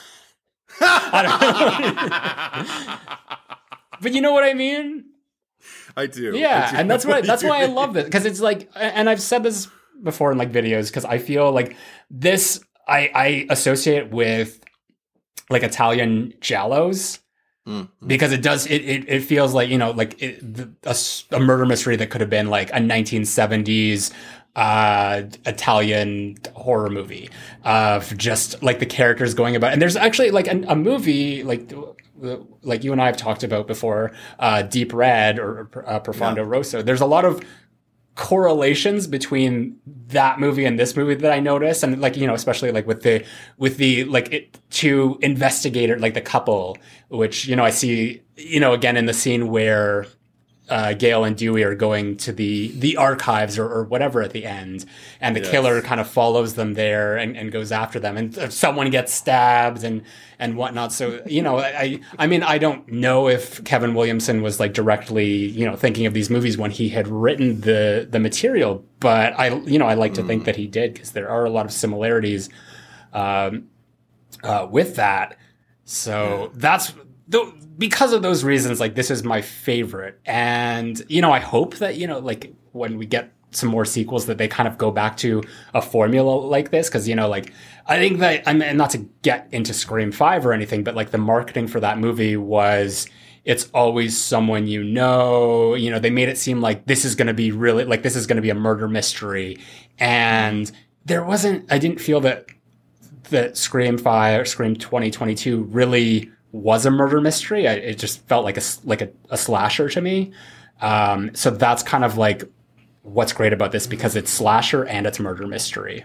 I don't know. But you know what I mean? I do. Yeah. I do and that's why, that's why I mean. love this. Cause it's like, and I've said this before in like videos, cause I feel like this, I, I associate with like Italian giallos mm-hmm. because it does, it, it, it feels like, you know, like it, the, a, a murder mystery that could have been like a nineteen seventies uh, Italian horror movie of just like the characters going about. And there's actually like a, a movie like, like you and I have talked about before, uh, Deep Red or uh, Profondo yeah. Rosso. There's a lot of correlations between that movie and this movie that I noticed, and like, you know, especially like with the with the like it, two investigator, like the couple, which, you know, I see, you know, again in the scene where uh, Gail and Dewey are going to the the archives or, or whatever at the end, and the yes. killer kind of follows them there and, and goes after them, and someone gets stabbed and and whatnot. So, you know, I I mean, I don't know if Kevin Williamson was like directly, you know, thinking of these movies when he had written the the material, but I you know I like to mm. think that he did, because there are a lot of similarities um, uh, with that. So yeah. that's. Because of those reasons, like, this is my favorite. And, you know, I hope that, you know, like, when we get some more sequels, that they kind of go back to a formula like this. Because, you know, like, I think that, I mean, not to get into Scream five or anything, but, like, the marketing for that movie was, it's always someone you know. You know, they made it seem like this is going to be really, like, this is going to be a murder mystery. And there wasn't, I didn't feel that, that Scream five or Scream twenty twenty-two really was a murder mystery. I, it just felt like a like a, a slasher to me. Um, so that's kind of like what's great about this, because it's slasher and it's murder mystery.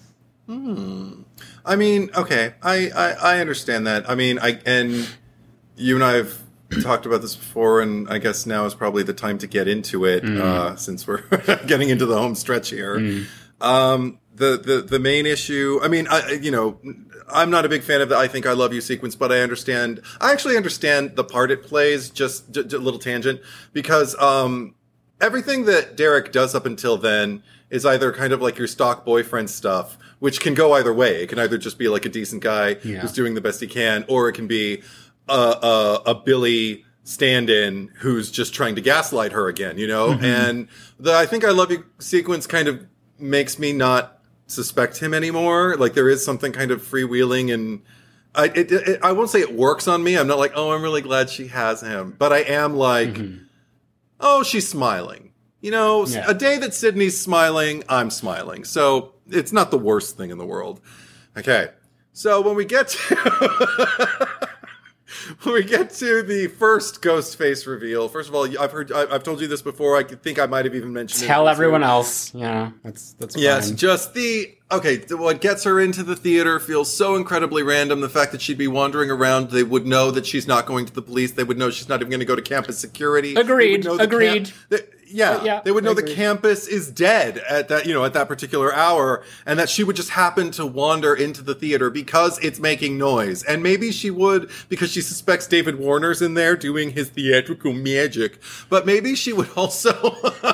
Hmm. I mean, okay, I, I I understand that. I mean, I and you and I have talked about this before, and I guess now is probably the time to get into it mm. uh, since we're getting into the home stretch here. Mm. Um, the the the main issue. I mean, I you know. I'm not a big fan of the I Think I Love You sequence, but I understand, I actually understand the part it plays, just, just a little tangent, because, um, everything that Derek does up until then is either kind of like your stock boyfriend stuff, which can go either way. It can either just be like a decent guy yeah. who's doing the best he can, or it can be a, a, a Billy stand-in who's just trying to gaslight her again, you know? Mm-hmm. And the I Think I Love You sequence kind of makes me not suspect him anymore. Like, there is something kind of freewheeling, and I it, it, I won't say it works on me. I'm not like, oh, I'm really glad she has him, but I am like, mm-hmm. oh, she's smiling. You know, yeah. a day that Sydney's smiling, I'm smiling. So it's not the worst thing in the world. Okay, so when we get to when we get to the first ghost face reveal, first of all, I've heard, I've told you this before. I think I might have even mentioned Tell it. Tell everyone too. else. Yeah, that's that's fine. Yes, just the okay. What gets her into the theater feels so incredibly random. The fact that she'd be wandering around, they would know that she's not going to the police. They would know she's not even going to go to campus security. Agreed. Agreed. Camp- they, yeah, uh, yeah, they would know the campus is dead at that, you know, at that particular hour, and that she would just happen to wander into the theater because it's making noise. And maybe she would because she suspects David Warner's in there doing his theatrical magic. But maybe she would also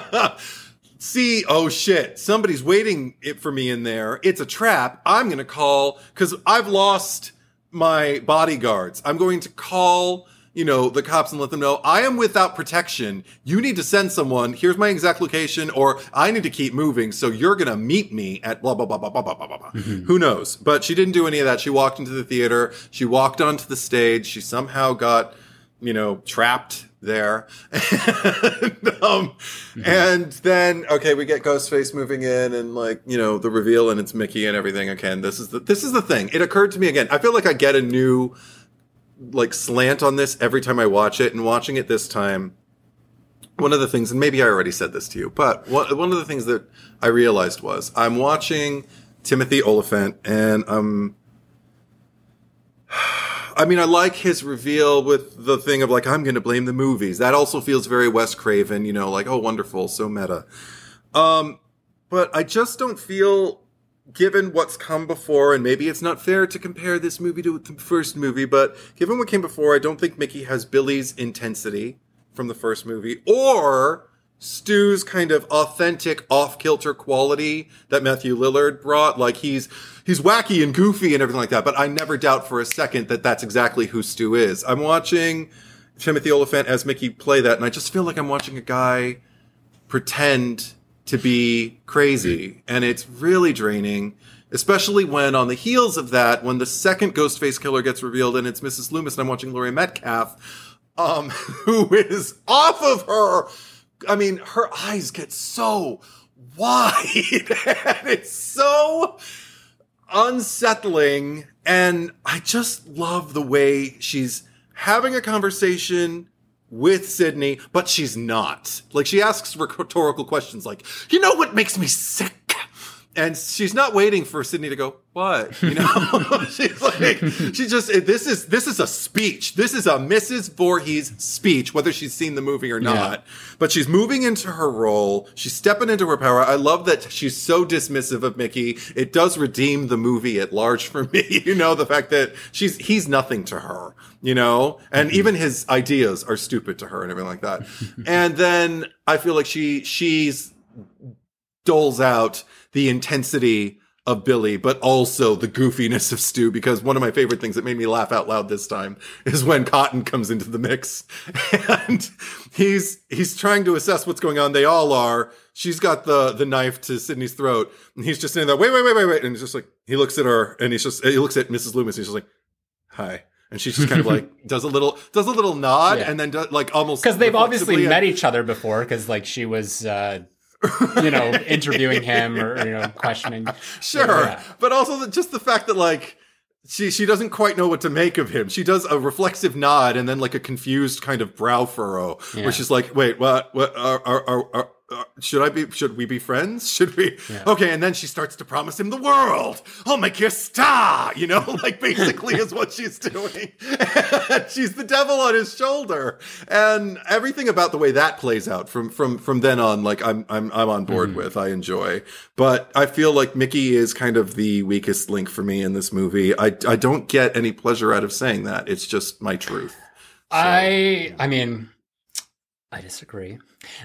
see, oh shit, somebody's waiting it for me in there. It's a trap. I'm going to call, because I've lost my bodyguards. I'm going to call, you know, the cops and let them know I am without protection. You need to send someone. Here's my exact location, or I need to keep moving. So you're going to meet me at blah, blah, blah, blah, blah, blah, blah, blah. Mm-hmm. Who knows? But she didn't do any of that. She walked into the theater. She walked onto the stage. She somehow got, you know, trapped there. and, um, mm-hmm. and then, okay, we get Ghostface moving in, and like, you know, the reveal, and it's Mickey and everything. Okay. And this is the, this is the thing. It occurred to me again. I feel like I get a new, like, slant on this every time I watch it, and watching it this time, one of the things, and maybe I already said this to you, but one, one of the things that I realized was I'm watching Timothy Olyphant, and I'm, I mean, I like his reveal with the thing of like, I'm going to blame the movies. That also feels very Wes Craven, you know, like, oh, wonderful, so meta. Um, but I just don't feel, given what's come before, and maybe it's not fair to compare this movie to the first movie, but given what came before, I don't think Mickey has Billy's intensity from the first movie, or Stu's kind of authentic off-kilter quality that Matthew Lillard brought. Like, he's he's wacky and goofy and everything like that, but I never doubt for a second that that's exactly who Stu is. I'm watching Timothy Olyphant as Mickey play that, and I just feel like I'm watching a guy pretend to be crazy, and it's really draining, especially when on the heels of that, when the second Ghostface killer gets revealed and it's Missus Loomis, and I'm watching Laurie Metcalf, um, who is off of her. I mean, her eyes get so wide, and it's so unsettling, and I just love the way she's having a conversation with Sydney, but she's not. Like, she asks rhetorical questions like, you know what makes me sick? And she's not waiting for Sydney to go, what? You know, she's like, she just, this is, this is a speech. This is a Missus Voorhees speech, whether she's seen the movie or not. Yeah. But she's moving into her role. She's stepping into her power. I love that she's so dismissive of Mickey. It does redeem the movie at large for me. You know, the fact that she's, he's nothing to her, you know, and mm-hmm. even his ideas are stupid to her and everything like that. And then I feel like she, she's doles out the intensity of Billy, but also the goofiness of Stu, because one of my favorite things that made me laugh out loud this time is when Cotton comes into the mix and he's, he's trying to assess what's going on. They all are. She's got the, the knife to Sydney's throat, and he's just sitting there, wait, wait, wait, wait, wait. And he's just like, he looks at her and he's just, he looks at Missus Loomis and he's just like, hi. And she's just kind of like, does a little, does a little nod yeah. and then does, like almost. Cause they've obviously met each other before. Cause like she was, uh, you know, interviewing him or, you know, questioning. Sure. Yeah. But also the, just the fact that like, she, she doesn't quite know what to make of him. She does a reflexive nod and then like a confused kind of brow furrow yeah. where she's like, wait, what, what, are, are, are, are Uh, should I be, should we be friends? Should we? Yeah. Okay. And then she starts to promise him the world. I'll make you a star, you know, like basically is what she's doing. She's the devil on his shoulder. And everything about the way that plays out from, from, from then on, like I'm, I'm, I'm on board mm-hmm. with, I enjoy, but I feel like Mickey is kind of the weakest link for me in this movie. I, I don't get any pleasure out of saying that. It's just my truth. So, I, I mean, I disagree.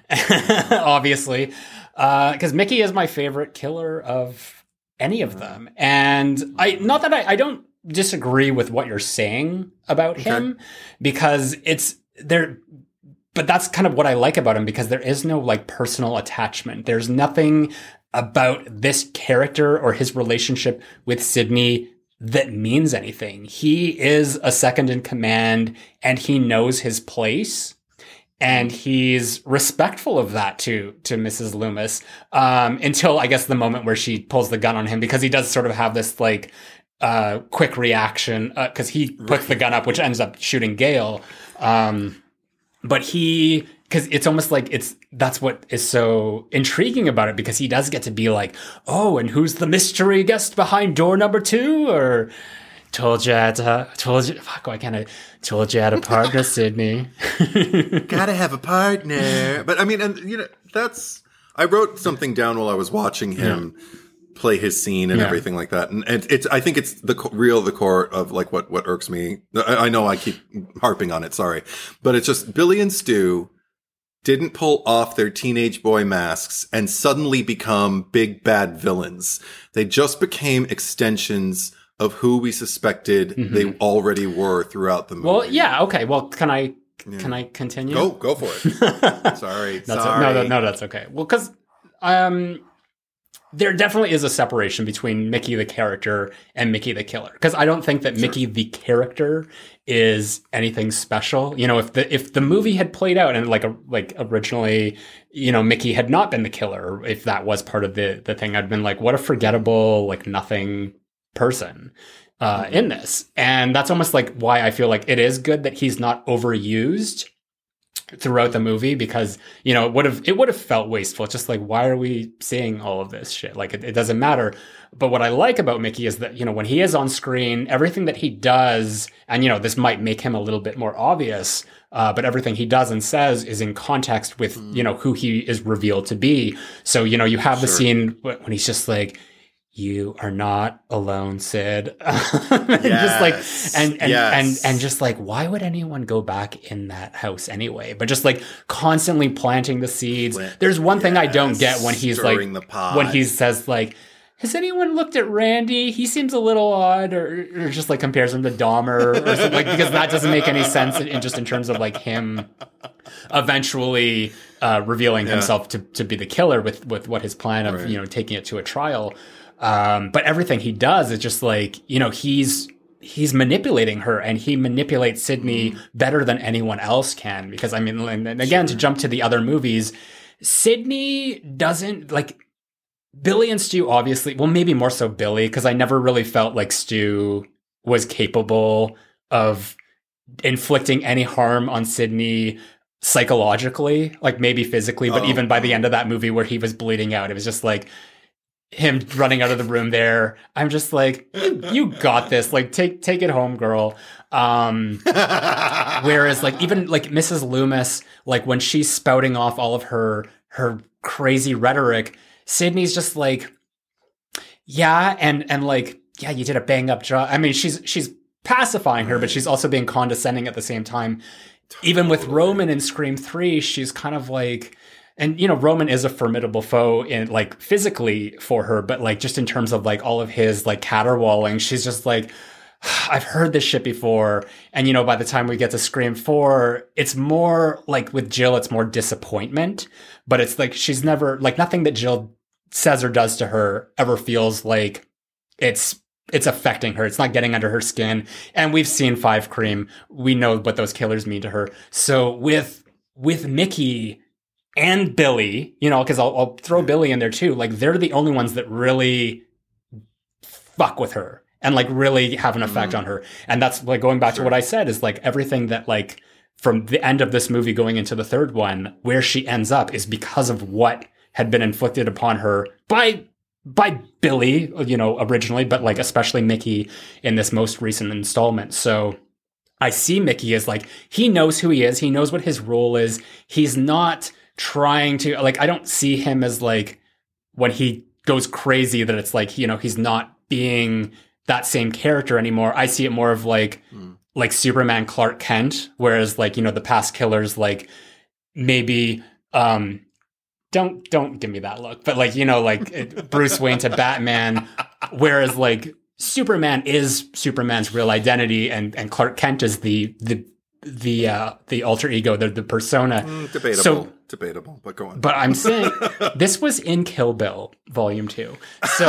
Obviously, because uh, Mickey is my favorite killer of any of them, and I not that I, I don't disagree with what you're saying about okay. him, because it's there. But that's kind of what I like about him, because there is no like personal attachment. There's nothing about this character or his relationship with Sydney that means anything. He is a second in command, and he knows his place. And he's respectful of that to to Missus Loomis, um, until I guess the moment where she pulls the gun on him, because he does sort of have this like uh, quick reaction because uh, he puts the gun up, which ends up shooting Gale. Um, but he, because it's almost like it's that's what is so intriguing about it, because he does get to be like, oh, and who's the mystery guest behind door number two, or. Told you I had to, told you, fuck, why can't I, told you I had a partner, Sydney. Gotta have a partner. But I mean, and you know, that's, I wrote something down while I was watching him yeah. play his scene and yeah. everything like that. And, and it's, I think it's the co- real, the core of like what, what irks me. I, I know I keep harping on it, sorry. But it's just Billy and Stu didn't pull off their teenage boy masks and suddenly become big bad villains. They just became extensions of who we suspected mm-hmm. they already were throughout the movie. Well, yeah, okay. Well, can I yeah. can I continue? Go, go for it. Sorry, that's sorry. A, no, no, no, that's okay. Well, because um, there definitely is a separation between Mickey the character and Mickey the killer. Because I don't think that sure. Mickey the character is anything special. You know, if the if the movie had played out and like a, like originally, you know, Mickey had not been the killer, if that was part of the the thing, I'd been like, what a forgettable, like nothing person uh in this. And that's almost like why I feel like it is good that he's not overused throughout the movie, because, you know, it would have, it would have felt wasteful. It's just like, why are we seeing all of this shit? Like, it, it doesn't matter. But what I like about Mickey is that, you know, when he is on screen, everything that he does, and, you know, this might make him a little bit more obvious, uh, but everything he does and says is in context with, mm. you know, who he is revealed to be. So, you know, you have sure. the scene when he's just like, you are not alone, Sid. and yes. just like, and, and, yes. and, and just like, why would anyone go back in that house anyway? But just like constantly planting the seeds. There's one yes. thing I don't get when he's Stirring like, when he says like, has anyone looked at Randy? He seems a little odd, or, or just like compares him to Dahmer or something, like, because that doesn't make any sense in, in just in terms of like him eventually uh, revealing yeah. himself to, to be the killer with, with what his plan of, right. you know, taking it to a trial. Um, but everything he does is just like, you know, he's, he's manipulating her, and he manipulates Sydney mm. better than anyone else can. Because I mean, and again, sure. to jump to the other movies, Sydney doesn't like Billy and Stu, obviously, well, maybe more so Billy, because I never really felt like Stu was capable of inflicting any harm on Sydney psychologically, like maybe physically, but oh. even by the end of that movie where he was bleeding out, it was just like, him running out of the room there. I'm just like, you, you got this. Like, take take it home, girl. Um, whereas, like, even like Missus Loomis, like when she's spouting off all of her her crazy rhetoric, Sydney's just like, yeah, and and like, yeah, you did a bang up job. I mean, she's she's pacifying her, but she's also being condescending at the same time. Totally. Even with Roman in Scream three, she's kind of like. And, you know, Roman is a formidable foe in like physically for her, but like just in terms of like all of his like caterwauling, she's just like, I've heard this shit before. And, you know, by the time we get to Scream four, it's more like with Jill, it's more disappointment, but it's like, she's never like nothing that Jill says or does to her ever feels like it's, it's affecting her. It's not getting under her skin. And we've seen Five Cream. We know what those killers mean to her. So with, with Mickey, and Billy, you know, because I'll, I'll throw Billy in there too. Like, they're the only ones that really fuck with her and like really have an effect mm-hmm. on her. And that's like going back sure. to what I said is like everything that like from the end of this movie going into the third one, where she ends up is because of what had been inflicted upon her by by Billy, you know, originally, but like especially Mickey in this most recent installment. So I see Mickey as like, he knows who he is. He knows what his role is. He's not trying to like, I don't see him as like when he goes crazy that it's like, you know, he's not being that same character anymore. I see it more of like, mm. like Superman Clark Kent, whereas like, you know, the past killers, like maybe, um, don't, don't give me that look, but like, you know, like Bruce Wayne to Batman, whereas like Superman is Superman's real identity and, and Clark Kent is the, the, the uh the alter ego, the the persona. Mm, debatable. So, debatable, but go on. But I'm saying this was in Kill Bill Volume Two. So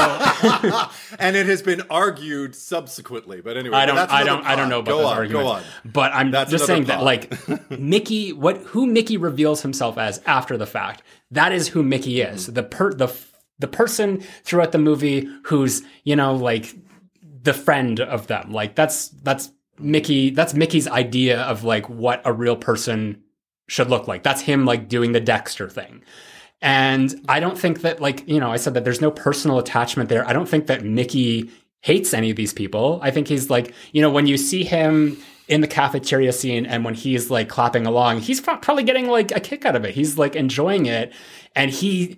and it has been argued subsequently. But anyway, I don't that's I don't pod. I don't know about go this on, argument. Go on. But I'm that's just saying pod. that like Mickey, what who Mickey reveals himself as after the fact, that is who Mickey is. Mm. The per the the person throughout the movie who's, you know, like the friend of them. Like that's that's Mickey, that's Mickey's idea of like what a real person should look like. That's him like doing the Dexter thing. And I don't think that like, you know, I said that there's no personal attachment there. I don't think that Mickey hates any of these people. I think he's like, you know, when you see him in the cafeteria scene and when he's like clapping along, he's probably getting like a kick out of it. He's like enjoying it. And he,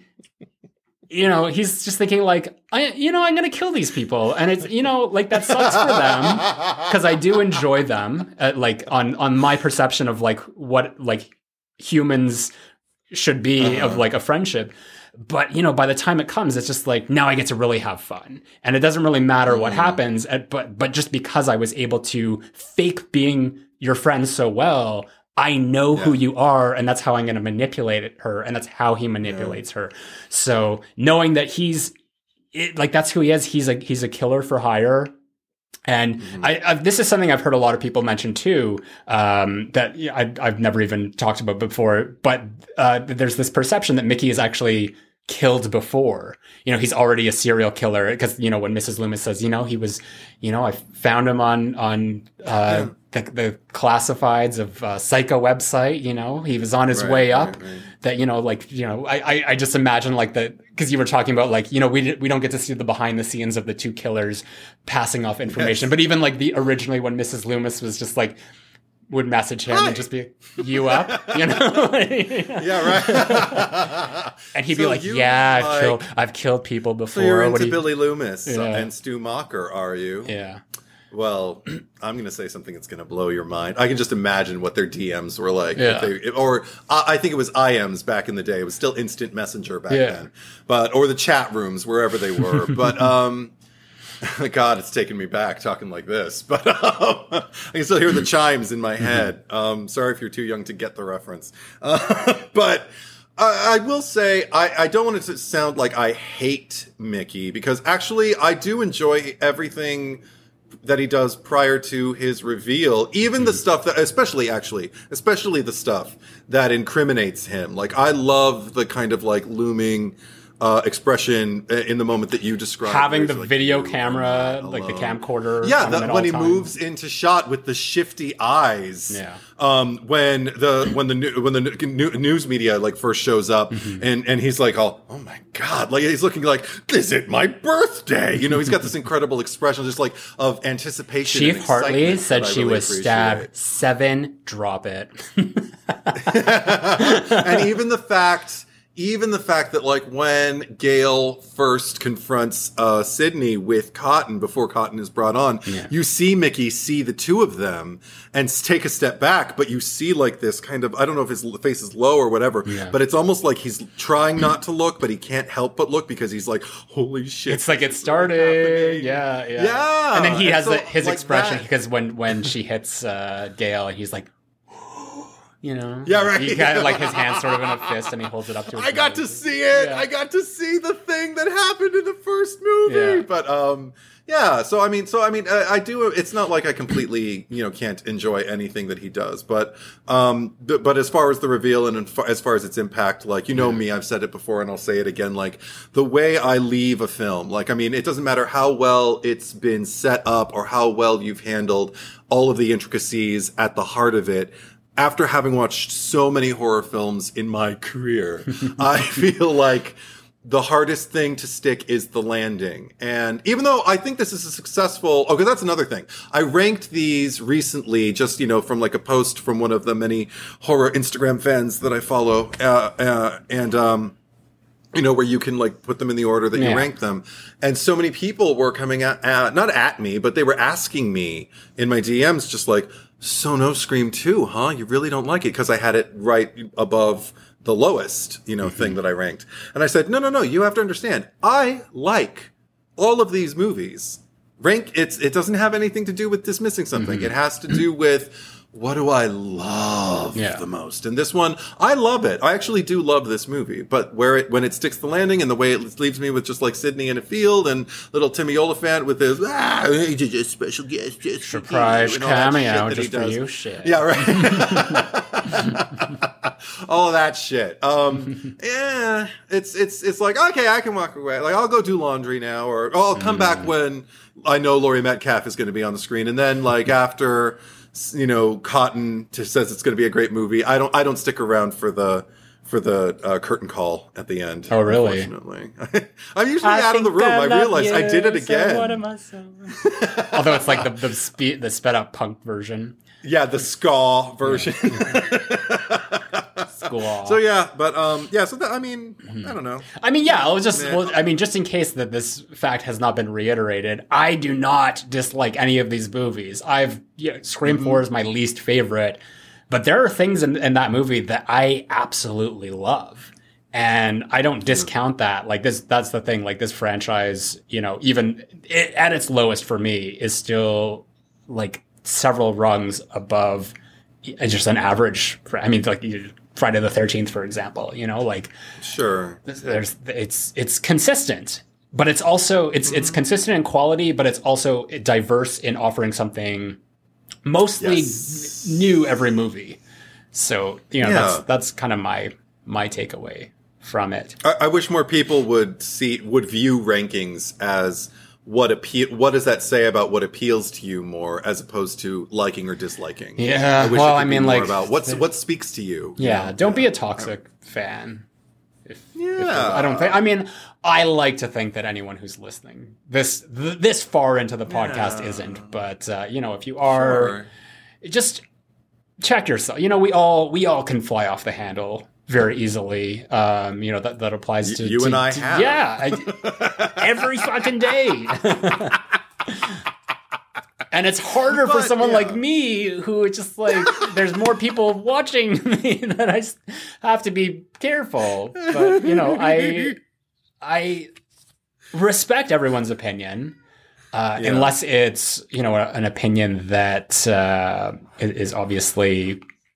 you know, he's just thinking like, I, you know, I'm going to kill these people. And it's, you know, like that sucks for them because I do enjoy them uh, like on, on my perception of like what like humans should be uh-huh. of like a friendship. But, you know, by the time it comes, it's just like, now I get to really have fun. And it doesn't really matter what mm. happens. But, but just because I was able to fake being your friend so well, I know yeah. who you are, and that's how I'm going to manipulate her, and that's how he manipulates yeah. her. So knowing that he's it, like that's who he is, he's a he's a killer for hire. And mm-hmm. I, I, this is something I've heard a lot of people mention too, um, that I, I've never even talked about before. But uh, there's this perception that Mickey is actually killed before. You know, he's already a serial killer because, you know, when Missus Loomis says, you know, he was, you know, I found him on, on, uh, the, the classifieds of uh, Psycho website, you know, he was on his Right, way right, up right. that, you know, like, you know, I, I, I just imagine like the, cause you were talking about like, you know, we, we don't get to see the behind the scenes of the two killers passing off information, Yes. but even like the originally when Missus Loomis was just like, would message him Hi. and just be, you up, you know? Yeah, right. And he'd So be like, you yeah, I've like- killed, I've killed people before. So you're What into do you- Billy Loomis Yeah. and Stu Macher, are you? Yeah. Well, I'm going to say something that's going to blow your mind. I can just imagine what their D Ms were like. Yeah. If they, or I I think it was I Ms back in the day. It was still instant messenger back Yeah. then. But or the chat rooms, wherever they were. But um God, it's taking me back talking like this. But um, I can still hear the chimes in my head. Um, sorry if you're too young to get the reference. Uh, but I, I will say, I, I don't want it to sound like I hate Mickey, because actually I do enjoy everything that he does prior to his reveal, even the stuff that, especially actually, especially the stuff that incriminates him. Like, I love the kind of like looming uh, expression in the moment that you described. Having where the he's like, video "You are camera, not like the alone." camcorder. Yeah, on him that, at when all he times. moves into shot with the shifty eyes. Yeah. Um, when the when the new, when the new, news media like first shows up, Mm-hmm. and and he's like, oh, oh my God, like he's looking like, is it my birthday? You know, he's got this incredible expression, just like of anticipation. Chief and Hartley excitement said that I she really was appreciate. stabbed seven. Drop it. And even the fact, even the fact that like when Gail first confronts uh, Sydney with Cotton before Cotton is brought on, Yeah. you see Mickey see the two of them and s- take a step back, but you see like this kind of, I don't know if his l- face is low or whatever, Yeah. but it's almost like he's trying not to look, but he can't help but look because he's like, holy shit. It's like it this is started. happening. Yeah, yeah. Yeah. And then he And has so, the, his like expression that- because when when she hits uh, Gail, and he's like, you know, Yeah, right. He got like his hand sort of in a fist, and he holds it up to his I got to nose. see it. Yeah. I got to see the thing that happened in the first movie. Yeah. But um, yeah. So I mean, so I mean, I, I do. It's not like I completely, you know, can't enjoy anything that he does. But um, but, but as far as the reveal and as far as its impact, like you know me, I've said it before and I'll say it again. Like the way I leave a film, like I mean, it doesn't matter how well it's been set up or how well you've handled all of the intricacies at the heart of it. After having watched so many horror films in my career, I feel like the hardest thing to stick is the landing. And even though I think this is a successful, okay, that's another thing. I ranked these recently just, you know, from like a post from one of the many horror Instagram fans that I follow. Uh, uh, and, um, you know, where you can like put them in the order that you Yeah. rank them. And so many people were coming at, at, not at me, but they were asking me in my D Ms, just like, so no Scream two, huh? You really don't like it? Because I had it right above the lowest, you know, thing that I ranked. And I said, no, no, no, you have to understand. I like all of these movies. Rank, it's, it doesn't have anything to do with dismissing something. It has to do with, what do I love Yeah. the most? And this one, I love it. I actually do love this movie. But where it, when it sticks the landing and the way it leaves me with just like Sydney in a field and little Timmy Oliphant with his, ah, he's just a special guest, just for you," Surprise and all that shit cameo that he just for does. you. Shit. Yeah, right. All of that shit. Um, yeah, it's it's it's like okay, I can walk away. Like I'll go do laundry now, or oh, I'll come back when I know Laurie Metcalf is going to be on the screen, and then like after you know Cotton to, says it's going to be a great movie, I don't I don't stick around for the for the uh, curtain call at the end. Oh, really? Unfortunately, I'm usually out of the room. I, realized I did it again. Although it's like the the, spe- the sped up punk version. Yeah, the ska version. School. So yeah, but um, yeah. So that, I mean, Mm-hmm. I don't know. I mean, yeah, I'll just, Yeah. well, I mean, just in case that this fact has not been reiterated, I do not dislike any of these movies. I've, yeah, Scream Mm-hmm. four is my least favorite, but there are things in, in that movie that I absolutely love. And I don't discount that. Like this, that's the thing. Like this franchise, you know, even it, at its lowest for me is still like several rungs above just an average. I mean, like Friday the thirteenth, for example, you know, like Sure. there's, it's, it's consistent, but it's also, it's, it's consistent in quality, but it's also diverse in offering something mostly Yes. new every movie. So, you know, Yeah. that's, that's kind of my, my takeaway from it. I, I wish more people would see would view rankings as what appeal. What does that say about what appeals to you more, as opposed to liking or disliking? Yeah, I wish well, it could I be mean, more like about what's what speaks to you. Yeah, you know? don't yeah. be a toxic fan. If, Yeah, if I don't think. I mean, I like to think that anyone who's listening this th- this far into the podcast Yeah. isn't. But uh, you know, if you are, Sure. just check yourself. You know, we all we all can fly off the handle very easily. Um, you know, that that applies to you to- and I to- have. Yeah, I, every fucking day. And it's harder for But, someone yeah. like me who is just like, there's more people watching me that I s- have to be careful. But, you know, I I respect everyone's opinion, uh, Yeah. unless it's, you know, an opinion that uh, is obviously,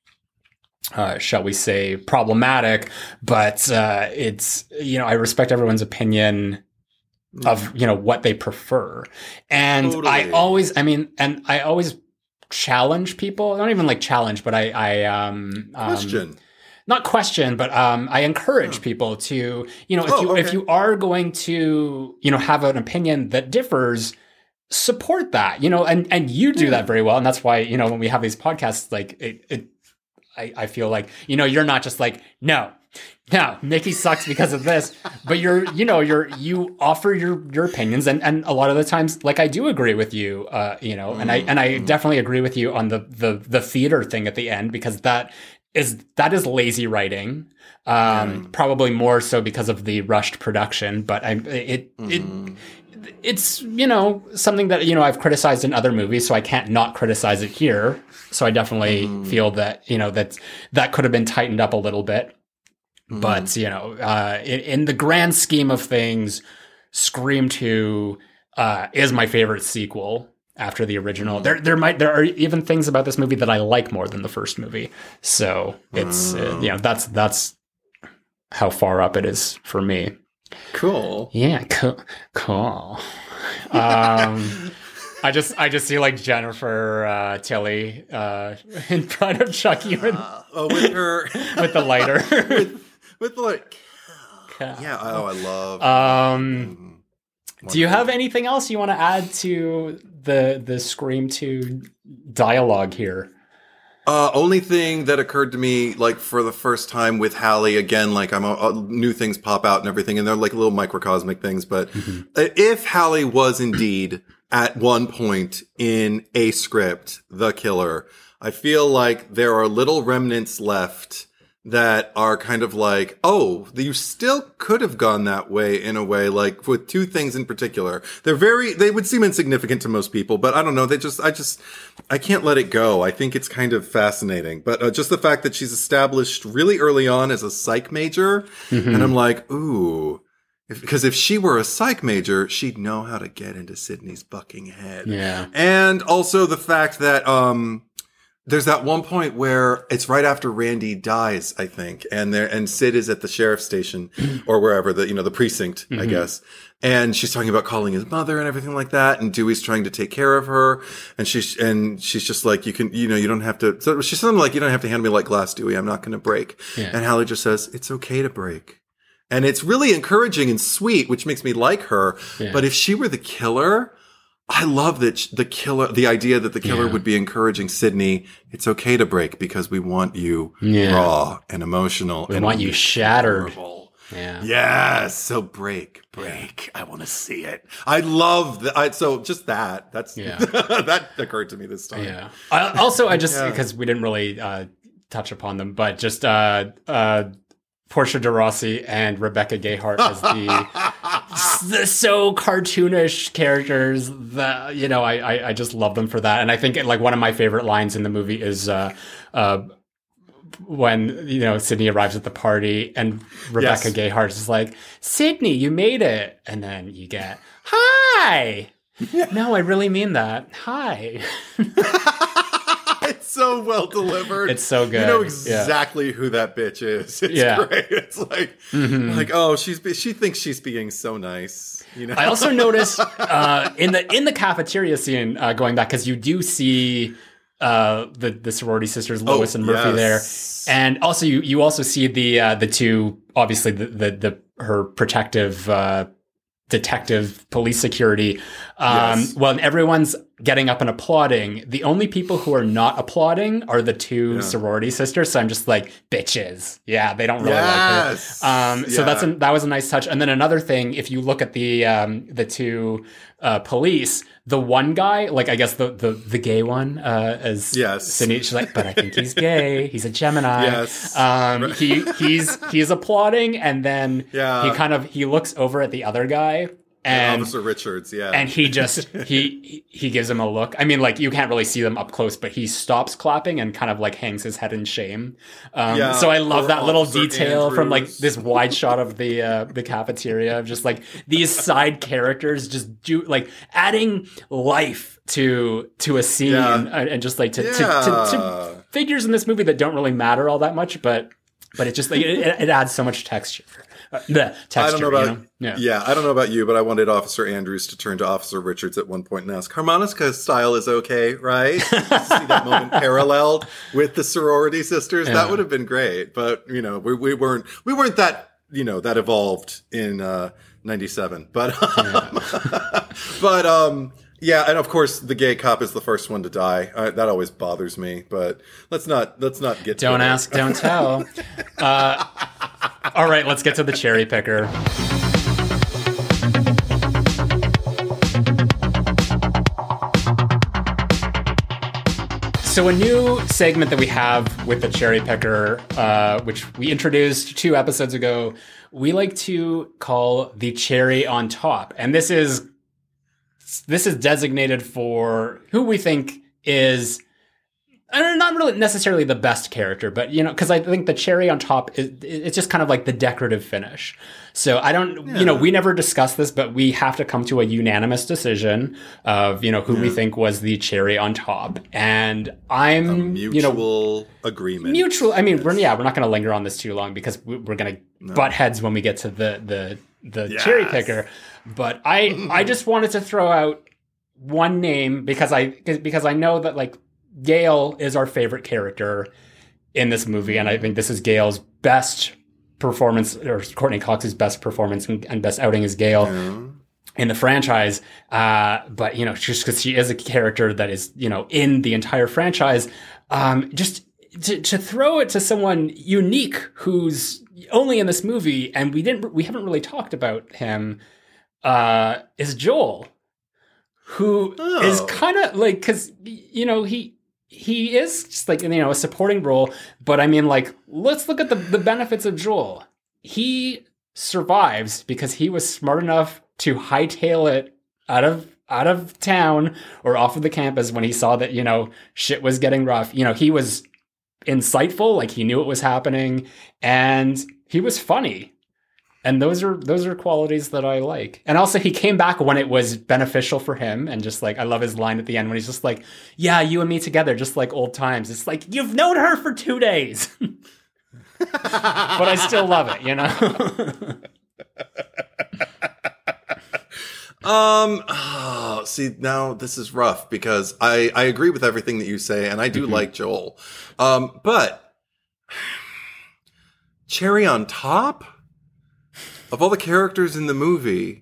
uh, shall we say, problematic. But uh, it's, you know, I respect everyone's opinion of, you know, what they prefer. And Totally. I always, I mean, and I always challenge people. I don't even like challenge, but I, I, um, um Question. not question, but, um, I encourage people to, you know, if Oh, you, okay. if you are going to, you know, have an opinion that differs, support that, you know, and, and you do that very well. And that's why, you know, when we have these podcasts, like it, it I, I feel like, you know, you're not just like, no, no, Mickey sucks because of this, but you're, you know, you're, you offer your, your opinions. And, and a lot of the times, like, I do agree with you, uh, you know, and I, and I definitely agree with you on the, the, the theater thing at the end, because that is, that is lazy writing. Um, probably more so because of the rushed production, but I, it, it, it's, you know, something that, you know, I've criticized in other movies, so I can't not criticize it here. So I definitely feel that, you know, that that could have been tightened up a little bit. But, you know, uh, in, in the grand scheme of things, Scream two uh, is my favorite sequel after the original. There there might there are even things about this movie that I like more than the first movie. So it's, uh, you know, that's that's how far up it is for me. Cool. Yeah, cool. Cool. Um, I just, I just see like Jennifer uh, Tilly uh, in front of Chucky with, Oh, with her, with the lighter. with the like, yeah. Oh, I love. Um, do you Wonderful. have anything else you want to add to the the Scream two dialogue here? Uh, only thing that occurred to me, like, for the first time with Hallie, again, like, I'm, uh, new things pop out and everything, and they're like little microcosmic things, but if Hallie was indeed at one point in a script the killer, I feel like there are little remnants left that are kind of like, oh, you still could have gone that way in a way, like with two things in particular. They're very, they would seem insignificant to most people, but I don't know. They just, I just, I can't let it go. I think it's kind of fascinating, but uh, just the fact that she's established really early on as a psych major. Mm-hmm. And I'm like, ooh, if, because if she were a psych major, she'd know how to get into Sydney's bucking head. Yeah. And also the fact that, um, there's that one point where it's right after Randy dies, I think, and there and Sid is at the sheriff's station or wherever, the you know the precinct, I guess, and she's talking about calling his mother and everything like that, and Dewey's trying to take care of her, and she's and she's just like, you can, you know, you don't have to. So she's something like, you don't have to hand me like glass, Dewey. I'm not going to break. Yeah. And Hallie just says, it's okay to break. And it's really encouraging and sweet, which makes me like her. Yeah. But if she were the killer, I love that sh- the killer, the idea that the killer Yeah. would be encouraging Sydney, it's okay to break because we want you Yeah. raw and emotional. We and want you shattered. vulnerable. Yeah. Yes. So break, break. I want to see it. I love that. I, so just that, that's, Yeah. that occurred to me this time. Yeah. I, also, I just, Yeah. because we didn't really uh, touch upon them, but just uh, uh, Portia de Rossi and Rebecca Gayheart as the, the so cartoonish characters that, you know, I, I, I just love them for that. And I think like one of my favorite lines in the movie is uh, uh, when, you know, Sydney arrives at the party and Rebecca Yes. Gayheart is like, Sydney, you made it. And then you get, hi. No, I really mean that. Hi. It's so well delivered. It's so good. You know Yeah. exactly who that bitch is. It's Yeah. great. It's like, like, oh, she's be- she thinks she's being so nice. You know. I also noticed uh, in the in the cafeteria scene, uh, going back, because you do see uh, the the sorority sisters Lois Oh, and Murphy yes. there, and also you you also see the uh, the two obviously the the, the her protective uh, detective police security. Um, Yes. When everyone's getting up and applauding, the only people who are not applauding are the two Yeah. sorority sisters. So I'm just like, bitches. Yeah, they don't really Yes. like her. Um, so Yeah. that's a, that was a nice touch. And then another thing, if you look at the um, the two uh, police, the one guy, like I guess the the, the gay one, uh, as Yes. Sydney, she's like, but I think he's gay. He's a Gemini. Yes. Um, he he's he's applauding, and then Yeah. he kind of he looks over at the other guy. And, Officer Richards, yeah. and he just he he gives him a look. I mean, like you can't really see them up close, but he stops clapping and kind of like hangs his head in shame. Um, Yeah, so I love poor that little Officer detail from like Andrews. this wide shot of the uh, the cafeteria of just like these side characters just do like adding life to to a scene Yeah. and, and just like to, to, to, Yeah. to figures in this movie that don't really matter all that much, but but it just like it, it adds so much texture. Uh, the texture, I don't know about you know? yeah. Yeah. I don't know about you, but I wanted Officer Andrews to turn to Officer Richards at one point and ask, "Harmonica's style is okay, right?" See that moment paralleled with the sorority sisters. Yeah. That would have been great, but you know, we, we weren't we weren't that you know that evolved in uh, ninety-seven, but um, but um. Yeah, and of course the gay cop is the first one to die. Uh, that always bothers me, but let's not let's not get Don't to it. ask, don't tell. Uh, all right, let's get to the cherry picker. So a new segment that we have with the cherry picker, uh, which we introduced two episodes ago, we like to call the cherry on top, and this is this is designated for who we think is. I don't know, not really necessarily the best character, but you know, because I think the cherry on top is it's just kind of like the decorative finish. So I don't, Yeah. you know, we never discussed this, but we have to come to a unanimous decision of you know who we think was the cherry on top, and I'm Mutual you know agreement. mutual. I mean, we're yeah, we're not going to linger on this too long because we, we're going to butt heads when we get to the the the Yes. cherry picker. But I I just wanted to throw out one name because I because I know that like. Gail is our favorite character in this movie, and I think this is Gail's best performance, or Courtney Cox's best performance and, and best outing as Gail Yeah. in the franchise. Uh, but, you know, just because she is a character that is, you know, in the entire franchise, um, just to, to throw it to someone unique who's only in this movie, and we didn't, we haven't really talked about him, uh, is Joel, who Oh. is kind of like, because, you know, he, he is just like, you know, a supporting role, but I mean, like, let's look at the, the benefits of Joel. He survives because he was smart enough to hightail it out of out of town or off of the campus when he saw that, you know, shit was getting rough. You know, he was insightful, like he knew what was happening, and he was funny. And those are those are qualities that I like. And also he came back when it was beneficial for him, and just like I love his line at the end when he's just like, "Yeah, you and me together, just like old times." It's like, you've known her for two days. But I still love it, you know? Um. Oh, see, now this is rough because I I agree with everything that you say, and I do Mm-hmm. like Joel. Um, but cherry on top of all the characters in the movie,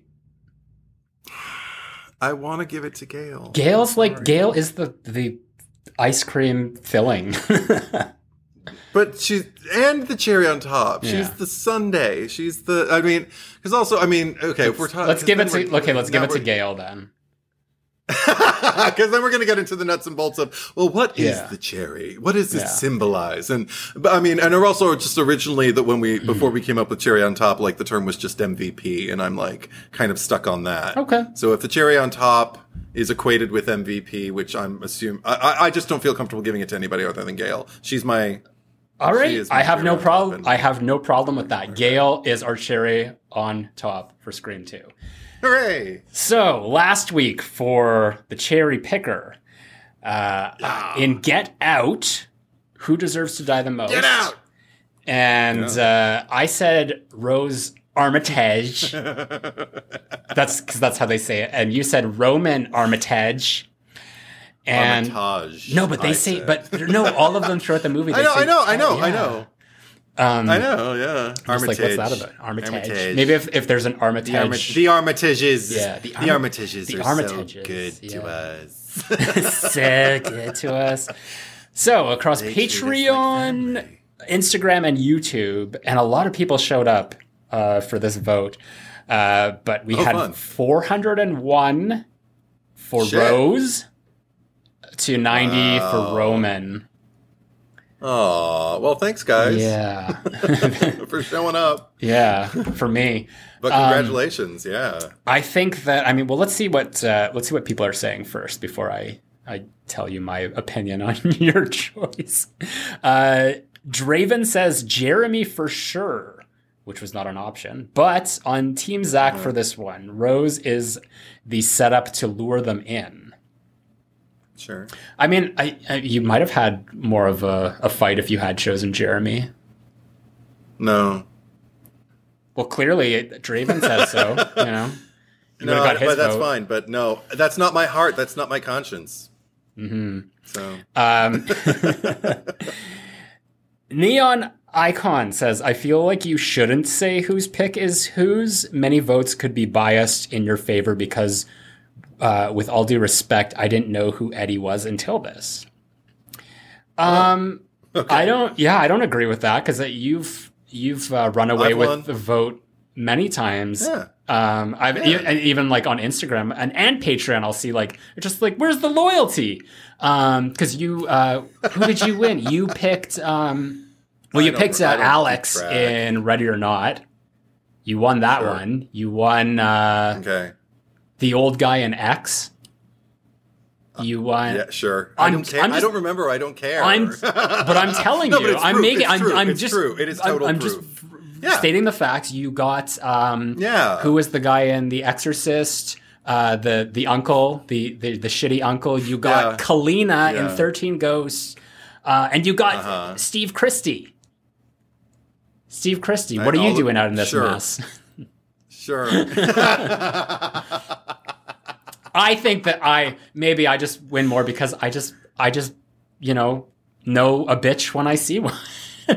I want to give it to Gail. Gail's like Gail is the the ice cream filling. But she's and the cherry on top. Yeah. She's the sundae. She's the. I mean, because also, I mean, okay, if we're talking, Let's give it to okay, let's give it to Gail then. Because then we're going to get into the nuts and bolts of, well, what is Yeah. the cherry? What does it Yeah. symbolize? And, but I mean, and also just originally that when we, before we came up with cherry on top, like the term was just M V P, and I'm like kind of stuck on that. Okay. So if the cherry on top is equated with M V P, which I'm assuming, I, I I just don't feel comfortable giving it to anybody other than Gail. She's my, All She right, is my I have cherry no on top, problem. and- I have no problem with that. Gail is our cherry on top for Scream two. hooray! So last week for the cherry picker, uh, in Get Out, who deserves to die the most? Get out! And uh, I said Rose Armitage. That's because that's how they say it. And you said Roman Armitage. And Armitage. no, but they I say, said. but no, all of them throughout the movie. They I know, say, I know, I know, yeah. I know. Um, I know, yeah. Just like, what's that about? Armitage. Armitage. Maybe if, if there's an Armitage. The, Armi- the Armitages. Yeah, the, the Armi- Armitages the are Armitages, so good yeah. to us. So good to us. So across They treat us like Patreon, family. Instagram, and YouTube, and a lot of people showed up uh, for this vote. Uh, but we Oh, had fun. four hundred one for Shit. Rose to ninety Wow. for Roman. Aw, well, thanks, guys, Yeah. for showing up. Yeah, for me. But Um, congratulations, yeah. I think that I mean, well, let's see what uh, let's see what people are saying first before I I tell you my opinion on your choice. Uh, Draven says Jeremy for sure, which was not an option. But on Team Zach for this one, Rose is the setup to lure them in. Sure. I mean, I, I you might have had more of a, a fight if you had chosen Jeremy. No. Well, clearly Draven says so. You know, you No, would've got his but that's vote. fine. But no, that's not my heart. That's not my conscience. Mm-hmm. So. Um, Neon Icon says, I feel like you shouldn't say whose pick is whose. Many votes could be biased in your favor because, uh, with all due respect, I didn't know who Eddie was until this. Um, Okay. I don't, yeah, I don't agree with that because you've, you've uh, run away I've with won. the vote many times. Yeah. Um, I've Yeah. e- and even like on Instagram and, and Patreon, I'll see like, it's just like, where's the loyalty? Um, cause you, uh, who did you win? You picked, um, well, I you don't- picked I uh, don't keep Alex track. in Ready or Not. You won that Sure. one. You won, uh, Okay. the old guy in X. You won. Yeah, sure. I I'm- don't care. I'm I just- don't remember. I don't care. I'm, but I'm telling No, you, but it's I'm proof. making, It's I'm, true. I'm It's just, true. It is I'm- total I'm, proof. just Yeah. stating the facts. You got, um, Yeah. who was the guy in The Exorcist? Uh, the the uncle, the, the the shitty uncle. You got Yeah. Kalina in Yeah. thirteen Ghosts, uh, and you got Uh-huh. Steve Christie. Steve Christie, I- what are you I'll- doing out in this sure. mess? Sure. I think that I maybe I just win more because I just I just you know know a bitch when I see one.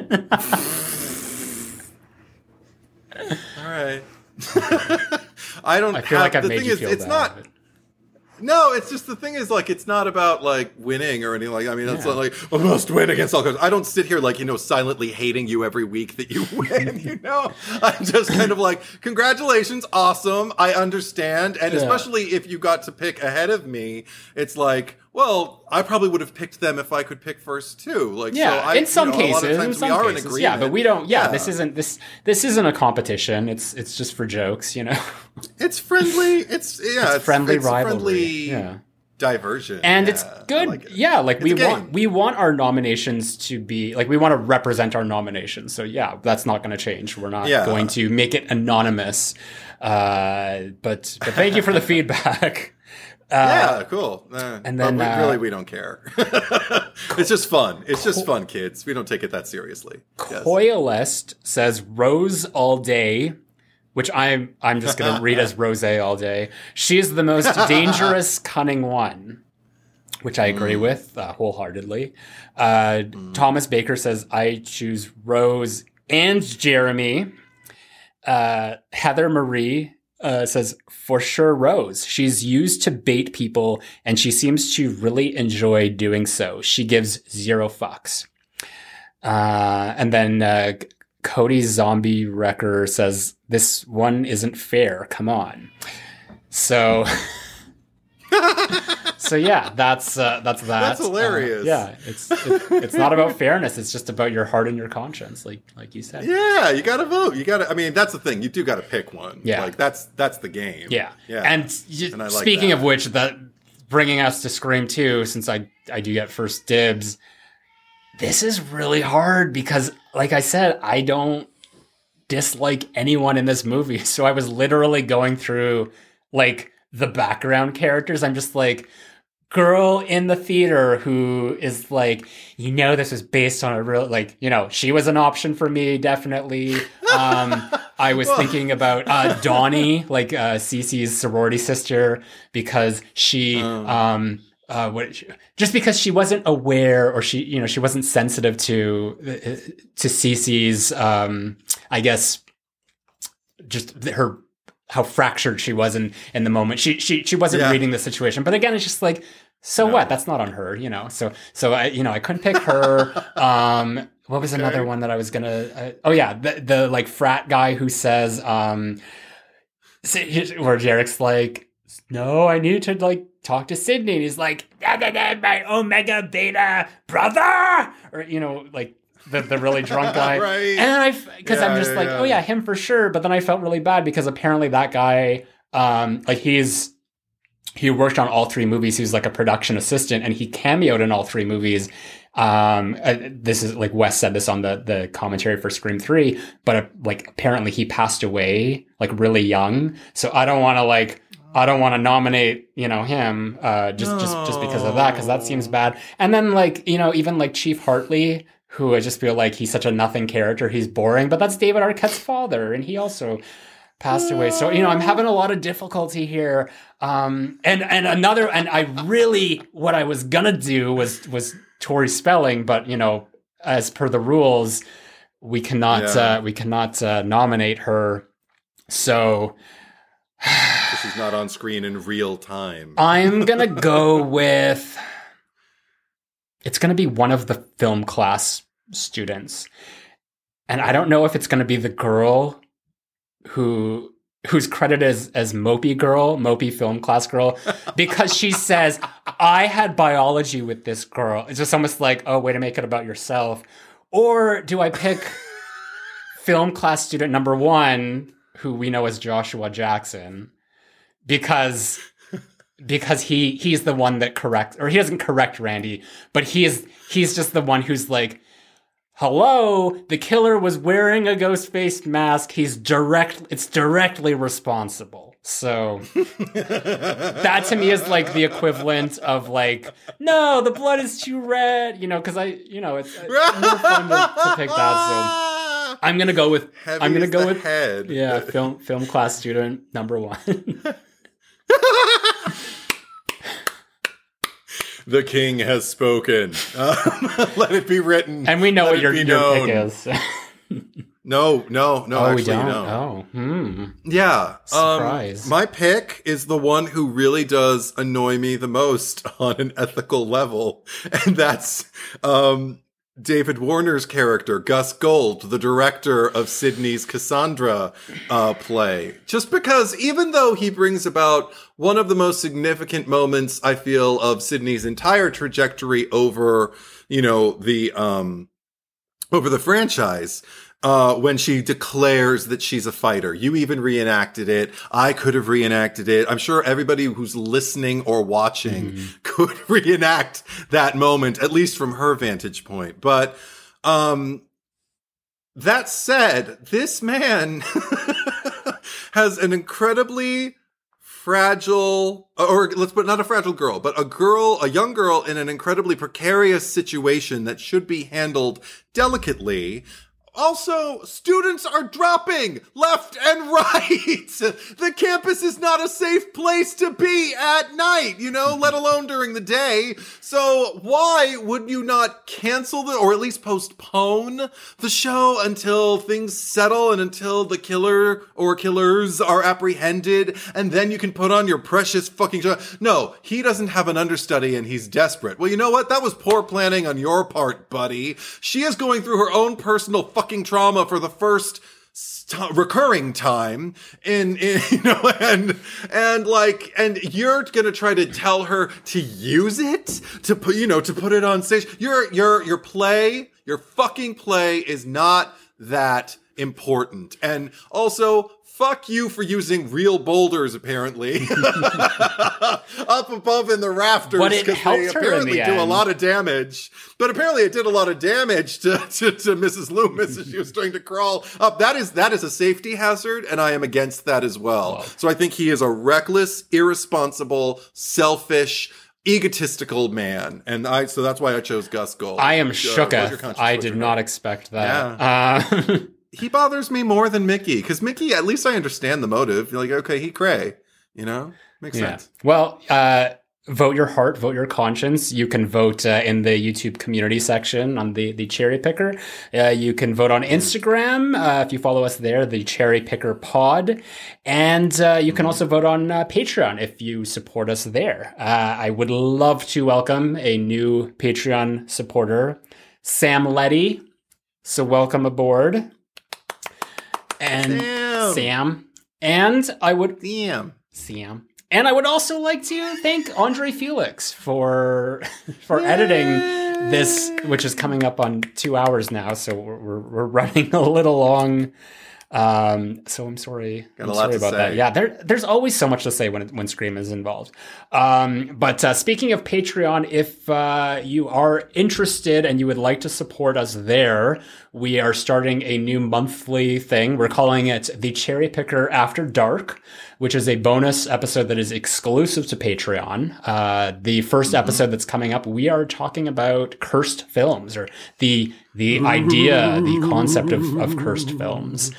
All right. I don't. I feel have, like I've the made thing you is, feel it's bad. not. No, it's just the thing is like it's not about like winning or anything like. I mean, it's Yeah. not like I must win against all costs. I don't sit here like you know silently hating you every week that you win. You know, I'm just kind of like congratulations, awesome. I understand, and Yeah. especially if you got to pick ahead of me, it's like. Well, I probably would have picked them if I could pick first too. Like, Yeah, so I, in some you know, a lot of cases, in times some we are cases, in agreement. yeah, but we don't. Yeah, Yeah. this isn't this this isn't a competition. It's it's just for jokes, you know. It's friendly. It's yeah. It's, friendly it's rivalry. Friendly Yeah. diversion, And Yeah, it's I good. like it. Yeah, like It's we a game. want we want our nominations to be like we want to represent our nominations. So yeah, that's not going to change. We're not Yeah. going to make it anonymous. Uh, but but thank you for the feedback. yeah, cool. Uh, and but then, we, uh, really, we don't care. It's just fun. It's just fun, kids. We don't take it that seriously. Yes. Coilest says Rose all day, which I'm I'm just going to read as Rose all day. She's the most dangerous, cunning one, which I agree Mm. with uh, wholeheartedly. Uh, Thomas Baker says I choose Rose and Jeremy. Uh, Heather Marie uh, says for sure Rose. She's used to bait people, and she seems to really enjoy doing so. She gives zero fucks. Uh, and then uh, Cody Zombie Wrecker says this one isn't fair. Come on. So, so yeah, that's uh, that's that. That's hilarious. Uh, yeah, it's it, it's not about fairness. It's just about your heart and your conscience, like like you said. Yeah, you got to vote. You got to. I mean, that's the thing. You do got to pick one. Yeah. like that's that's the game. Yeah. yeah. And, y- And I like speaking that. of which, that bringing us to Scream two, since I I do get first dibs. This is really hard because, like I said, I don't dislike anyone in this movie. So I was literally going through like the background characters. I'm just like, girl in the theater who is like, you know, this was based on a real, like, you know, she was an option for me, definitely. Um, I was thinking about uh, Donnie, like uh, Cece's sorority sister, because she, um, uh, what just because she wasn't aware or she you know she wasn't sensitive to to Cece's um, I guess just her how fractured she was in in the moment. She she she wasn't Yeah. reading the situation. But again, it's just like, so No. what? That's not on her, you know. So so I you know I couldn't pick her. um, what was another one that I was gonna? Uh, oh yeah, the the like frat guy who says um, where Derek's like, no, I need to like talk to Sydney. And he's like, da, da, da, my Omega Beta brother, or you know, like the the really drunk guy. Right. And then I, because Yeah, I'm just yeah, like, yeah. oh yeah, him for sure. But then I felt really bad because apparently that guy, um, like he's he worked on all three movies. He was like a production assistant, and he cameoed in all three movies. Um, uh, this is like Wes said this on the the commentary for Scream three, but uh, like apparently he passed away like really young. So I don't want to like I don't want to nominate you know him uh, just just just because of that, because that seems bad. And then like you know even like Chief Hartley, who I just feel like he's such a nothing character. He's boring, but that's David Arquette's father, and he also passed away. So, you know, I'm having a lot of difficulty here. Um, and, and another, and I really, what I was gonna do was, was Tori Spelling, but, you know, as per the rules, we cannot, Yeah. uh, we cannot, uh, nominate her. So She's not on screen in real time. I'm gonna go with, it's gonna be one of the film class students. And I don't know if it's gonna be the girl who who's credited as, as Mopey Girl, Mopey Film Class Girl, because she says, I had biology with this girl. It's just almost like, oh, way to make it about yourself. Or do I pick film class student number one, who we know as Joshua Jackson, because because he he's the one that corrects, or he doesn't correct Randy, but he is he's just the one who's like, hello, the killer was wearing a ghost-faced mask. He's direct, it's directly responsible. So that to me is like the equivalent of like, no, the blood is too red, you know, because I, you know, it's, it's more fun to, to pick that. So I'm gonna go with, Heavy I'm gonna as go the with, head. yeah, film film class student number one. The king has spoken. Um, let it be written. And we know Let what it your, be your known. pick is. No, no, no. oh, actually, we don't. no. Oh, hmm. Yeah. Surprise. Um, my pick is the one who really does annoy me the most on an ethical level. And that's um, David Warner's character, Gus Gold, the director of Sydney's Cassandra uh, play. Just because even though he brings about one of the most significant moments, I feel, of Sydney's entire trajectory over, you know, the, um, over the franchise, uh, when she declares that she's a fighter. You even reenacted it. I could have reenacted it. I'm sure everybody who's listening or watching mm-hmm. could reenact that moment, at least from her vantage point. But, um, that said, this man has an incredibly fragile, or let's put not a fragile girl, but a girl, a young girl in an incredibly precarious situation that should be handled delicately. Also, students are dropping left and right. The campus is not a safe place to be at night, you know, let alone during the day. So why would you not cancel the, or at least postpone the show until things settle and until the killer or killers are apprehended, and then you can put on your precious fucking show? No, he doesn't have an understudy and he's desperate. Well, you know what? That was poor planning on your part, buddy. She is going through her own personal fucking trauma for the first st- recurring time in, in, you know, and, and like, and you're gonna try to tell her to use it, to put, you know, to put it on stage. Your, your, your play, your fucking play is not that important. And also, fuck you for using real boulders, apparently, up above in the rafters, But it because helped they her in apparently the do a end. lot of damage. But apparently, it did a lot of damage to, to, to Missus Loomis as she was trying to crawl up. That is that is a safety hazard, and I am against that as well. Wow. So I think he is a reckless, irresponsible, selfish, egotistical man, and I. So that's why I chose Gus Gold. I am Uh, shook. what's your conscience? I What's did your not name? expect that. Uh, He bothers me more than Mickey, because Mickey, at least I understand the motive. You're like, okay, he cray, you know, makes yeah. sense. Well, uh, vote your heart, vote your conscience. You can vote uh, in the YouTube community section on the, the Cherry Picker. Uh, you can vote on Instagram uh, if you follow us there, the Cherry Picker Pod. And uh, you can also vote on uh, Patreon if you support us there. Uh, I would love to welcome a new Patreon supporter, Sam Letty. So welcome aboard. And Sam. Sam. And I would... Damn. Sam. And I would also like to thank Andre Felix for for editing this, which is coming up on two hours now. So we're we're, we're running a little long. Um, so I'm sorry. Got I'm a lot sorry to about say. that. Yeah, there there's always so much to say when when Scream is involved. Um, but uh, speaking of Patreon, if uh, you are interested and you would like to support us there, we are starting a new monthly thing. We're calling it the Cherry Picker After Dark, which is a bonus episode that is exclusive to Patreon. Uh, the first mm-hmm. episode that's coming up, we are talking about cursed films, or the the idea, the concept of, of cursed films.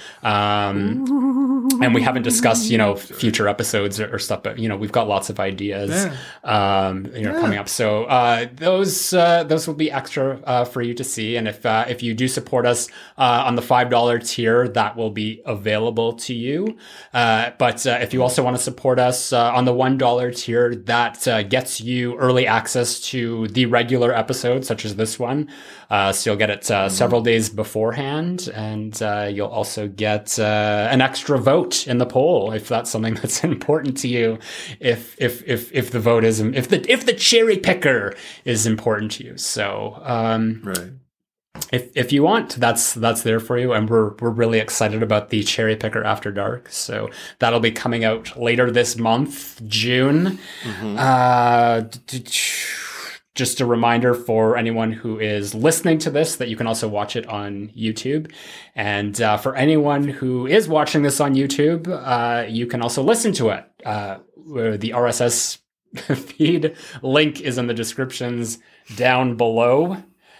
Um, and we haven't discussed, you know, future episodes or, or stuff, but, you know, we've got lots of ideas, yeah. um, you know, yeah. coming up. So uh, those uh, those will be extra uh, for you to see. And if uh, if you do support us uh, on the five dollar tier, that will be available to you. Uh, but uh, if you also want to support us uh, on the one dollar tier, that uh, gets you early access to the regular episodes, such as this one. Uh, so you'll get it uh, several days beforehand, and uh, you'll also get uh, an extra vote in the poll if that's something that's important to you. If if if if the vote is if the if the cherry picker is important to you, so um, right. If if you want, that's that's there for you, and we're we're really excited about the Cherry Picker After Dark. So that'll be coming out later this month, June. Mm-hmm. Uh, d- d- Just a reminder for anyone who is listening to this that you can also watch it on YouTube. And uh, for anyone who is watching this on YouTube, uh, you can also listen to it. Uh, the R S S feed link is in the descriptions down below.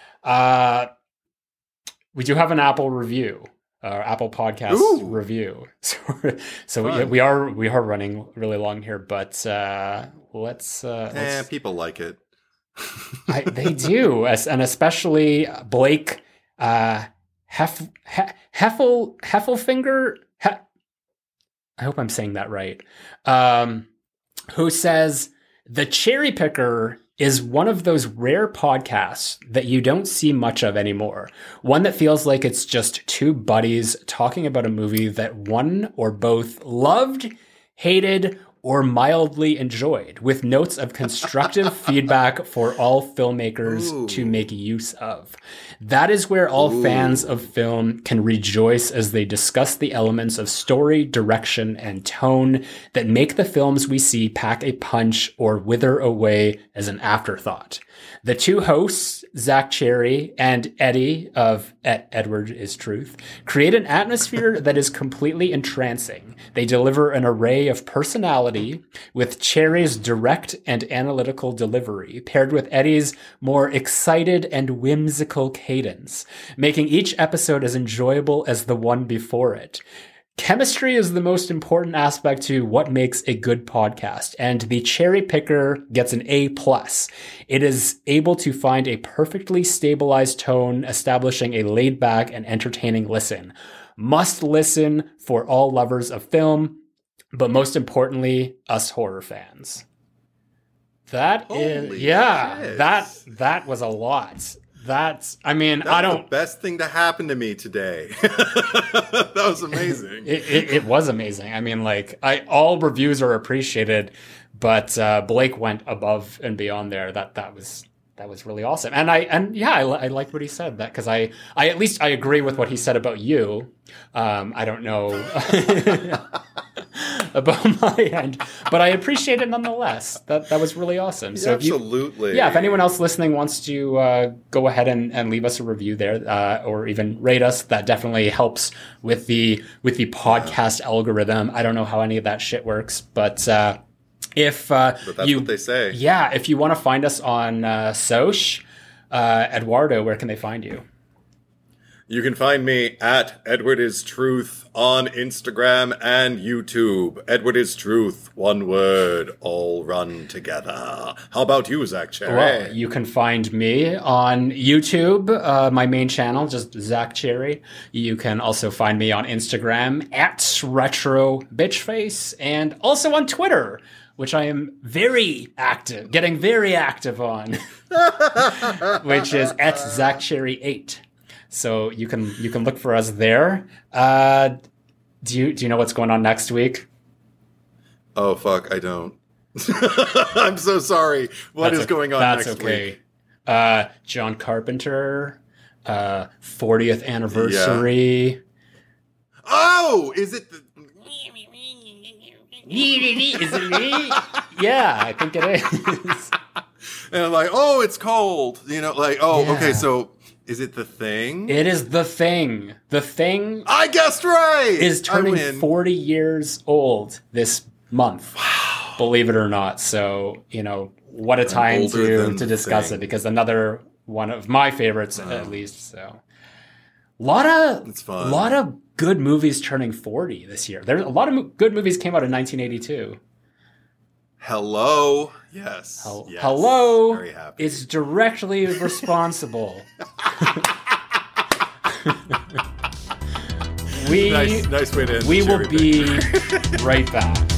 Uh, we do have an Apple review. Our Apple Podcast Ooh. review. So, so we, we are we are running really long here, but uh, let's. Uh, eh, let's... people like it. I, they do, as, and especially Blake uh, Hef, Hef, Heffel Heffelfinger. Hef, I hope I'm saying that right. Um, who says the Cherry Picker is one of those rare podcasts that you don't see much of anymore. One that feels like it's just two buddies talking about a movie that one or both loved, hated, or mildly enjoyed, with notes of constructive feedback for all filmmakers Ooh. to make use of. That is where all Ooh. fans of film can rejoice as they discuss the elements of story, direction, and tone that make the films we see pack a punch or wither away as an afterthought. The two hosts, Zach Cherry and Eddie of Ed- Edward is Truth, create an atmosphere that is completely entrancing. They deliver an array of personality, with Cherry's direct and analytical delivery paired with Eddie's more excited and whimsical cadence, making each episode as enjoyable as the one before it. Chemistry is the most important aspect to what makes a good podcast, and the Cherry Picker gets an A plus. It is able to find a perfectly stabilized tone, establishing a laid-back and entertaining listen. Must listen for all lovers of film, but most importantly, us horror fans. That Holy is, yeah, shit. that that was a lot. That's, I mean, That's I don't. the best thing to happen to me today. That was amazing. It, it, it was amazing. I mean, like, I all reviews are appreciated, but uh, Blake went above and beyond there. That that was that was really awesome. And I and yeah, I, I liked what he said, that because I I at least I agree with what he said about you. Um, I don't know about my end, but I appreciate it nonetheless. That that was really awesome. So absolutely, if you, yeah. If anyone else listening wants to uh, go ahead and, and leave us a review there, uh, or even rate us, that definitely helps with the with the podcast yeah. algorithm. I don't know how any of that shit works, but uh, if uh, but that's you, what they say. Yeah, if you want to find us on uh, Soch, uh, Eduardo, where can they find you? You can find me at Edward is Truth on Instagram and YouTube. Edward is Truth, one word, all run together. How about you, Zach Cherry? Well, you can find me on YouTube, uh, my main channel, just Zach Cherry. You can also find me on Instagram at Retro Bitchface, and also on Twitter, which I am very active, getting very active on, which is at Zach Cherry eight. So you can you can look for us there. Uh, do you do you know what's going on next week? Oh fuck, I don't. I'm so sorry. What that's is going on that's next okay. week? Uh, John Carpenter, uh, fortieth anniversary. Yeah. Oh, is it? The- Is it me? Yeah, I think it is. and I'm like, oh, it's cold. You know, like, oh, Yeah. okay, so. Is it The Thing? It is The Thing. The Thing I guessed right! is I turning win. forty years old this month. Wow. Believe it or not. So, you know, what a time older to, than to The discuss Thing. it, because another one of my favorites, at least. So, a lot of, It's fun. lot of good movies turning forty this year. There's a lot of mo- good movies came out in nineteen eighty-two. Hello. Yes. Hel- yes. Hello. Very happy. It's directly responsible. we nice, nice way to end we the will cherry pick. be right back.